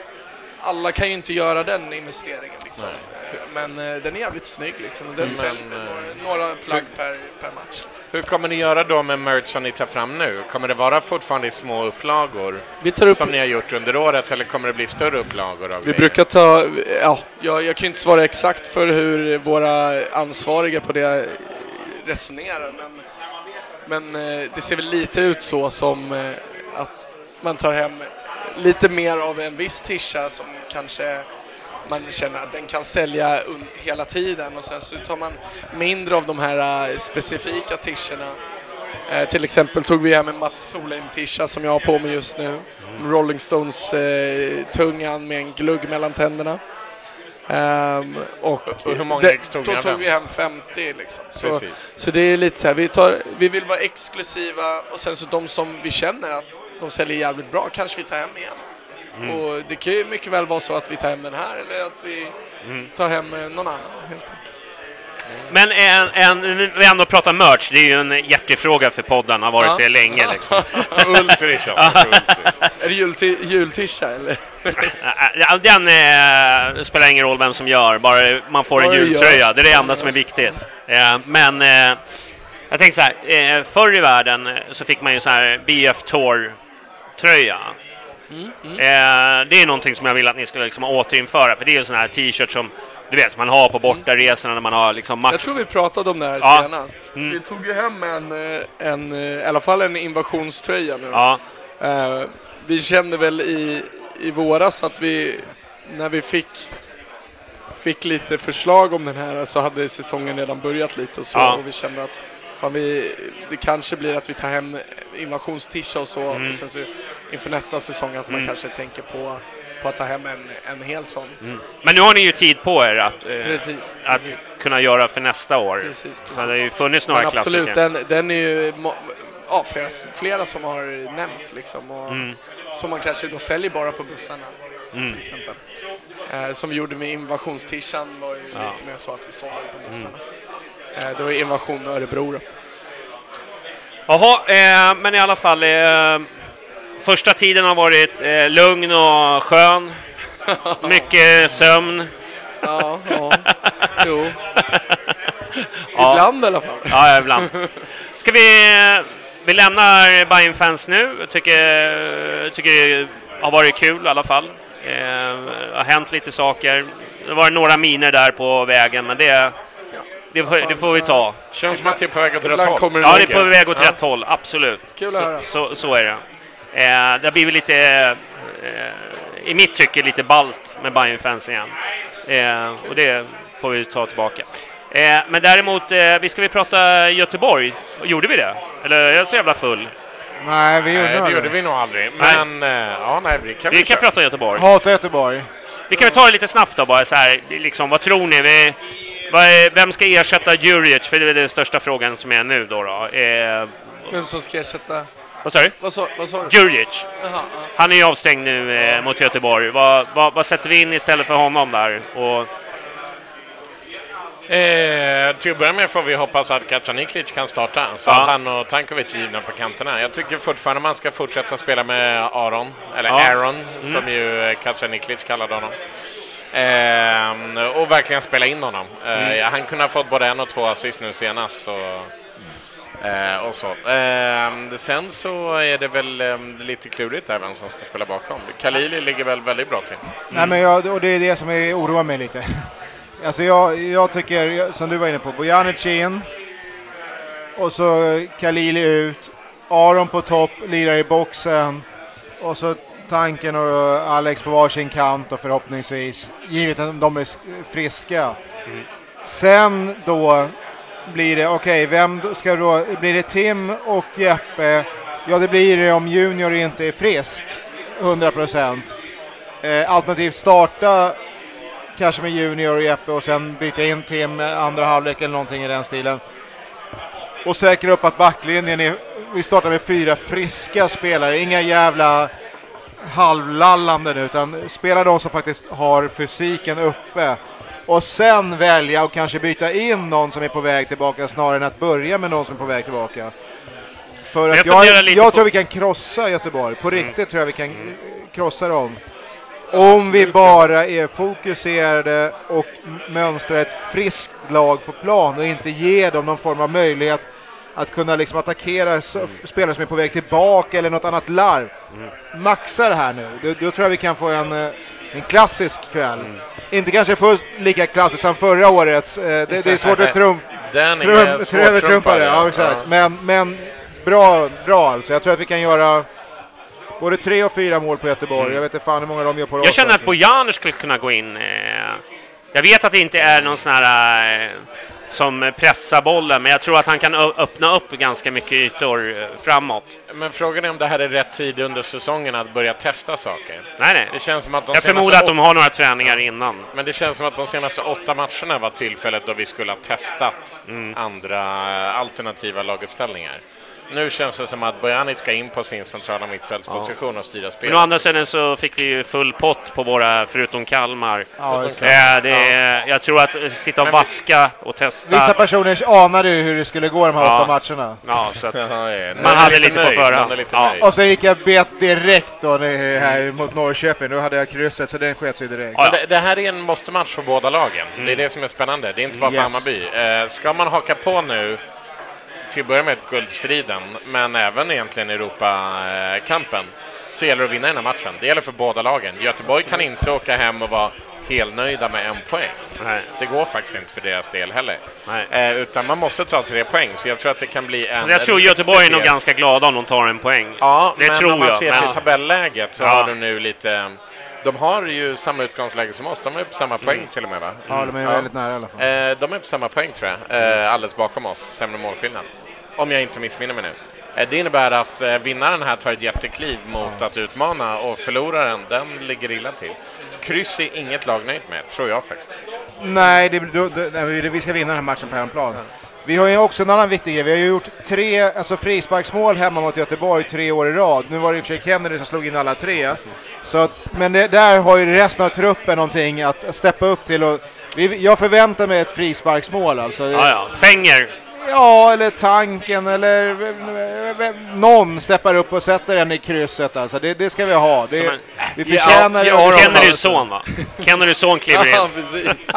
Speaker 4: Alla kan ju inte göra den investeringen liksom. Men eh, den är jävligt snygg liksom. Och den
Speaker 6: Men,
Speaker 4: säljer
Speaker 6: eh,
Speaker 4: några plagg per, per match. Liksom.
Speaker 6: Hur kommer ni göra då med merch som ni tar fram nu? Kommer det vara fortfarande i små upplagor
Speaker 4: Vi tar upp...
Speaker 6: som ni har gjort under året, eller kommer det bli större upplagor av
Speaker 4: Vi
Speaker 6: grejer?
Speaker 4: brukar ta... Ja, jag, jag kan ju inte svara exakt för hur våra ansvariga på det resonerar, men, men eh, det ser väl lite ut så som eh, att man tar hem lite mer av en viss tisha som kanske man känner att den kan sälja un- hela tiden, och sen så tar man mindre av de här eh, specifika tischerna. Eh, till exempel tog vi hem en Mats Solheim-tisha som jag har på mig just nu. Rolling Stones eh, tungan med en glugg mellan tänderna. Ehm, och
Speaker 6: Och hur många
Speaker 4: det-
Speaker 6: ex tog
Speaker 4: då
Speaker 6: ni av
Speaker 4: tog
Speaker 6: den?
Speaker 4: vi hem femtio liksom. Så,
Speaker 6: Precis.
Speaker 4: så det är lite så här, vi, tar, vi vill vara exklusiva, och sen så de som vi känner att de säljer jävligt bra kanske vi tar hem igen.
Speaker 5: Mm.
Speaker 4: Och det kan ju mycket väl vara så att vi tar hem den här eller att vi
Speaker 5: Mm.
Speaker 4: tar hem eh, någon annan helt enkelt.
Speaker 5: Men en, en, vi ändå pratar merch, det är ju en hjärtefråga för podden, har varit ja. det länge liksom.
Speaker 6: Ultrisha.
Speaker 4: Är det julti- jultisha eller?
Speaker 5: Den eh, spelar ingen roll vem som gör, bara man får en jultröja, det är det enda som är viktigt. Eh, men eh, jag tänkte så här, eh, förr i världen så fick man ju så här B F Tour-tröja. Mm, mm. Eh, det är någonting som jag vill att ni ska liksom återinföra, för det är ju sån här t-shirt som du vet, man har på bortaresorna när man har liksom match.
Speaker 4: Jag tror vi pratade om det här
Speaker 5: ja.
Speaker 4: senast.
Speaker 5: Mm.
Speaker 4: Vi tog ju hem en, en, i alla fall en invasionströja nu.
Speaker 5: Ja.
Speaker 4: Uh, vi kände väl i, i våras att vi, när vi fick, fick lite förslag om den här, så hade säsongen redan börjat lite och så. Ja. Och vi kände att fan, vi, det kanske blir att vi tar hem invasionstisha och så. Mm. Och sen så inför nästa säsong att man mm. kanske tänker på på att ta hem en, en hel sån. Mm.
Speaker 5: Men nu har ni ju tid på er att, eh,
Speaker 4: precis,
Speaker 5: att
Speaker 4: precis.
Speaker 5: kunna göra för nästa år.
Speaker 4: Precis, precis.
Speaker 5: Så det har ju funnits några
Speaker 4: men
Speaker 5: klassiker.
Speaker 4: Absolut, den, den är ju ja, flera, flera som har nämnt liksom, och mm. som man kanske då säljer bara på bussarna mm. till exempel. Eh, som vi gjorde med invasionstishan var ju ja. lite mer så att vi sålde på bussarna. Mm. Eh, då är invasion och Örebro då.
Speaker 5: Jaha, eh, men i alla fall eh, första tiden har varit eh, lugn och skön. Mycket sömn.
Speaker 4: Ja, ja. Jo. Ibland ja. i alla fall.
Speaker 5: Ja, ibland. Ska vi... Vi lämnar Bayern fans nu. Jag tycker, tycker det har varit kul i alla fall. Eh, har hänt lite saker. Det var några miner där på vägen, men det... Det får, det får vi ta.
Speaker 6: Känns som att det är på väg åt rätt håll.
Speaker 5: Ja, det är på väg åt ja. rätt håll, absolut.
Speaker 4: Kul att höra.
Speaker 5: Så, så, så är det. Eh, det har blivit lite, eh, i mitt tycke, lite ballt med Bayern-fans igen. Eh, och det får vi ta tillbaka. Eh, men däremot, eh, vi ska vi prata Göteborg. Gjorde vi det? Eller är jag så jävla full?
Speaker 7: Nej, vi gjorde,
Speaker 6: nej, det gjorde vi nog aldrig. Men, eh, ja, nej, vi kan, vi
Speaker 5: vi kan prata Göteborg.
Speaker 7: Hata Göteborg.
Speaker 5: Vi kan ta det lite snabbt då, bara så här, liksom, vad tror ni? Vi... Vem ska ersätta Djuric? För det är den största frågan som är nu då. då. Eh,
Speaker 4: Vem som ska ersätta?
Speaker 5: Vad sa du?
Speaker 4: Vad sa, vad sa du?
Speaker 5: Djuric.
Speaker 4: Aha, aha.
Speaker 5: Han är ju avstängd nu eh, mot Göteborg. Vad, vad, vad sätter vi in istället för honom där? Och...
Speaker 6: Eh, till att börja med får vi hoppas att Kacaniklic kan starta. Så ja. han och Tankovic är givna på kanterna. Jag tycker fortfarande man ska fortsätta spela med Aron. Eller ja. Aaron, mm. som ju Kacaniklic kallade honom. Eh, och verkligen spela in honom. Eh, mm. Han kunde ha fått både en och två assist nu senast. Och, eh, och så. Eh, sen så är det väl eh, lite klurigt även som ska spela bakom. Khalili ligger väl väldigt bra till. Mm.
Speaker 7: Nej, men jag, och det är det som är, oroar mig lite. Alltså jag, jag tycker, som du var inne på, Bojanic in. Och så Khalili ut. Aron på topp, lirar i boxen. Och så Tanken och Alex på varsin kant och förhoppningsvis, givet att de är friska. Mm. Sen då blir det, okej, okay, vem ska då, blir det Tim och Jeppe? Ja, det blir det om Junior inte är frisk, hundra procent. Eh, alternativt starta kanske med Junior och Jeppe och sen byta in Tim andra halvlek eller någonting i den stilen. Och säkra upp att backlinjen är, vi startar med fyra friska spelare, inga jävla halvlallande nu, utan spela de som faktiskt har fysiken uppe och sen välja och kanske byta in någon som är på väg tillbaka snarare än att börja med någon som är på väg tillbaka. För att jag, jag, jag tror vi kan krossa Göteborg på riktigt, mm. tror jag vi kan mm. krossa dem om vi bara är fokuserade och mönstrar ett friskt lag på plan och inte ger dem någon form av möjlighet att kunna liksom attackera mm. spelare som är på väg tillbaka eller något annat larv. Mm. Maxa det här nu. Då, då tror jag vi kan få en, en klassisk kväll. Mm. Inte kanske först lika klassisk som förra årets. Det, det är svårt att trumf,
Speaker 6: Den
Speaker 7: trum, övertrumpa det. Ja, exakt. Ja. Men, men bra, bra alltså. Jag tror att vi kan göra både tre och fyra mål på Göteborg. Mm. Jag vet inte fan hur många de gör på
Speaker 5: Jag känner att Bojanic skulle kunna gå in. Jag vet att det inte är någon sån här som pressar bollen, men jag tror att han kan öppna upp ganska mycket ytor framåt.
Speaker 6: Men frågan är om det här är rätt tid under säsongen att börja testa saker.
Speaker 5: Nej, nej.
Speaker 6: Det känns som att de
Speaker 5: jag förmodar att de har några träningar innan.
Speaker 6: Men det känns som att de senaste åtta matcherna var tillfället då vi skulle ha testat mm. andra alternativa laguppställningar. Nu känns det som att Bojanic ska in på sin centrala mittfältsposition ja. och styra spelet.
Speaker 5: Men å andra sidan så fick vi ju full pott på våra, förutom Kalmar.
Speaker 7: Ja,
Speaker 5: äh, det är, ja. Jag tror att sitta och vaska och testa
Speaker 7: Vissa personer anade ju hur det skulle gå de här
Speaker 5: Ja.
Speaker 7: åtta matcherna.
Speaker 5: Ja, så att
Speaker 6: Ja, ja,
Speaker 5: man hade lite
Speaker 6: nöjd,
Speaker 5: på förhand.
Speaker 6: man är lite
Speaker 5: Ja.
Speaker 6: nöjd.
Speaker 7: Och sen gick jag bet direkt då här mot Norrköping. Då hade jag krysset, så den sket sig direkt.
Speaker 5: Ja.
Speaker 6: Men det, det här är en måste-match för båda lagen. Det är det som är spännande. Det är inte bara för
Speaker 7: Yes.
Speaker 6: Hammarby. Eh, ska man haka på nu till att börja med guldstriden, men även egentligen Europa-kampen, så gäller det att vinna den här matchen. Det gäller för båda lagen. Göteborg kan inte åka hem och vara helt nöjda med en poäng.
Speaker 5: Nej.
Speaker 6: Det går faktiskt inte för deras del heller.
Speaker 5: Nej.
Speaker 6: Eh, utan man måste ta tre poäng, så jag tror att det kan bli en...
Speaker 5: Så jag tror
Speaker 6: en
Speaker 5: Göteborg är
Speaker 6: riktig
Speaker 5: nog
Speaker 6: del.
Speaker 5: ganska glada om de tar en poäng.
Speaker 6: Ja,
Speaker 5: det
Speaker 6: men
Speaker 5: tror
Speaker 6: om man
Speaker 5: jag.
Speaker 6: ser
Speaker 5: Men-
Speaker 6: till tabelläget så
Speaker 5: Ja.
Speaker 6: har de nu lite... De har ju samma utgångsläge som oss. De är på samma poäng
Speaker 5: Mm.
Speaker 6: till och med, va?
Speaker 7: Ja, de är
Speaker 6: Ja.
Speaker 7: väldigt nära i alla fall.
Speaker 6: Eh, de är på samma poäng, tror jag. Eh, alldeles bakom oss. Sämre målskillnad. Om jag inte missminner mig nu. Eh, det innebär att eh, vinnaren här tar ett jättekliv mot att utmana, och förloraren, den ligger illa till. Kryss är inget lag nöjd med, tror jag faktiskt.
Speaker 7: Nej, det, då, då, nej, vi ska vinna den här matchen på hemplan. Vi har ju också en annan viktig grej. Vi har ju gjort tre alltså frisparksmål hemma mot Göteborg tre år i rad. Nu var det i och för sig Kennedy som slog in alla tre. Så att, men det, där har ju resten av truppen någonting att steppa upp till. Och vi, jag förväntar mig ett frisparksmål. Alltså.
Speaker 5: Ja, ja. Fänger.
Speaker 7: Ja, eller tanken, eller någon steppar upp och sätter den i krysset. Alltså. Det, det ska vi ha. Det,
Speaker 5: En,
Speaker 7: vi förtjänar
Speaker 5: ja,
Speaker 7: det.
Speaker 5: ja, Kennedys son, va? Kennedys son kliver in.
Speaker 4: Ja, precis.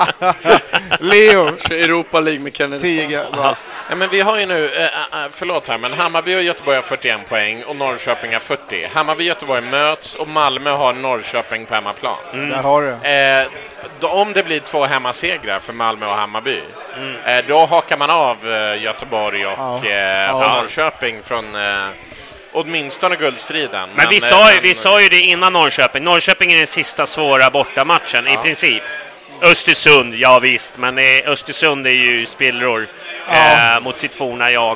Speaker 7: Leo.
Speaker 4: Europa League med Kennedy.
Speaker 7: Tiga.
Speaker 6: Ja, men vi har ju nu, äh, äh, förlåt här, men Hammarby och Göteborg har fyrtioen poäng och Norrköping har fyrtio. Hammarby och Göteborg möts och Malmö har Norrköping på hemmaplan.
Speaker 7: Mm. Där har du.
Speaker 6: Eh, då, om det blir två hemmasegrar för Malmö och Hammarby, mm. eh, då hakar man av eh, Göteborg och
Speaker 7: Ja.
Speaker 6: eh,
Speaker 7: Ja.
Speaker 6: Norrköping från eh, åtminstone guldstriden.
Speaker 5: Men vi,
Speaker 6: eh,
Speaker 5: sa, ju-
Speaker 6: men-
Speaker 5: vi sa ju det innan Norrköping. Norrköping är den sista svåra bortamatchen i princip. Östersund, ja visst, men eh, Östersund är ju spillror
Speaker 7: Ja.
Speaker 5: eh, mot sitt forna jag.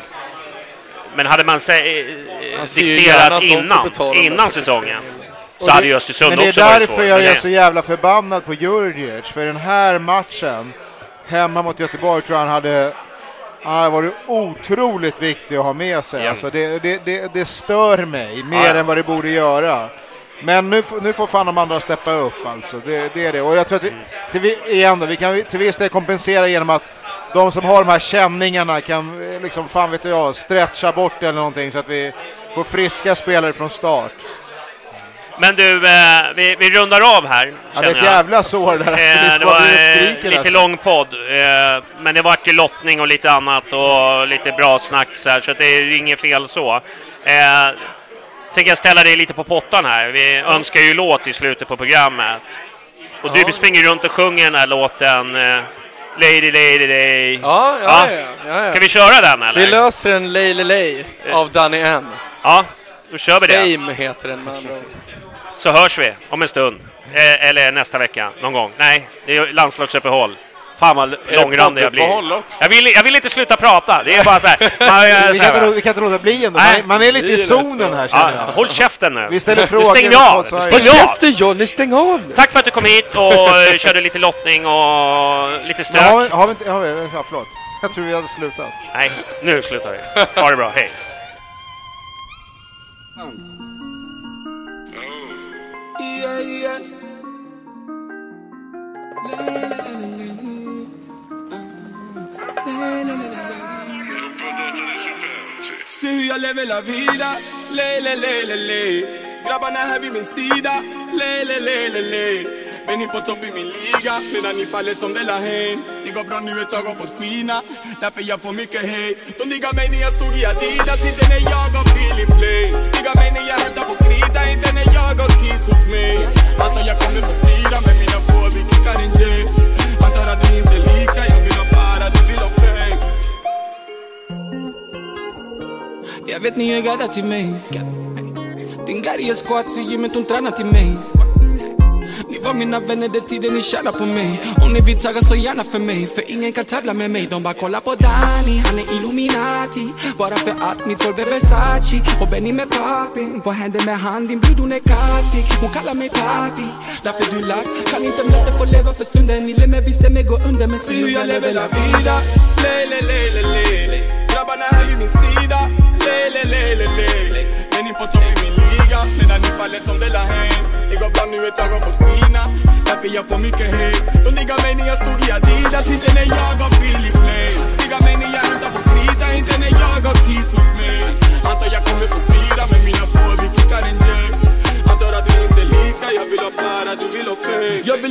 Speaker 5: Men hade man se, eh,
Speaker 4: Man ser ju gärna
Speaker 5: dikterat
Speaker 4: att de får
Speaker 5: innan,
Speaker 4: betala
Speaker 5: innan
Speaker 4: det.
Speaker 5: säsongen, så
Speaker 7: Och
Speaker 5: hade
Speaker 7: det-
Speaker 5: ju Östersund
Speaker 7: Men det
Speaker 5: också
Speaker 7: är
Speaker 5: varit
Speaker 7: därför
Speaker 5: svår.
Speaker 7: jag
Speaker 5: Men
Speaker 7: är
Speaker 5: det-
Speaker 7: så jävla förbannad på Djurdjic. För den här matchen hemma mot Göteborg tror jag han hade, han hade varit otroligt viktig att ha med sig.
Speaker 6: Ja.
Speaker 7: Alltså det, det, det, det stör mig mer
Speaker 5: Ja, ja.
Speaker 7: än vad det borde göra. Men nu, får- nu får fan de andra steppa upp alltså. Det, det är det. Och jag tror att vi, till vi, igen då, vi kan till viss del kompensera genom att de som har de här känningarna kan eh, liksom, fan vet jag, stretcha bort eller någonting så att vi får friska spelare från start.
Speaker 5: Men du, eh, vi, vi rundar av här,
Speaker 7: Ja, det är
Speaker 5: känner
Speaker 7: ett
Speaker 5: jag.
Speaker 7: jävla sår där.
Speaker 5: Eh, det var eh,
Speaker 7: skriker
Speaker 5: lite
Speaker 7: alltså.
Speaker 5: lång podd, eh, men det var ju lottning och lite annat och lite bra snack så, här, så att det är ju inget fel så. Eh, tänker jag ställa dig lite på pottan här. Vi önskar ju låt i slutet på programmet. Och du springer runt och sjunger den här låten eh, Lady, Lady, Lady.
Speaker 4: Ja, ja, ja, ja, ja.
Speaker 5: Ska vi köra den eller?
Speaker 4: Vi löser en Lay Lay Lay av Danny M.
Speaker 5: Ja, då kör vi det.
Speaker 4: Fame heter den med andra ord.
Speaker 5: Så hörs vi om en stund. Eh, eller nästa vecka, någon gång. Nej, det är landslagsuppehåll. Fan vad långrandig jag blir.
Speaker 6: podduppehåll också?
Speaker 5: Jag vill, jag vill inte sluta prata. Det är bara så här. Man, är
Speaker 7: Vi
Speaker 5: så
Speaker 7: kan, inte,
Speaker 5: här
Speaker 7: lå- vi kan inte låta bli ändå.
Speaker 5: Nej.
Speaker 7: Man, man är lite i
Speaker 4: Det är
Speaker 7: zonen
Speaker 4: rätt så.
Speaker 7: här känner
Speaker 5: ja,
Speaker 7: jag.
Speaker 5: håll käften nu.
Speaker 7: Vi ställer
Speaker 5: Nu
Speaker 7: frågor.
Speaker 5: stänger vi av.
Speaker 7: Så-
Speaker 5: Nu
Speaker 4: Håll
Speaker 5: stänger vi av.
Speaker 4: käften Johnny, stäng av nu!
Speaker 5: Tack för att du kom hit och eh, körde lite lottning och lite stök.
Speaker 7: Ja, har, vi- har vi inte, har vi, ja, förlåt. Jag tror vi hade slutat.
Speaker 5: Nej, nu slutar vi. Ha det bra, hej.
Speaker 11: Yeah, yeah. Se hur jag lever la vida, le le le le le. Grabbarna här vid min sida, le le le le le. Men ni på topp i min liga, medan ni faller som Della Hen. Det går bra nu ett tag har fått skina, därför jag får mycket hej. De diggar mig när jag stod i Adidas, inte när jag har Philip Play. Diggar mig när jag hämtar på krita, inte när jag har kiss hos mig. Antar jag kommer för fyra, med mina få vi kickar en jet. Antar att vi inte är lika, jag vill ha para, du vill ha fame. Jag vet ni är gadda till mig. Din gary är squat så gymmet hon tränar till mig. Ni var mina vänner den tiden ni tjänar på mig. Om ni vill tagga så gärna för mig, för ingen kan tävla med mig. De bara kollar på Danny, han är Illuminati. Bara för att mitt golv är Versace. Och Benny med papi, vad händer med han? Din brud hon är katig, hon kallar mig papi. Därför du lack, kan inte låta få leva för stunden. Ni lämnar vi ser mig gå under, men se hur jag lever la vida. Le le le le le. Grabbarna här vid min sida, le le le le le. Men ni på topp i min liga, medan ni faller som Della Hen. Det går bra nu ett tag har fått skina, därför jag får mycket hej. De diggar mig när jag stod i Adidas, inte när jag har Philip Play.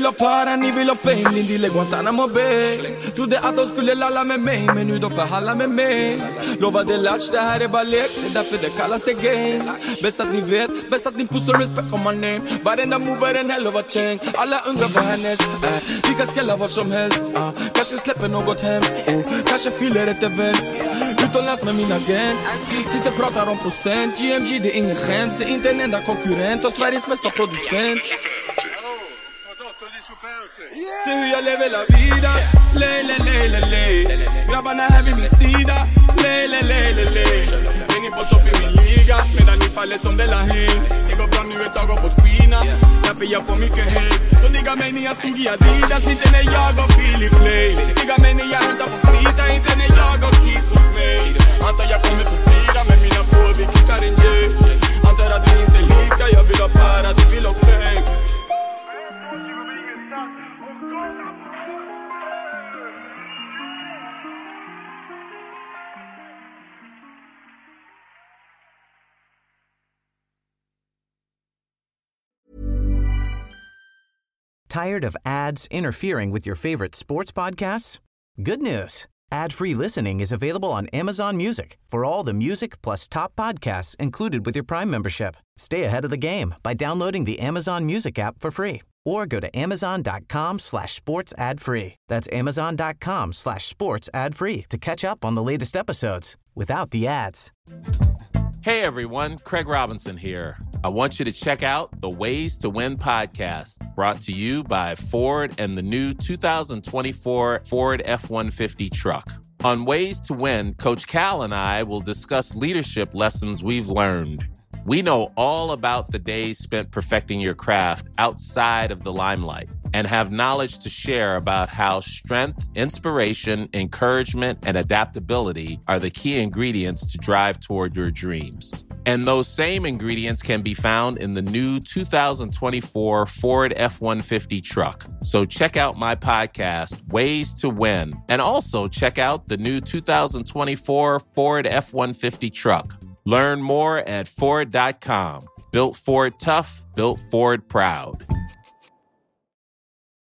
Speaker 11: vill ha para, ni vill ha fame. Din deal är Guantanamo Bay. Trodde att de skulle lalla med mig, men nu de förhandlar med mig. Lovade latch, det här är bara lek. Det är därför det kallas det game. Bäst att ni vet, bäst att ni pussar respect on my name. Varenda move är en hell of a chain. Alla undrar vad hennes är. Vi kan skälla vad som helst, uh. Kanske släpper något hemskt, oh. Kanske fyller ett event utomlands med min agent. Sitter pratar om procent. G M G det är ingen skämt. Så inte en enda konkurrent. Och Sveriges mesta producent. Se hur jag lever la vida. Lej, lej, lej, lej, lej. Grabbarna här vid min sida. Lej, lej, lej, lej, lej. Men ni på topp i min liga. Medan ni faller som det la hem. Det går bra nu ett tag och fått skina. Därför jag får mycket hej. De nigga mig när jag stod i Adidas. Inte när jag och Philip Play. Nigga mig när jag hämtar på krita. Inte när jag och Kiss hos mig. Antar jag kommer för fyra. Men mina få vi kickar en gej. Antar att vi inte lika. Jag vill ha para, du vill ha fame.
Speaker 2: Tired of ads interfering with your favorite sports podcasts? Good news. Ad-free listening is available on Amazon Music for all the music plus top podcasts included with your Prime membership. Stay ahead of the game by downloading the Amazon Music app for free or go to amazon.com slash sports ad free. That's amazon.com slash sports ad free to catch up on the latest episodes without the ads.
Speaker 12: Hey everyone, Craig Robinson here. I want you to check out the Ways to Win podcast, brought to you by Ford and the new two thousand twenty-four Ford F one fifty truck. On Ways to Win, Coach Cal and I will discuss leadership lessons we've learned. We know all about the days spent perfecting your craft outside of the limelight and have knowledge to share about how strength, inspiration, encouragement, and adaptability are the key ingredients to drive toward your dreams. And those same ingredients can be found in the new two thousand twenty-four Ford F one fifty truck. So check out my podcast, Ways to Win, and also check out the new two thousand twenty-four Ford F one fifty truck. Learn more at Ford dot com. Built Ford tough, built Ford proud.